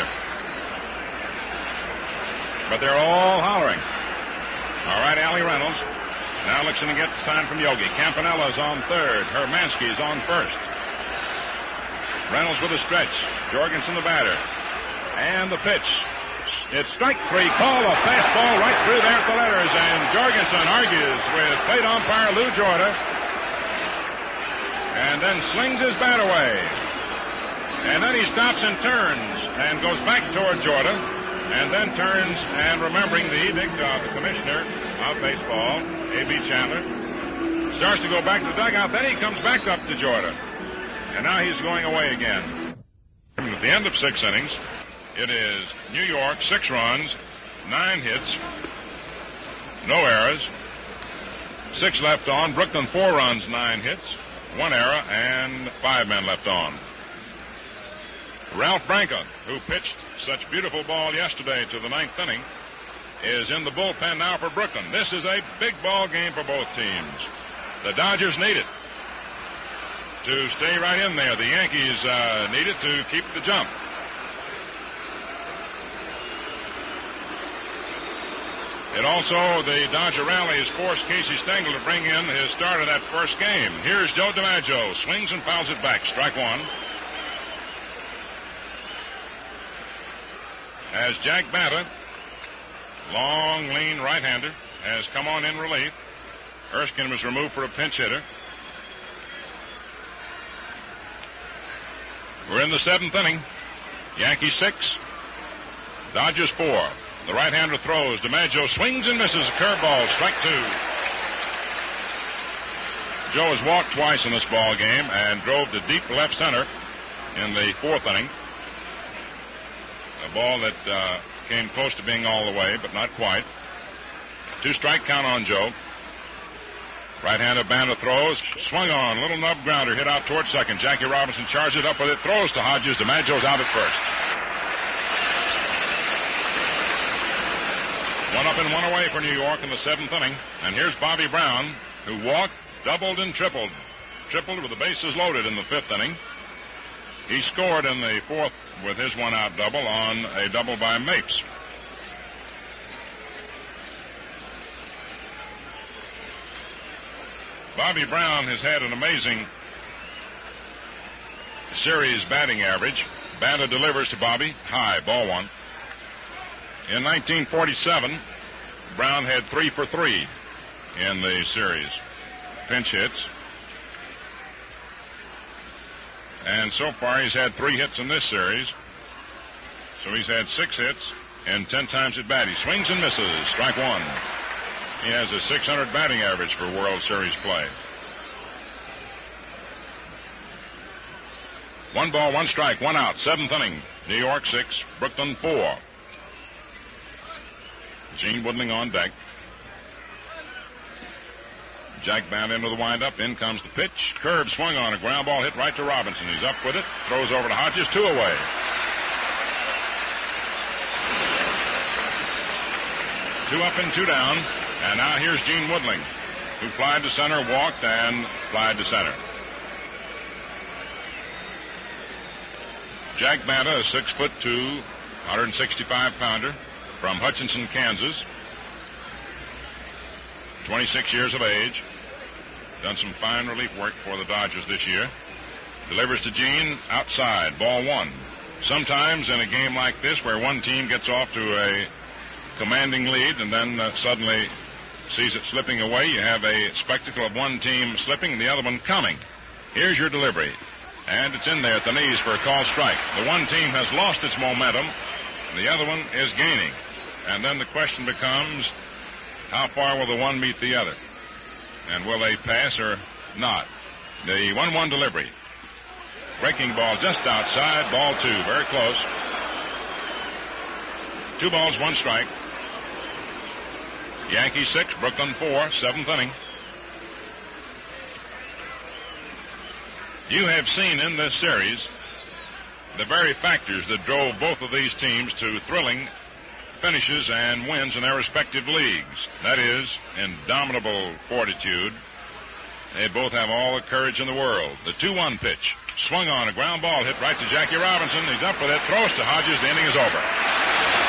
[SPEAKER 1] But they're all hollering. All right, Allie Reynolds now looks in to get the sign from Yogi. Campanella's on third. Hermansky's on first. Reynolds with a stretch. Jorgensen the batter. And the pitch. It's strike 3. Call a fastball right through there at the letters, and Jorgensen argues with plate umpire Lou Jorda, and then slings his bat away. And then he stops and turns and goes back toward Jorda, and then turns and, remembering the edict of the commissioner of baseball, A.B. Chandler, starts to go back to the dugout. Then he comes back up to Jorda, and now he's going away again. At the end of 6 innings, it is New York, 6 runs, 9 hits, no errors, 6 left on. Brooklyn, 4 runs, 9 hits, 1 error, and 5 men left on. Ralph Branca, who pitched such beautiful ball yesterday to the 9th inning, is in the bullpen now for Brooklyn. This is a big ball game for both teams. The Dodgers need it to stay right in there. The Yankees need it to keep the jump. It also, the Dodger rally has forced Casey Stengel to bring in his start of that first game. Here's Joe DiMaggio. Swings and fouls it back. Strike 1. As Jack Banta, long, lean right-hander, has come on in relief. Erskine was removed for a pinch hitter. We're in the 7th inning. Yankees 6, Dodgers 4. The right-hander throws. DiMaggio swings and misses. Curveball. Strike 2. Joe has walked twice in this ball game and drove to deep left center in the 4th inning. A ball that came close to being all the way, but not quite. 2-strike count on Joe. Right-hander Banda throws. Swung on. Little nub grounder hit out towards second. Jackie Robinson charges it up with it. Throws to Hodges. DiMaggio's out at first. 1 up and 1 away for New York in the 7th inning. And here's Bobby Brown, who walked, doubled, and tripled. Tripled with the bases loaded in the 5th inning. He scored in the 4th with his one-out double on a double by Mapes. Bobby Brown has had an amazing series batting average. Banda delivers to Bobby. High, ball 1. In 1947, Brown had 3 for 3 in the series. Pinch hits. And so far, he's had 3 hits in this series. So he's had 6 hits and 10 times at bat. He swings and misses. Strike 1. He has a .600 batting average for World Series play. 1 ball, 1 strike, 1 out. 7th inning. New York 6, Brooklyn 4. Gene Woodling on deck. Jack Banta into the windup. In comes the pitch. Curve swung on. A ground ball hit right to Robinson. He's up with it. Throws over to Hodges. 2 away. Two up and 2 down. And now here's Gene Woodling, who flied to center, walked, and flied to center. Jack Banta, a 6'2", 165-pounder from Hutchinson, Kansas. 26 years of age. Done some fine relief work for the Dodgers this year. Delivers to Gene outside, ball 1. Sometimes in a game like this where one team gets off to a commanding lead and then suddenly sees it slipping away, you have a spectacle of one team slipping and the other one coming. Here's your delivery. And it's in there at the knees for a called strike. The one team has lost its momentum. The other one is gaining. And then the question becomes, how far will the one meet the other? And will they pass or not? The 1-1 delivery. Breaking ball just outside, ball 2, very close. 2 balls, 1 strike. Yankees 6, Brooklyn 4, 7th inning. You have seen in this series the very factors that drove both of these teams to thrilling finishes and wins in their respective leagues. That is, indomitable fortitude. They both have all the courage in the world. The 2-1 pitch. Swung on, a ground ball hit right to Jackie Robinson. He's up with it, throws to Hodges. The inning is over.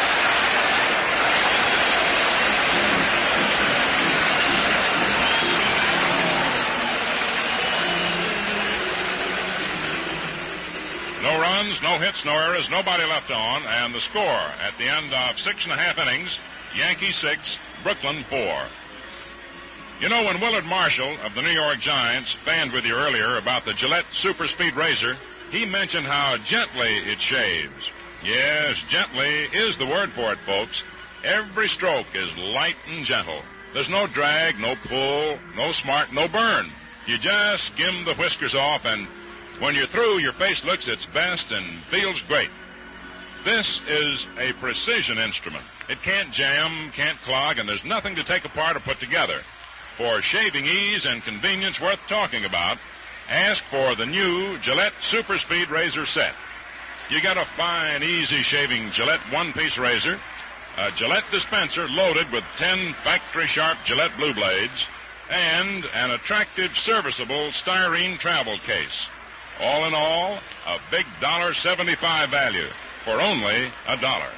[SPEAKER 1] No runs, no hits, no errors, nobody left on, and the score at the end of 6.5 innings, Yankees 6, Brooklyn 4. You know, when Willard Marshall of the New York Giants fanned with you earlier about the Gillette Super Speed Razor, he mentioned how gently it shaves. Yes, gently is the word for it, folks. Every stroke is light and gentle. There's no drag, no pull, no smart, no burn. You just skim the whiskers off, and when you're through, your face looks its best and feels great. This is a precision instrument. It can't jam, can't clog, and there's nothing to take apart or put together. For shaving ease and convenience worth talking about, ask for the new Gillette Super Speed Razor Set. You get a fine, easy shaving Gillette one-piece razor, a Gillette dispenser loaded with 10 factory-sharp Gillette blue blades, and an attractive, serviceable styrene travel case. All in all, a big $1.75 value for only $1.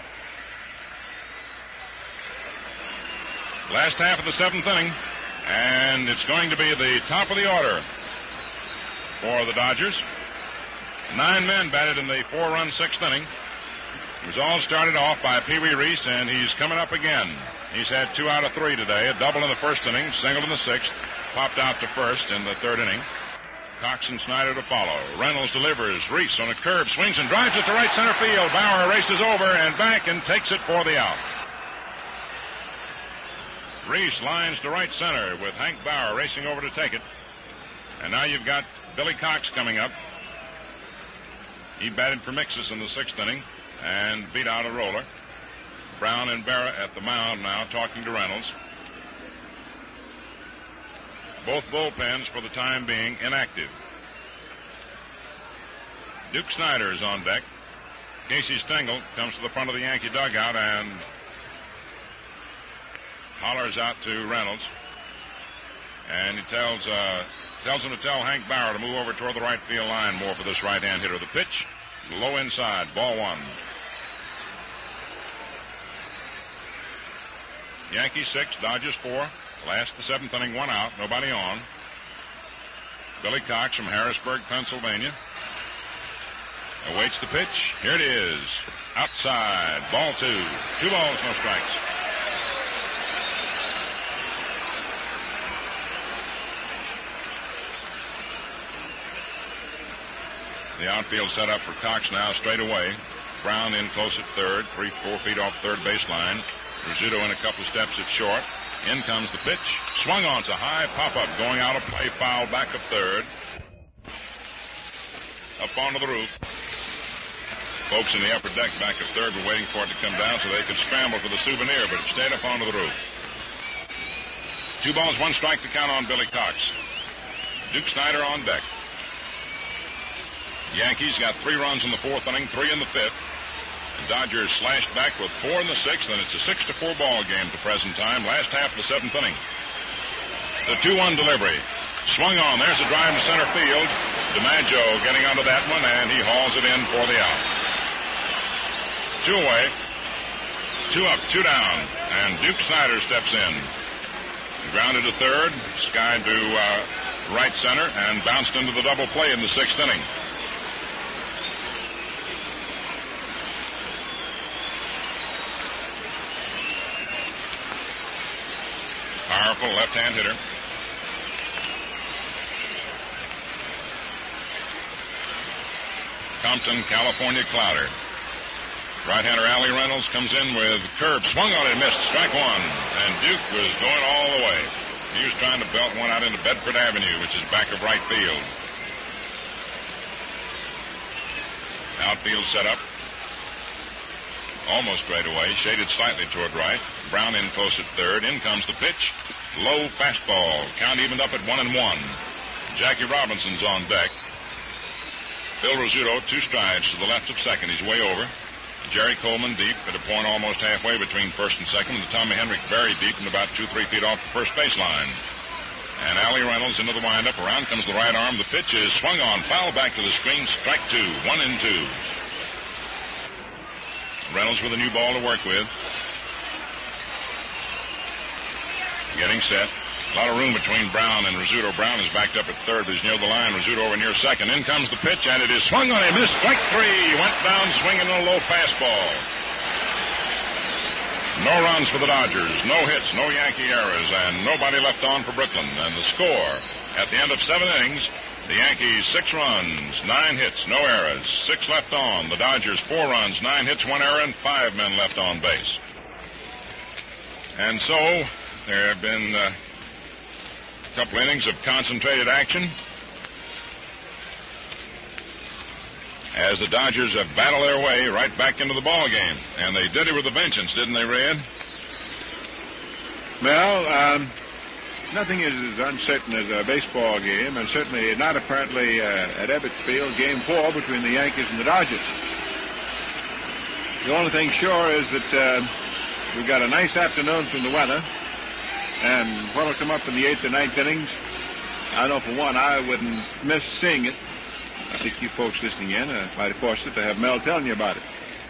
[SPEAKER 1] Last half of the 7th inning, and it's going to be the top of the order for the Dodgers. 9 men batted in the 4-run 6th inning. It was all started off by Pee Wee Reese, and he's coming up again. He's had 2 out of 3 today, a double in the 1st inning, single in the 6th, popped out to 1st in the 3rd inning. Cox and Snyder to follow. Reynolds delivers. Reese on a curve, swings and drives it to right center field. Bauer races over and back and takes it for the out. Reese lines to right center with Hank Bauer racing over to take it. And now you've got Billy Cox coming up. He batted for Mixus in the 6th inning and beat out a roller. Brown and Barra at the mound now talking to Reynolds. Both bullpens, for the time being, inactive. Duke Snyder is on deck. Casey Stengel comes to the front of the Yankee dugout and hollers out to Reynolds. And he tells him to tell Hank Bauer to move over toward the right field line more for this right-hand hitter. The pitch, low inside, ball 1. Yankees 6, Dodgers 4. Last the 7th inning, 1 out, nobody on. Billy Cox from Harrisburg, Pennsylvania, awaits the pitch. Here it is. Outside, ball 2. 2 balls, no strikes. The outfield set up for Cox now straight away. Brown in close at third, 3-4 feet off third baseline. Rizzuto in a couple of steps at short. In comes the pitch. Swung on. It's a high pop-up going out of play. Foul back of third. Up onto the roof. Folks in the upper deck back of third were waiting for it to come down so they could scramble for the souvenir, but it stayed up onto the roof. 2 balls, 1 strike to count on Billy Cox. Duke Snider on deck. Yankees got 3 runs in the 4th inning, 3 in the 5th. The Dodgers slashed back with 4 in the 6th, and it's a 6-4 ball game at the present time. Last half of the 7th inning. The 2-1 delivery. Swung on. There's a drive to center field. DiMaggio getting onto that one, and he hauls it in for the out. 2 away. 2 up, 2 down, and Duke Snider steps in. Grounded to third, skied to right center, and bounced into the double play in the 6th inning. Powerful left-hand hitter. Compton, California clouder. Right-hander Allie Reynolds comes in with curve. Swung on it, missed. Strike 1. And Duke was going all the way. He was trying to belt one out into Bedford Avenue, which is back of right field. Outfield set up. Almost straight away. Shaded slightly toward right. Brown in close at third. In comes the pitch. Low fastball. Count evened up at 1-1. Jackie Robinson's on deck. Phil Rizzuto, 2 strides to the left of second. He's way over. Jerry Coleman deep at a point almost halfway between first and second. And Tommy Henrik very deep and about 2-3 feet off the first baseline. And Allie Reynolds into the windup. Around comes the right arm. The pitch is swung on. Foul back to the screen. Strike 2. 1-2. Reynolds with a new ball to work with. Getting set. A lot of room between Brown and Rizzuto. Brown is backed up at third, but he's near the line. Rizzuto over near second. In comes the pitch, and it is swung on. He missed. Strike 3. Went down swinging a low fastball. No runs for the Dodgers. No hits, no Yankee errors, and nobody left on for Brooklyn. And the score at the end of 7 innings, the Yankees 6 runs, 9 hits, no errors, 6 left on. The Dodgers 4 runs, 9 hits, 1 error, and 5 men left on base. And so there have been a couple innings of concentrated action as the Dodgers have battled their way right back into the ball game. And they did it with a vengeance, didn't they, Red?
[SPEAKER 4] Well, nothing is as uncertain as a baseball game, and certainly not apparently at Ebbets Field, Game 4 between the Yankees and the Dodgers. The only thing sure is that we've got a nice afternoon from the weather, and what will come up in the 8th and 9th innings, I know for one I wouldn't miss seeing it. I think you folks listening in might have forced it to have Mel telling you about it.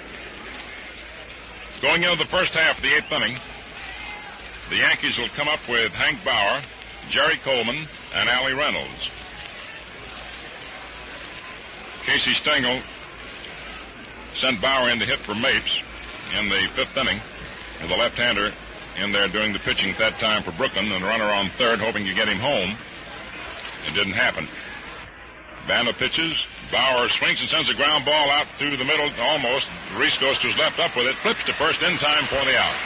[SPEAKER 1] Going into the first half of the 8th inning, the Yankees will come up with Hank Bauer, Jerry Coleman, and Allie Reynolds. Casey Stengel sent Bauer in to hit for Mapes in the 5th inning, with a left-hander in there doing the pitching at that time for Brooklyn, and a runner on third hoping to get him home. It didn't happen. Banda pitches. Bauer swings and sends a ground ball out through the middle almost. Reese goes to his left, up with it, flips to first in time for the out.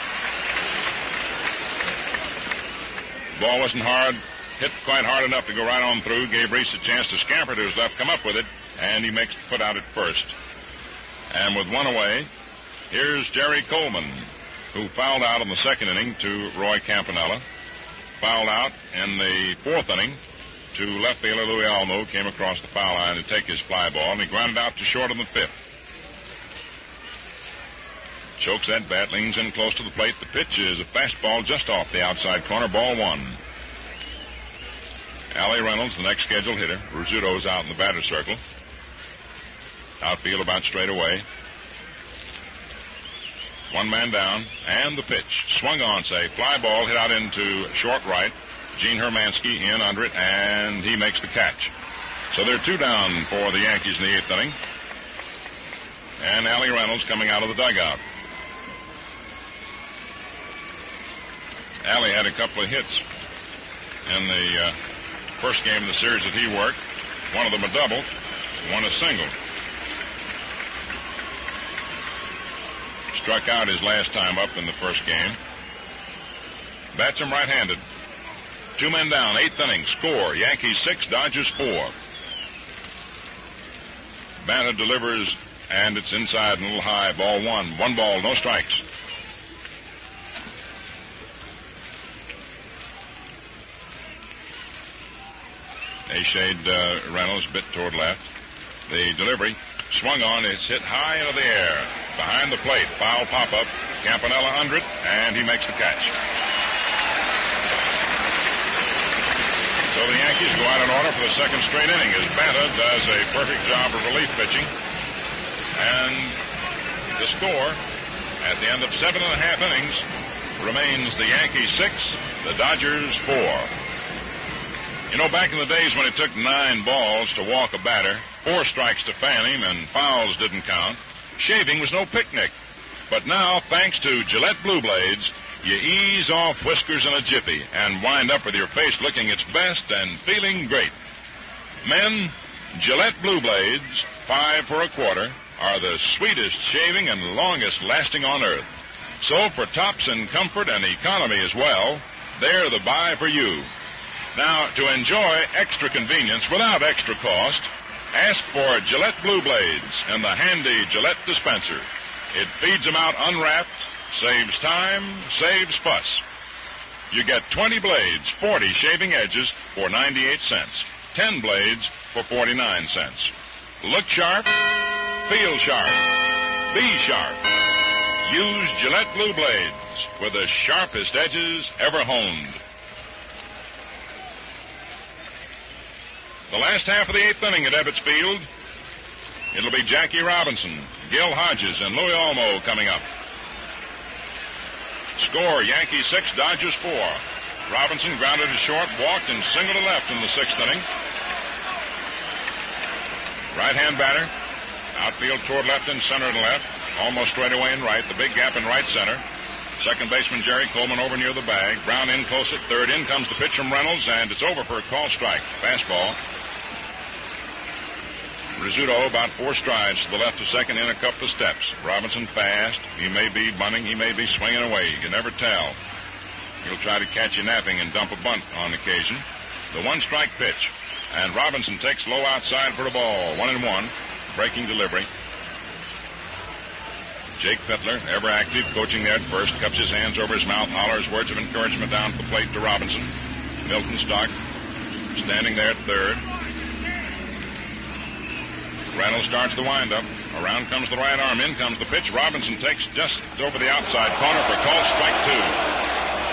[SPEAKER 1] Ball wasn't hard, hit quite hard enough to go right on through, gave Reese a chance to scamper to his left, come up with it, and he makes the put out at first. And with 1 away, here's Jerry Coleman, who fouled out in the 2nd inning to Roy Campanella. Fouled out in the 4th inning to left fielder Louis Almo, came across the foul line to take his fly ball, and he grounded out to short in the 5th. Chokes that bat, leans in close to the plate. The pitch is a fastball just off the outside corner, ball 1. Allie Reynolds, the next scheduled hitter. Rizzuto's out in the batter's circle. Outfield about straight away. 1 man down, and the pitch. Swung on, say, fly ball hit out into short right. Gene Hermansky in under it, and he makes the catch. So they're 2 down for the Yankees in the 8th inning. And Allie Reynolds coming out of the dugout. Allie had a couple of hits in the first game of the series that he worked. One of them a double. won a single. Struck out his last time up in the first game. Bats him right-handed. 2 men down, 8th inning. Score, Yankees 6, Dodgers 4. Banta delivers, and it's inside and a little high. Ball 1. 1 ball, no strikes. They shade Reynolds bit toward left. The delivery swung on. It's hit high into the air. Behind the plate. Foul pop-up. Campanella under it, and he makes the catch. So the Yankees go out in order for the second straight inning as Banta does a perfect job of relief pitching. And the score at the end of 7.5 innings remains the Yankees 6, the Dodgers 4. You know, back in the days when it took 9 balls to walk a batter, 4 strikes to fan him, and fouls didn't count, shaving was no picnic. But now, thanks to Gillette Blue Blades, you ease off whiskers in a jiffy and wind up with your face looking its best and feeling great. Men, Gillette Blue Blades, 5 for a quarter, are the sweetest shaving and longest lasting on earth. So for tops in comfort and economy as well, they're the buy for you. Now, to enjoy extra convenience without extra cost, ask for Gillette Blue Blades in the handy Gillette dispenser. It feeds them out unwrapped, saves time, saves fuss. You get 20 blades, 40 shaving edges for 98 cents. 10 blades for 49 cents. Look sharp, feel sharp, be sharp. Use Gillette Blue Blades with the sharpest edges ever honed. The last half of the 8th inning at Ebbets Field, it'll be Jackie Robinson, Gil Hodges, and Louis Olmo coming up. Score, Yankees 6, Dodgers 4. Robinson grounded to short, walked, and singled to left in the 6th inning. Right-hand batter. Outfield toward left and center to left. Almost straight away in right. The big gap in right center. Second baseman Jerry Coleman over near the bag. Brown in close at third. In comes the pitch from Reynolds, and it's over for a call strike. Fastball. Rizzuto about 4 strides to the left of second in a couple of steps. Robinson fast. He may be bunting. He may be swinging away. You can never tell. He'll try to catch you napping and dump a bunt on occasion. The 1-strike pitch. And Robinson takes low outside for a ball. 1-1. Breaking delivery. Jake Pittler, ever active, coaching there at first, cups his hands over his mouth, hollers words of encouragement down the plate to Robinson. Milton Stock standing there at third. Reynolds starts the windup. Around comes the right arm. In comes the pitch. Robinson takes just over the outside corner for call strike 2.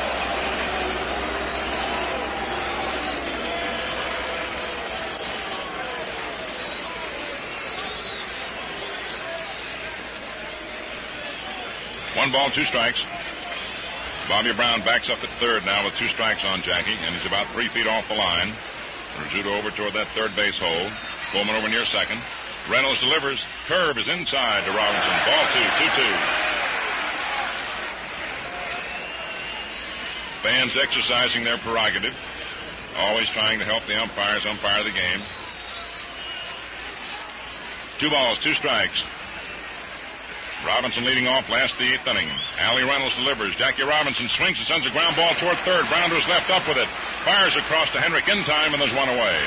[SPEAKER 1] One ball, 2 strikes. Bobby Brown backs up at third now with 2 strikes on Jackie, and he's about 3 feet off the line. Rizzuto over toward that third base hole. Coleman over near second. Reynolds delivers. Curve is inside to Robinson. Ball 2, 2-2. Fans exercising their prerogative. Always trying to help the umpires umpire the game. 2 balls, 2 strikes. Robinson leading off last the 8th inning. Allie Reynolds delivers. Jackie Robinson swings and sends a ground ball toward third. Brown to his left up with it. Fires across to Henrik in time, and there's one away.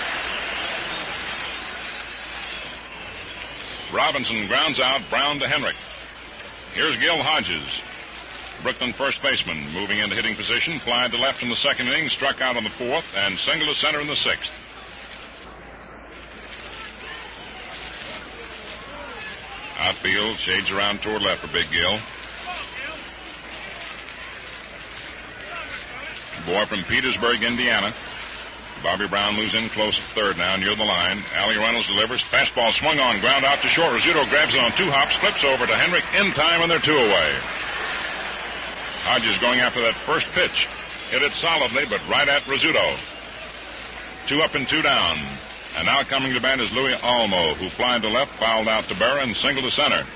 [SPEAKER 1] Robinson grounds out. Brown to Henrik. Here's Gil Hodges. Brooklyn first baseman moving into hitting position. Flied to left in the 2nd inning. Struck out on the 4th and singled to center in the 6th. Outfield shades around toward left for Big Gil. Boy from Petersburg, Indiana. Bobby Brown moves in close at third now, near the line. Allie Reynolds delivers. Fastball swung on, ground out to short. Rizzuto grabs it on 2 hops, flips over to Henrik in time, and they're 2 away. Hodges going after that first pitch. Hit it solidly, but right at Rizzuto. 2 up and 2 down. And now coming to bat is Louis Olmo, who flied to left, fouled out to Berra, and singled to center.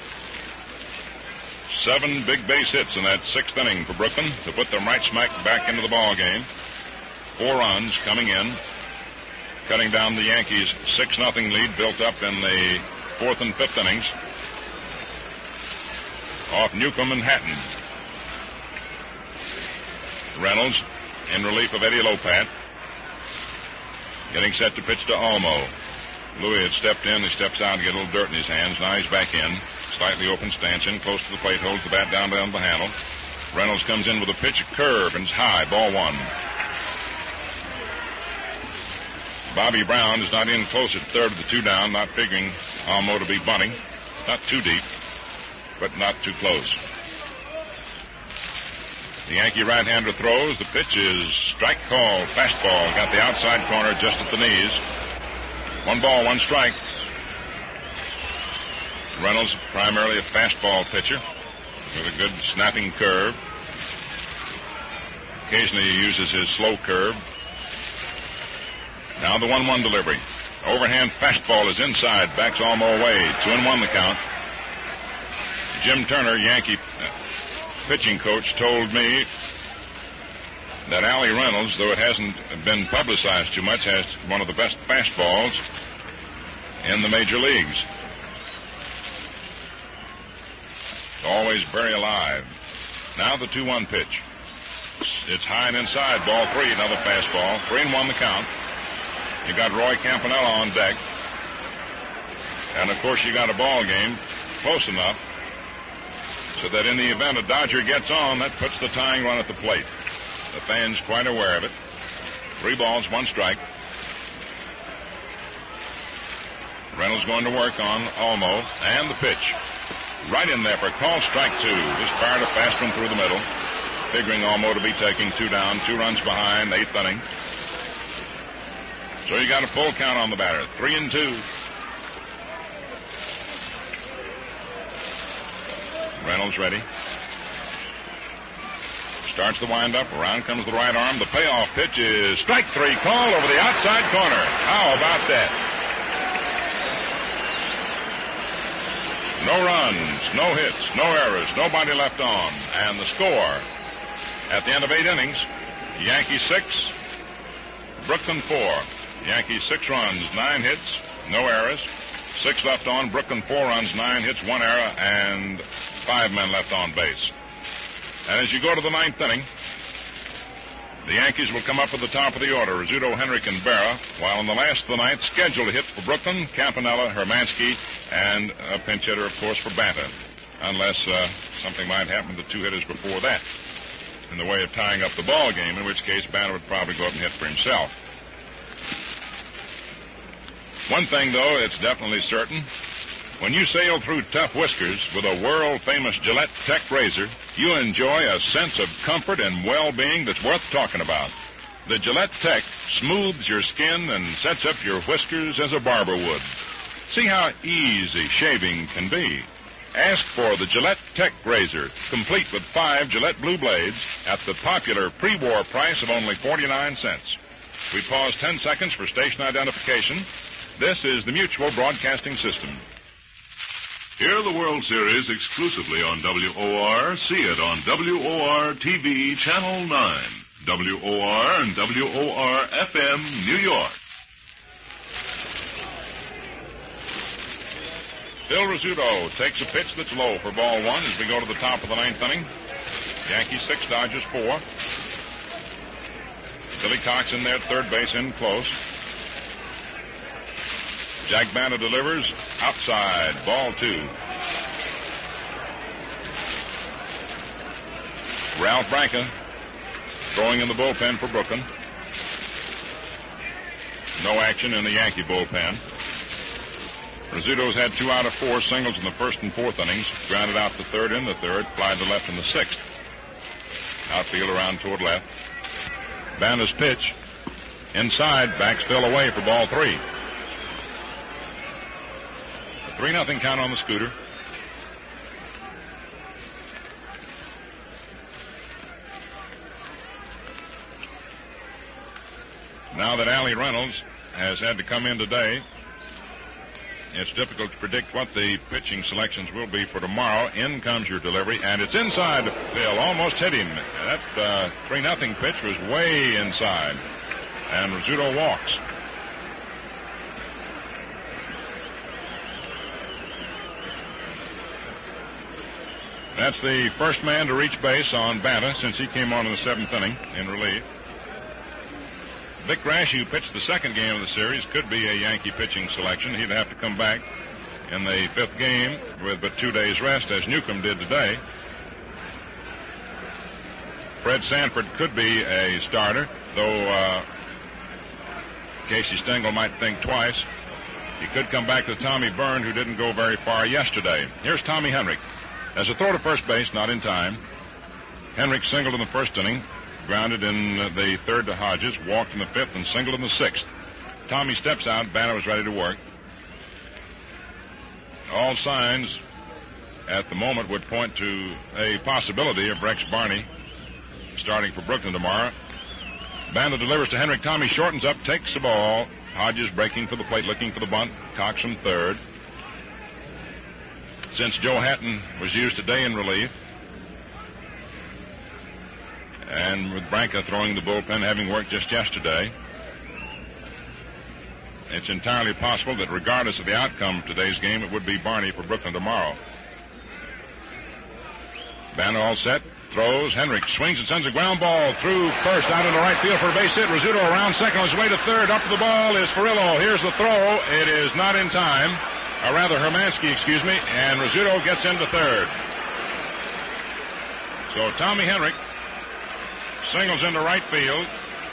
[SPEAKER 1] 7 big base hits in that 6th inning for Brooklyn to put them right smack back into the ball game. 4 runs coming in. cutting down the Yankees' 6-0 lead built up in the 4th and 5th innings. Off Newcomb and Hatton. Reynolds in relief of Eddie Lopat. Getting set to pitch to Olmo. Louis had stepped in. He steps out and get a little dirt in his hands. Now he's back in. Slightly open stance in, close to the plate, holds the bat down the handle. Reynolds comes in with a pitch, a curve, and it's high, ball 1. Bobby Brown is not in close at third of the 2 down, not figuring Olmo to be bunting. Not too deep, but not too close. The Yankee right-hander throws. The pitch is strike call, fastball. Got the outside corner just at the knees. 1 ball, 1 strike. Reynolds, primarily a fastball pitcher with a good snapping curve. Occasionally he uses his slow curve. Now the 1-1 delivery. Overhand fastball is inside. Backs Olmo away. 2-1 the count. Jim Turner, Yankee pitching coach, told me that Allie Reynolds, though it hasn't been publicized too much, has one of the best fastballs in the major leagues. Always very alive. Now the 2-1 pitch. It's high and inside. Ball 3, another fastball. 3-1 the count. You got Roy Campanella on deck. And, of course, you got a ball game close enough so that in the event a Dodger gets on, that puts the tying run at the plate. The fans quite aware of it. 3 balls, 1 strike. Reynolds going to work on Olmo, and the pitch. Right in there for call strike 2. Just fired a fast one through the middle, figuring Olmo to be taking 2 down, 2 runs behind, 8th inning. So you got a full count on the batter, 3-2. Reynolds ready. Starts the windup. Around comes the right arm. The payoff pitch is strike 3, called over the outside corner. How about that? No runs, no hits, no errors, nobody left on. And the score at the end of 8 innings, Yankees 6, Brooklyn 4. Yankees 6 runs, 9 hits, no errors. 6 left on. Brooklyn 4 runs, 9 hits, 1 error, and 5 men left on base. And as you go to the 9th inning, the Yankees will come up at the top of the order. Rizzuto, Henrik, and Berra, while in the last of the ninth, scheduled to hit for Brooklyn, Campanella, Hermansky, and a pinch hitter, of course, for Banta, unless something might happen to the 2 hitters before that in the way of tying up the ball game, in which case Banta would probably go up and hit for himself. One thing, though, it's definitely certain. When you sail through tough whiskers with a world-famous Gillette Tech razor, you enjoy a sense of comfort and well-being that's worth talking about. The Gillette Tech smooths your skin and sets up your whiskers as a barber would. See how easy shaving can be. Ask for the Gillette Tech razor, complete with 5 Gillette Blue blades, at the popular pre-war price of only 49 cents. We pause 10 seconds for station identification. This is the Mutual Broadcasting System.
[SPEAKER 6] Hear the World Series exclusively on WOR. See it on WOR TV Channel 9, WOR and WOR FM, New York.
[SPEAKER 1] Phil Rizzuto takes a pitch that's low for ball 1 as we go to the top of the 9th inning. Yankees 6, Dodgers 4. Billy Cox in there at third base, in close. Jack Banta delivers outside, ball 2. Ralph Branca throwing in the bullpen for Brooklyn. No action in the Yankee bullpen. Rizzuto's had 2 out of 4 singles in the 1st and 4th innings. Grounded out the 3rd in the 3rd, flied to left in the 6th. Outfield around toward left. Banta's pitch inside, backs Phil away for ball 3. 3-0 count on the Scooter. Now that Allie Reynolds has had to come in today, it's difficult to predict what the pitching selections will be for tomorrow. In comes your delivery, and it's inside. Phil almost hit him. That 3-0 pitch was way inside, and Rizzuto walks. That's the first man to reach base on Banta since he came on in the 7th inning in relief. Vic Rash, who pitched the second game of the series, could be a Yankee pitching selection. He'd have to come back in the 5th game with but 2 days rest, as Newcomb did today. Fred Sanford could be a starter, though Casey Stengel might think twice. He could come back to Tommy Byrne, who didn't go very far yesterday. Here's Tommy Henrich. As a throw to first base, not in time. Henrich singled in the 1st inning, grounded in the 3rd to Hodges, walked in the 5th, and singled in the 6th. Tommy steps out. Banta was ready to work. All signs at the moment would point to a possibility of Rex Barney starting for Brooklyn tomorrow. Banta delivers to Henrich. Tommy shortens up, takes the ball. Hodges breaking for the plate, looking for the bunt. Cox from 3rd. Since Joe Hatton was used today in relief, and with Branca throwing the bullpen, having worked just yesterday, it's entirely possible that regardless of the outcome of today's game, it would be Barney for Brooklyn tomorrow. Banta all set, throws. Henrich swings and sends a ground ball through first, out into right field for a base hit. Rizzuto around second on his way to 3rd. Up to the ball is Furillo. Here's the throw. It is not in time. Or rather, Hermansky, and Rizzuto gets into 3rd. So Tommy Henrich singles into right field,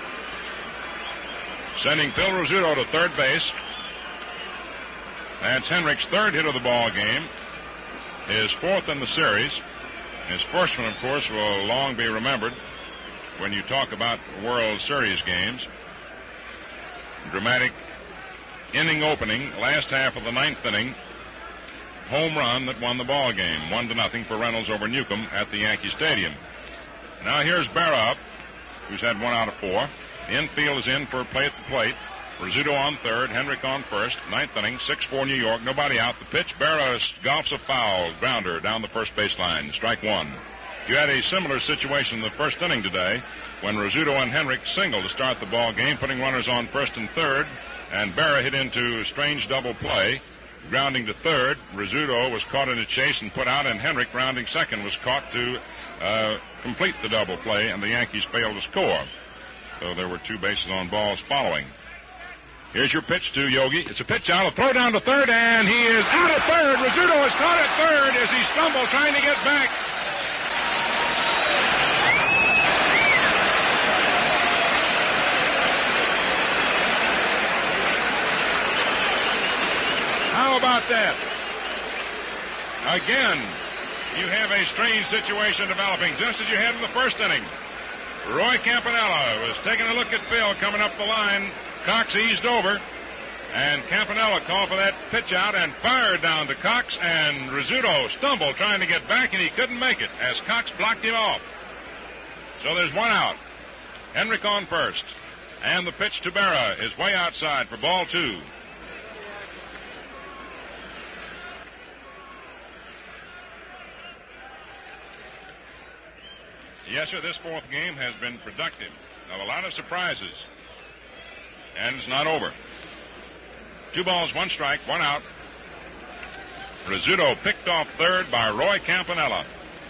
[SPEAKER 1] sending Phil Rizzuto to 3rd base. That's Henrich's 3rd hit of the ball game, his 4th in the series. His first one, of course, will long be remembered when you talk about World Series games. Dramatic inning opening, last half of the 9th inning, home run that won the ball game, 1-0 for Reynolds over Newcomb at the Yankee Stadium. Now here's Berra up, who's had 1 out of 4. The infield is in for a play at the plate. Rizzuto on 3rd, Henrich on 1st. 9th inning, 6-4 New York, nobody out. The pitch, Berra golfs a foul, grounder down the first baseline, strike 1. You had a similar situation in the 1st inning today when Rizzuto and Henrich singled to start the ball game, putting runners on 1st and 3rd, and Berra hit into a strange double play, grounding to 3rd. Rizzuto was caught in a chase and put out, and Henrich, rounding 2nd, was caught to complete the double play, and the Yankees failed to score. So there were 2 bases on balls following. Here's your pitch to Yogi. It's a pitch out, a throw down to 3rd, and he is out at 3rd. Rizzuto is caught at 3rd as he stumbled trying to get back. How about that? Again, you have a strange situation developing, just as you had in the 1st inning. Roy Campanella was taking a look at Phil coming up the line. Cox eased over, and Campanella called for that pitch out and fired down to Cox, and Rizzuto stumbled trying to get back, and he couldn't make it as Cox blocked him off. So there's 1 out. Henrich on 1st, and the pitch to Berra is way outside for ball 2. Yes, sir, this 4th game has been productive of a lot of surprises. And it's not over. 2 balls, 1 strike, 1 out. Rizzuto picked off 3rd by Roy Campanella.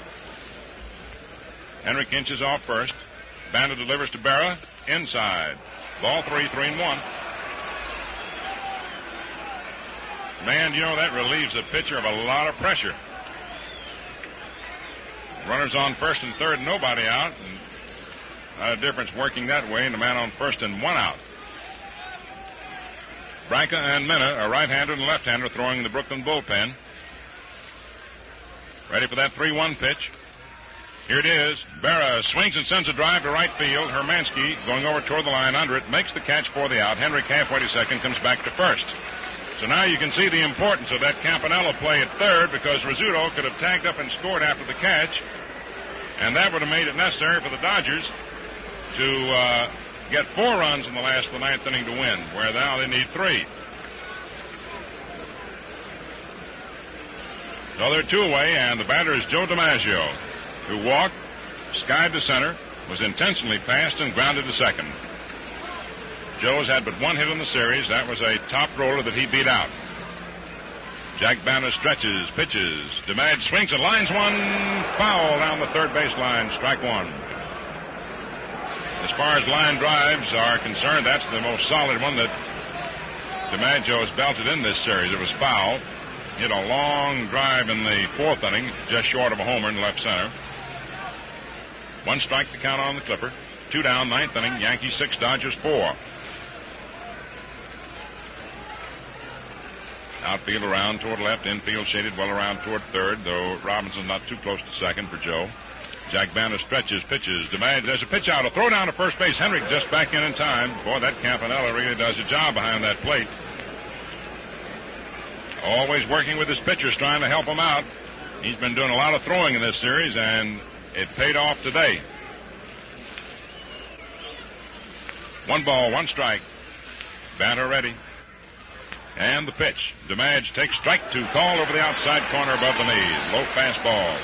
[SPEAKER 1] Henrich inches off 1st. Banta delivers to Berra. Inside. Ball 3, 3-1. Man, you know, that relieves the pitcher of a lot of pressure. Runners on 1st and 3rd, nobody out. And not a difference working that way, and the man on 1st and 1 out. Branca and Minna, a right-hander and a left-hander, throwing in the Brooklyn bullpen. Ready for that 3-1 pitch. Here it is. Berra swings and sends a drive to right field. Hermansky going over toward the line under it, makes the catch for the out. Henrich halfway to 2nd, comes back to 1st. So now you can see the importance of that Campanella play at 3rd, because Rizzuto could have tagged up and scored after the catch, and that would have made it necessary for the Dodgers to get 4 runs in the last of the 9th inning to win, where now they need 3. So they're 2 away, and the batter is Joe DiMaggio, who walked, skied to center, was intentionally passed, and grounded to 2nd. Joe's had but 1 hit in the series. That was a top roller that he beat out. Jack Banner stretches, pitches. DeMadge swings and lines one. Foul down the third baseline. Strike one. As far as line drives are concerned, that's the most solid one that DiMaggio has belted in this series. It was foul. Hit a long drive in the fourth inning, just short of a homer in left center. One strike to count on the Clipper. 2 down, ninth inning. Yankees 6, Dodgers 4. Outfield around toward left, infield shaded well around toward third, though Robinson's not too close to second for Joe. Jack Banner stretches, pitches. DeMadge, there's a pitch out, a throw down to first base. Henrik just back in time. Boy, that Campanella really does a job behind that plate. Always working with his pitchers, trying to help him out. He's been doing a lot of throwing in this series, and it paid off today. 1 ball, 1 strike. Banner ready. And the pitch. DeMadge takes strike 2. Called over the outside corner above the knees. Low fastball.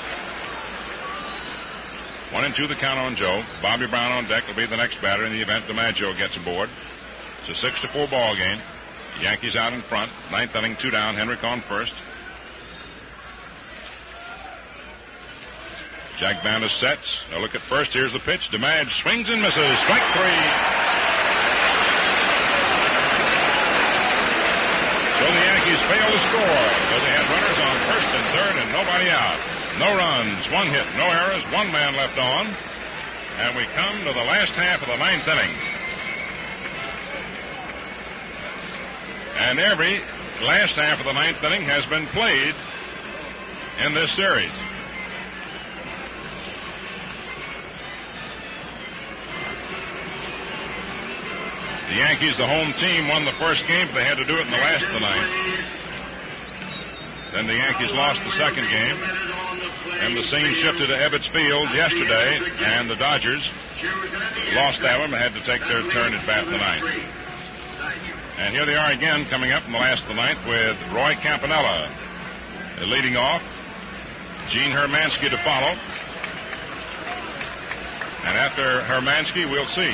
[SPEAKER 1] 1-2 the count on Joe. Bobby Brown on deck will be the next batter in the event DiMaggio gets aboard. It's a 6-4 ball game. Yankees out in front. Ninth inning, 2 down. Henrik on first. Jack Banner sets. A look at first. Here's the pitch. DeMadge swings and misses. Strike 3. So the Yankees fail to score, though they had runners on first and third and nobody out. No runs, 1 hit, no errors, 1 man left on. And we come to the last half of the ninth inning. And every last half of the ninth inning has been played in this series. The Yankees, the home team, won the first game, but they had to do it in the last of the ninth. Then the Yankees lost the second game. And the scene shifted to Ebbets Field yesterday, and the Dodgers lost that one, but had to take their turn at bat in the ninth. And here they are again, coming up in the last of the ninth with Roy Campanella leading off. Gene Hermansky to follow. And after Hermansky, we'll see.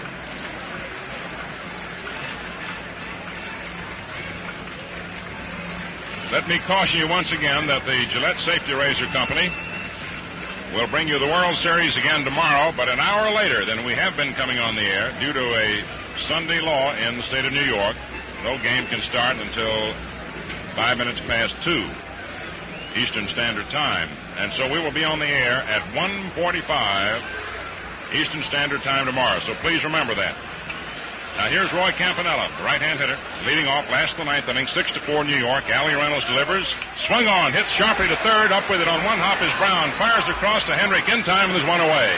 [SPEAKER 1] Let me caution you once again that the Gillette Safety Razor Company will bring you the World Series again tomorrow, but an hour later than we have been coming on the air due to a Sunday law in the state of New York. No game can start until 5 minutes past 2 Eastern Standard Time. And so we will be on the air at 1:45 Eastern Standard Time tomorrow, so please remember that. Now here's Roy Campanella, the right-hand hitter, leading off last of the ninth inning, 6-4 New York. Allie Reynolds delivers, swung on, hits sharply to third, up with it on one hop is Brown, fires across to Henrik in time, and there's one away.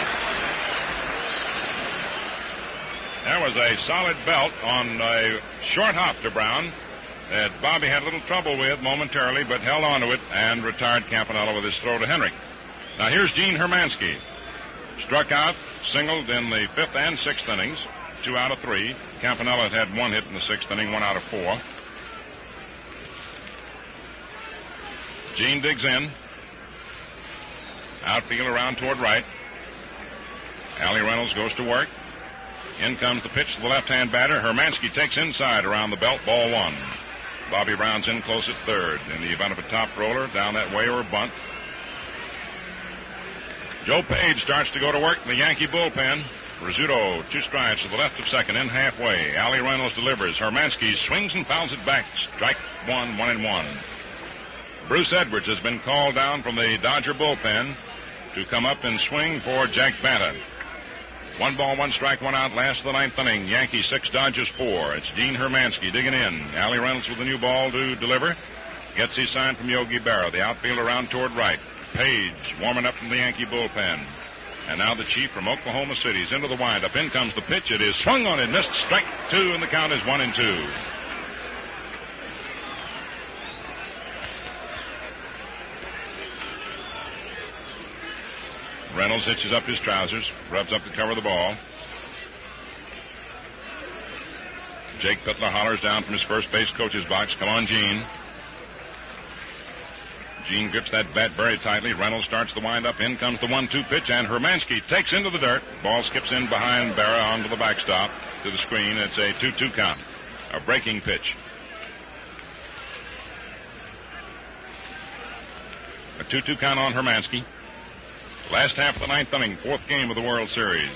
[SPEAKER 1] There was a solid belt on a short hop to Brown that Bobby had a little trouble with momentarily, but held on to it and retired Campanella with his throw to Henrik. Now here's Gene Hermansky. Struck out, singled in the 5th and 6th innings. 2 out of 3. Campanella had 1 hit in the 6th inning, 1 out of 4. Gene digs in. Outfield around toward right. Allie Reynolds goes to work. In comes the pitch to the left-hand batter. Hermansky takes inside around the belt, ball 1. Bobby Brown's in close at third. In the event of a top roller, down that way or a bunt. Joe Page starts to go to work in the Yankee bullpen. Rizzuto, 2 strikes to the left of second, in halfway. Allie Reynolds delivers. Hermansky swings and fouls it back. Strike 1, 1-1. Bruce Edwards has been called down from the Dodger bullpen to come up and swing for Jack Banner. 1 ball, 1 strike, 1 out, last of the ninth inning. Yankees 6, Dodgers 4. It's Gene Hermansky digging in. Allie Reynolds with the new ball to deliver. Gets his sign from Yogi Berra. The outfield around toward right. Page warming up from the Yankee bullpen. And now the Chief from Oklahoma City is into the windup. In comes the pitch. It is swung on and missed. Strike 2, and the count is 1-2. Reynolds hitches up his trousers, rubs up to cover the ball. Jake Pittler hollers down from his first base coach's box. Come on, Gene. Gene grips that bat very tightly. Reynolds starts the windup. In comes the 1-2 pitch, and Hermansky takes into the dirt. Ball skips in behind Berra onto the backstop to the screen. It's a 2-2 count. A breaking pitch. A 2-2 count on Hermansky. Last half of the ninth inning, fourth game of the World Series.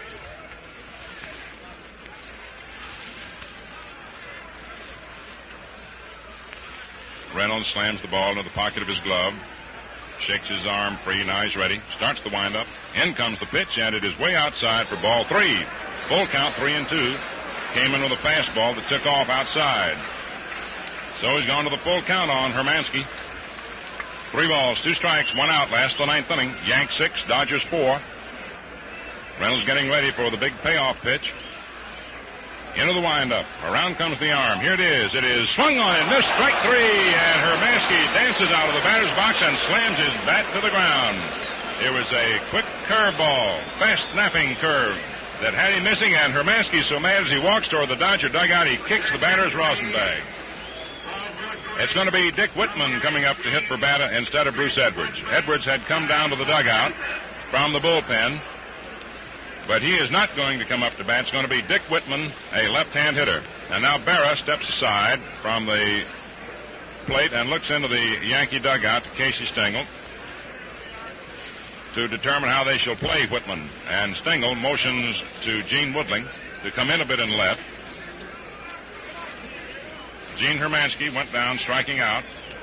[SPEAKER 1] Reynolds slams the ball into the pocket of his glove. Shakes his arm free. Now he's ready. Starts the windup. In comes the pitch, and it is way outside for ball 3. Full count, 3-2. Came in with a fastball that took off outside. So he's gone to the full count on Hermansky. 3 balls, 2 strikes, 1 out. Last of the ninth inning. Yanks 6, Dodgers 4. Reynolds getting ready for the big payoff pitch. Into the windup. Around comes the arm. Here it is. It is swung on and missed. Strike 3. And Hermansky dances out of the batter's box and slams his bat to the ground. It was a quick curveball. Fast snapping curve that had him missing. And Hermansky's so mad as he walks toward the Dodger dugout, he kicks the batter's Rosenbag. It's going to be Dick Whitman coming up to hit for Bata instead of Bruce Edwards. Edwards had come down to the dugout from the bullpen. But he is not going to come up to bat. It's going to be Dick Whitman, a left-hand hitter. And now Berra steps aside from the plate and looks into the Yankee dugout to Casey Stengel to determine how they shall play Whitman. And Stengel motions to Gene Woodling to come in a bit and left. Gene Hermansky went down, striking out.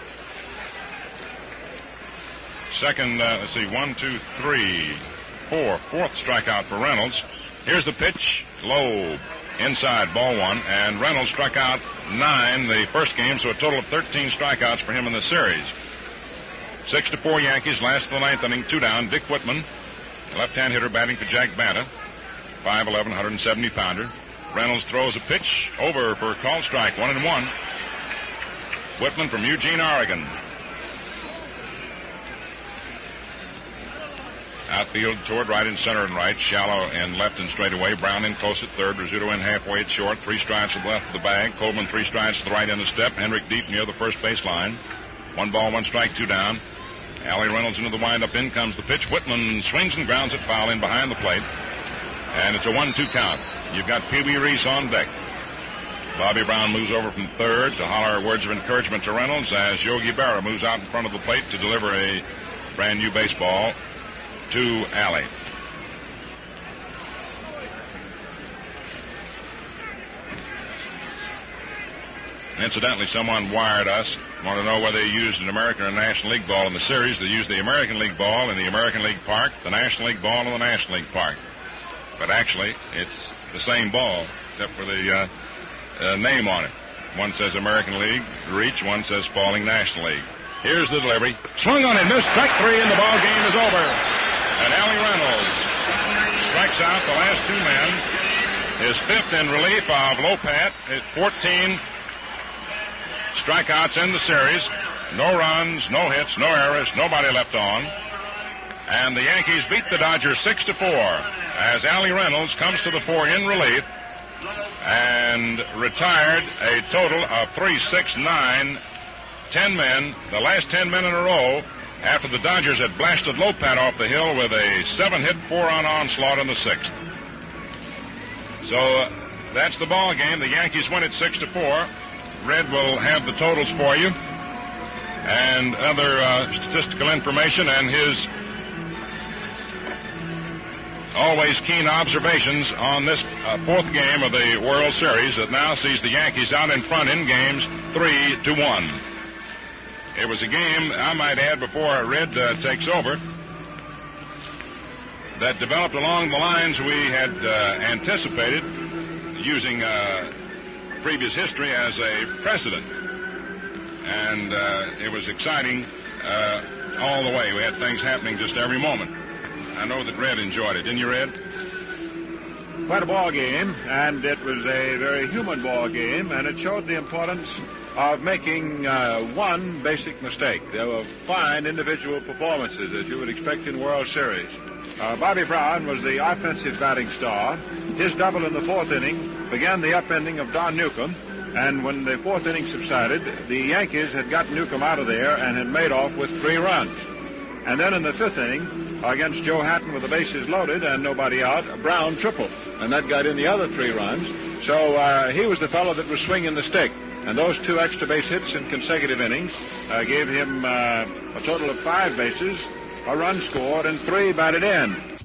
[SPEAKER 1] Second, 1, 2, 3, 4. Fourth strikeout for Reynolds. Here's the pitch. Low. Inside, ball 1. And Reynolds struck out 9 the first game, so a total of 13 strikeouts for him in the series. 6-4 Yankees, last of the ninth inning, 2 down. Dick Whitman, left-hand hitter batting for Jack Bata. 5'11", 170-pounder. Reynolds throws a pitch over for a called strike, 1-1. Whitman from Eugene, Oregon. Outfield toward right and center and right. Shallow and left and straight away. Brown in close at third. Rizzuto in halfway at short. 3 strides to the left of the bag. Coleman 3 strides to the right end of step. Hendrick deep near the first base line. 1 ball, 1 strike, 2 down. Allie Reynolds into the windup. In comes the pitch. Whitman swings and grounds it foul in behind the plate. And it's a 1-2 count. You've got Pee Wee Reese on deck. Bobby Brown moves over from third to holler words of encouragement to Reynolds as Yogi Berra moves out in front of the plate to deliver a brand new baseball to Alley. Incidentally, someone wired us, want to know whether they used an American or National League ball in the series. They used the American League ball in the American League Park, the National League ball in the National League Park. But actually, it's the same ball, except for the name on it. One says American League Reach, one says Spaulding National League. Here's the delivery. Swung on and missed. Strike 3 and the ball game is over. And Allie Reynolds strikes out the last 2 men. His 5th in relief of Lopat. His 14 strikeouts in the series. No runs, no hits, no errors, nobody left on. And the Yankees beat the Dodgers 6-4 as Allie Reynolds comes to the fore in relief and retired a total of 3, 6, 9, 10 men, the last 10 men in a row, after the Dodgers had blasted Lopat off the hill with a 7-hit, 4-run onslaught in the 6th. So that's the ball game. The Yankees win it 6-4. Red will have the totals for you and other statistical information and his always keen observations on this 4th game of the World Series that now sees the Yankees out in front in games 3-1. It was a game, I might add, before Red takes over, that developed along the lines we had anticipated, using previous history as a precedent. And it was exciting all the way. We had things happening just every moment. I know that Red enjoyed it. Didn't you, Red?
[SPEAKER 4] Quite a ball game, and it was a very human ball game, and it showed the importance of making one basic mistake. There were fine individual performances, as you would expect in World Series. Bobby Brown was the offensive batting star. His double in the 4th inning began the upending of Don Newcomb, and when the 4th inning subsided, the Yankees had got Newcomb out of there and had made off with 3 runs. And then in the 5th inning, against Joe Hatton with the bases loaded and nobody out, Brown tripled, and that got in the other 3 runs. So he was the fellow that was swinging the stick. And those 2 extra base hits in consecutive innings gave him a total of 5 bases, a run scored, and 3 batted in.